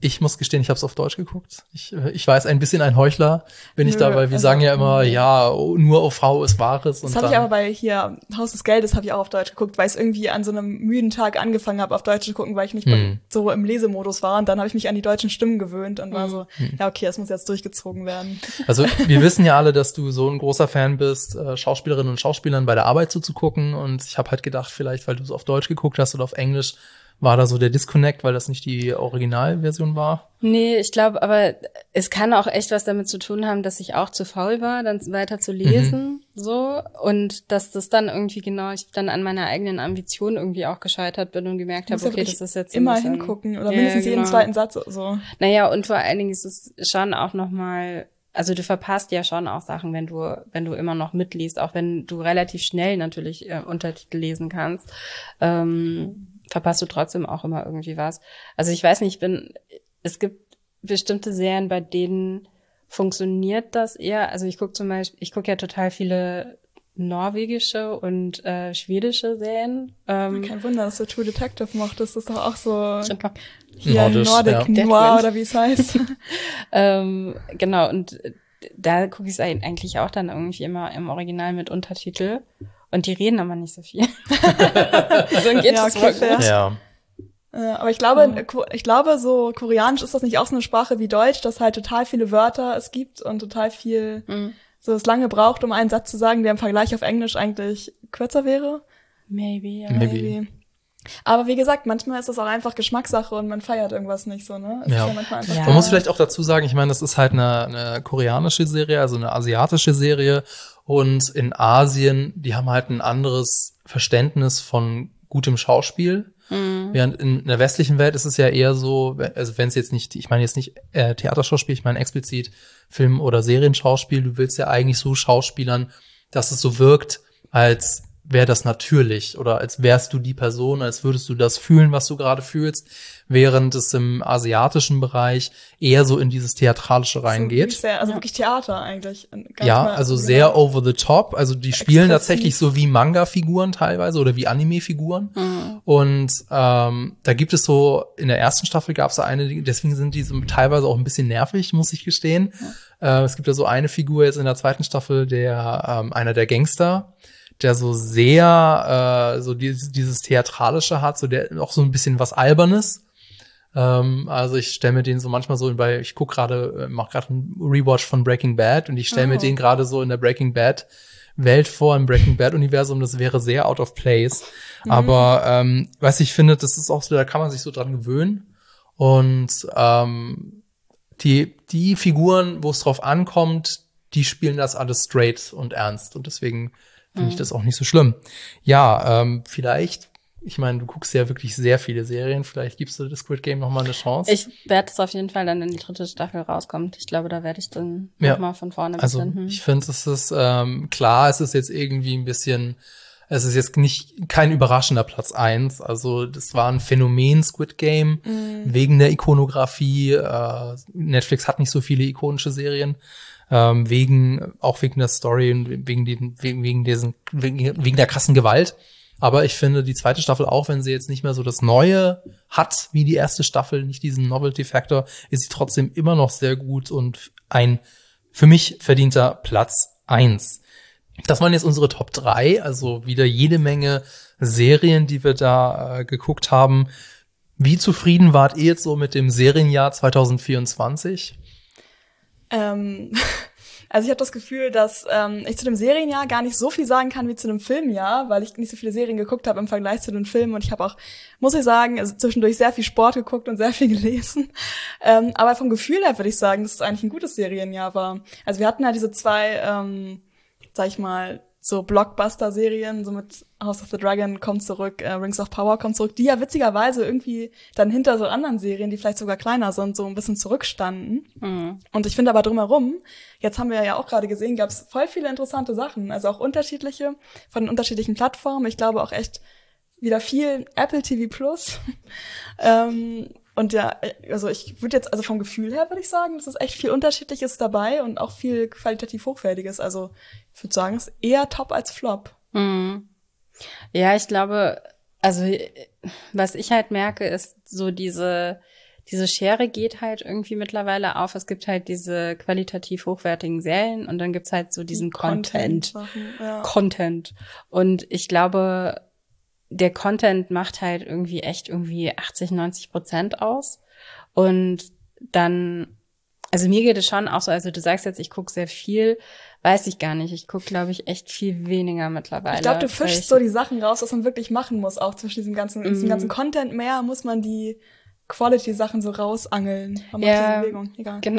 Ich muss gestehen, ich habe es auf Deutsch geguckt. Ich, ich weiß, ein bisschen ein Heuchler bin ich Nö, da, weil wir also, sagen ja immer, ja, nur O V ist Wahres. Das und habe ich dann, aber bei hier Haus des Geldes habe ich auch auf Deutsch geguckt, weil ich irgendwie an so einem müden Tag angefangen habe, auf Deutsch zu gucken, weil ich nicht Hm. so im Lesemodus war. Und dann habe ich mich an die deutschen Stimmen gewöhnt und war so, Hm. ja okay, das muss jetzt durchgezogen werden. Also wir wissen ja alle, dass du so ein großer Fan bist, äh, Schauspielerinnen und Schauspielern bei der Arbeit zuzugucken. Und ich habe halt gedacht, vielleicht, weil du es auf Deutsch geguckt hast oder auf Englisch, war da so der Disconnect, weil das nicht die Originalversion war? Nee, ich glaube, aber es kann auch echt was damit zu tun haben, dass ich auch zu faul war, dann weiter zu lesen, mhm. so. Und dass das dann irgendwie genau, ich dann an meiner eigenen Ambition irgendwie auch gescheitert bin und gemerkt habe, okay, das ist jetzt immer hingucken oder ja, mindestens genau. jeden zweiten Satz so. Naja, und vor allen Dingen ist es schon auch nochmal, also du verpasst ja schon auch Sachen, wenn du, wenn du immer noch mitliest, auch wenn du relativ schnell natürlich äh, Untertitel lesen kannst, ähm, verpasst du trotzdem auch immer irgendwie was. Also ich weiß nicht, ich bin, es gibt bestimmte Serien, bei denen funktioniert das eher. Also ich gucke zum Beispiel, ich gucke ja total viele norwegische und äh, schwedische Serien. Ähm, Kein Wunder, dass du True Detective mochtest. Das ist doch auch so hier Nordisch, Nordic ja. Noir oder wie es heißt. ähm, genau, und da gucke ich es eigentlich auch dann irgendwie immer im Original mit Untertitel. Und die reden aber nicht so viel. Dann geht ja, es okay, voll gut. Ja. Aber ich glaube, ich glaube, so Koreanisch ist das nicht auch so eine Sprache wie Deutsch, dass halt total viele Wörter es gibt und total viel, mhm. so es lange braucht, um einen Satz zu sagen, der im Vergleich auf Englisch eigentlich kürzer wäre. Maybe, ja. Maybe. Maybe. Aber wie gesagt, manchmal ist das auch einfach Geschmackssache und man feiert irgendwas nicht so, ne? Es ja. ist ja manchmal einfach Ja. Man muss vielleicht auch dazu sagen, ich meine, das ist halt eine, eine koreanische Serie, also eine asiatische Serie. Und in Asien, die haben halt ein anderes Verständnis von gutem Schauspiel. Mhm. Während in der westlichen Welt ist es ja eher so, also wenn es jetzt nicht, ich meine jetzt nicht äh, Theaterschauspiel, ich meine explizit Film- oder Serienschauspiel, du willst ja eigentlich so schauspielern, dass es so wirkt, als wäre das natürlich oder als wärst du die Person, als würdest du das fühlen, was du gerade fühlst, während es im asiatischen Bereich eher so in dieses Theatralische reingeht. So sehr, also wirklich Theater eigentlich. Ja, also sehr genau. over the top. Also die spielen Expressiv. tatsächlich so wie Manga-Figuren teilweise oder wie Anime-Figuren. Mhm. Und ähm, da gibt es so, in der ersten Staffel gab es da eine, deswegen sind die so teilweise auch ein bisschen nervig, muss ich gestehen. Mhm. Äh, es gibt ja so eine Figur jetzt in der zweiten Staffel, der ähm, einer der Gangster, der so sehr äh, so dieses, dieses Theatralische hat, so der auch so ein bisschen was Albernes. Ähm, also ich stelle mir den so manchmal so bei, ich gucke gerade, mache gerade einen Rewatch von Breaking Bad und ich stelle oh. mir den gerade so in der Breaking Bad Welt vor, im Breaking Bad Universum. Das wäre sehr out of place. Mhm. Aber ähm, was ich finde, das ist auch so, da kann man sich so dran gewöhnen. Und ähm, die die Figuren, wo es drauf ankommt, die spielen das alles straight und ernst und deswegen finde ich das auch nicht so schlimm. Ja, ähm, vielleicht, ich meine, du guckst ja wirklich sehr viele Serien, vielleicht gibst du das Squid Game noch mal eine Chance. Ich werde es auf jeden Fall dann, wenn die dritte Staffel rauskommt. Ich glaube, da werde ich dann ja. noch mal von vorne Also befinden. Ich finde, es ist ähm, klar, es ist jetzt irgendwie ein bisschen, es ist jetzt nicht kein überraschender Platz eins. Also das war ein Phänomen, Squid Game, mhm. wegen der Ikonografie. Äh, Netflix hat nicht so viele ikonische Serien. Ähm, wegen, auch wegen der Story und wegen, den, wegen, wegen, diesen, wegen, wegen der krassen Gewalt. Aber ich finde, die zweite Staffel, auch wenn sie jetzt nicht mehr so das Neue hat, wie die erste Staffel, nicht diesen Novelty-Factor, ist sie trotzdem immer noch sehr gut und ein für mich verdienter Platz eins. Das waren jetzt unsere Top drei, also wieder jede Menge Serien, die wir da äh, geguckt haben. Wie zufrieden wart ihr jetzt so mit dem Serienjahr zwanzig vierundzwanzig? Ähm, also ich habe das Gefühl, dass ähm, ich zu dem Serienjahr gar nicht so viel sagen kann wie zu einem Filmjahr, weil ich nicht so viele Serien geguckt habe im Vergleich zu den Filmen und ich habe auch, muss ich sagen, also zwischendurch sehr viel Sport geguckt und sehr viel gelesen. Ähm, aber vom Gefühl her würde ich sagen, dass es eigentlich ein gutes Serienjahr war. Also wir hatten ja diese zwei, ähm, sag ich mal, so Blockbuster-Serien, so mit House of the Dragon kommt zurück, äh, Rings of Power kommt zurück, die ja witzigerweise irgendwie dann hinter so anderen Serien, die vielleicht sogar kleiner sind, so ein bisschen zurückstanden. Mhm. Und ich finde aber drumherum, jetzt haben wir ja auch gerade gesehen, gab es voll viele interessante Sachen, also auch unterschiedliche, von den unterschiedlichen Plattformen. Ich glaube auch echt wieder viel Apple T V Plus. ähm, Und ja, also ich würde jetzt, also vom Gefühl her würde ich sagen, dass es echt viel Unterschiedliches dabei und auch viel qualitativ Hochwertiges. Also ich würde sagen, es ist eher Top als Flop. Mhm. Ja, ich glaube, also was ich halt merke, ist so diese diese Schere geht halt irgendwie mittlerweile auf. Es gibt halt diese qualitativ hochwertigen Serien und dann gibt's halt so diesen Content. Content, ja. Content. Und ich glaube, der Content macht halt irgendwie echt irgendwie achtzig, neunzig Prozent aus. Und dann, also mir geht es schon auch so, also du sagst jetzt, ich gucke sehr viel, weiß ich gar nicht. Ich gucke, glaube ich, echt viel weniger mittlerweile. Ich glaube, du fischst so die Sachen raus, was man wirklich machen muss. Auch zwischen diesem ganzen, mm. diesem ganzen Content mehr muss man die Quality-Sachen so rausangeln. Man macht ja, diese Bewegung. Egal. Genau.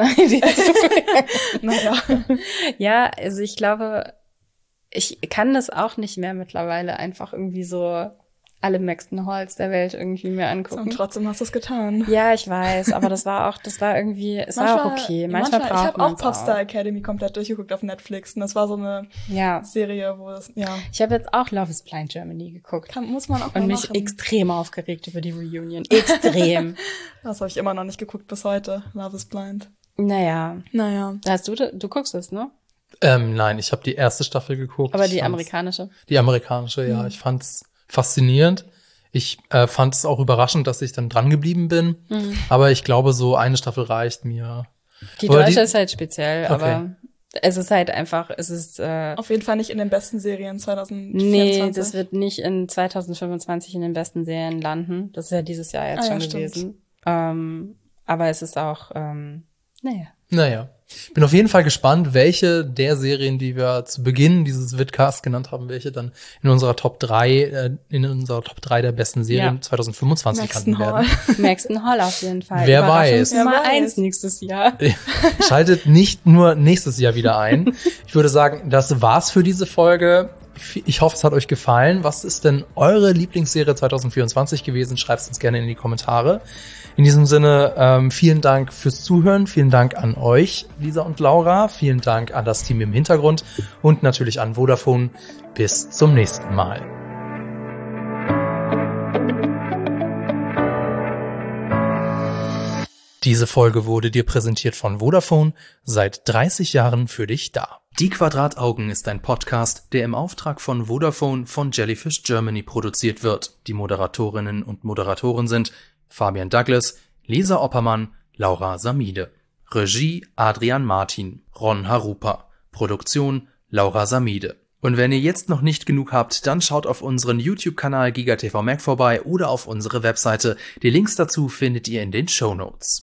Naja. Ja, also ich glaube, ich kann das auch nicht mehr mittlerweile einfach irgendwie so alle Maxton Halls der Welt irgendwie mir angucken. Und trotzdem hast du es getan. Ja, ich weiß, aber das war auch, das war irgendwie, es manchmal, war auch okay. Manchmal, manchmal braucht ich habe auch Popstar Academy komplett durchgeguckt auf Netflix und das war so eine ja. Serie, wo das, ja. Ich habe jetzt auch Love is Blind Germany geguckt. Kann, muss man auch mal Und mich machen. extrem aufgeregt über die Reunion. Extrem. Das habe ich immer noch nicht geguckt bis heute. Love is Blind. Naja. Naja. Hast du, du guckst es, ne? Ähm, nein, ich habe die erste Staffel geguckt. Aber die amerikanische? Die amerikanische, ja. Mhm. Ich fand's faszinierend. Ich äh, fand es auch überraschend, dass ich dann dran geblieben bin. Mhm. Aber ich glaube, so eine Staffel reicht mir. Die deutsche die, ist halt speziell, okay. aber es ist halt einfach, es ist äh, auf jeden Fall nicht in den besten Serien zwanzig vierundzwanzig. Nee, das wird nicht in zwanzig fünfundzwanzig in den besten Serien landen. Das ist ja dieses Jahr jetzt ah, schon ja, gewesen. Ähm, aber es ist auch, ähm, naja. Naja. Bin auf jeden Fall gespannt, welche der Serien, die wir zu Beginn dieses Vidcast genannt haben, welche dann in unserer Top drei, äh, in unserer Top drei der besten Serien ja. zwanzig fünfundzwanzig landen werden. Maxton Hall auf jeden Fall. Wer weiß. Nummer eins nächstes Jahr. Schaltet nicht nur nächstes Jahr wieder ein. Ich würde sagen, das war's für diese Folge. Ich hoffe, es hat euch gefallen. Was ist denn eure Lieblingsserie zwanzig vierundzwanzig gewesen? Schreibt es uns gerne in die Kommentare. In diesem Sinne, ähm, vielen Dank fürs Zuhören. Vielen Dank an euch, Lisa und Laura. Vielen Dank an das Team im Hintergrund und natürlich an Vodafone. Bis zum nächsten Mal. Diese Folge wurde dir präsentiert von Vodafone, seit dreißig Jahren für dich da. Die Quadrataugen ist ein Podcast, der im Auftrag von Vodafone von Jellyfish Germany produziert wird. Die Moderatorinnen und Moderatoren sind Fabian Douglas, Lisa Oppermann, Laura Samide. Regie Adrian Martin, Ron Harupa. Produktion Laura Samide. Und wenn ihr jetzt noch nicht genug habt, dann schaut auf unseren YouTube-Kanal GigaTV Mac vorbei oder auf unsere Webseite. Die Links dazu findet ihr in den Shownotes.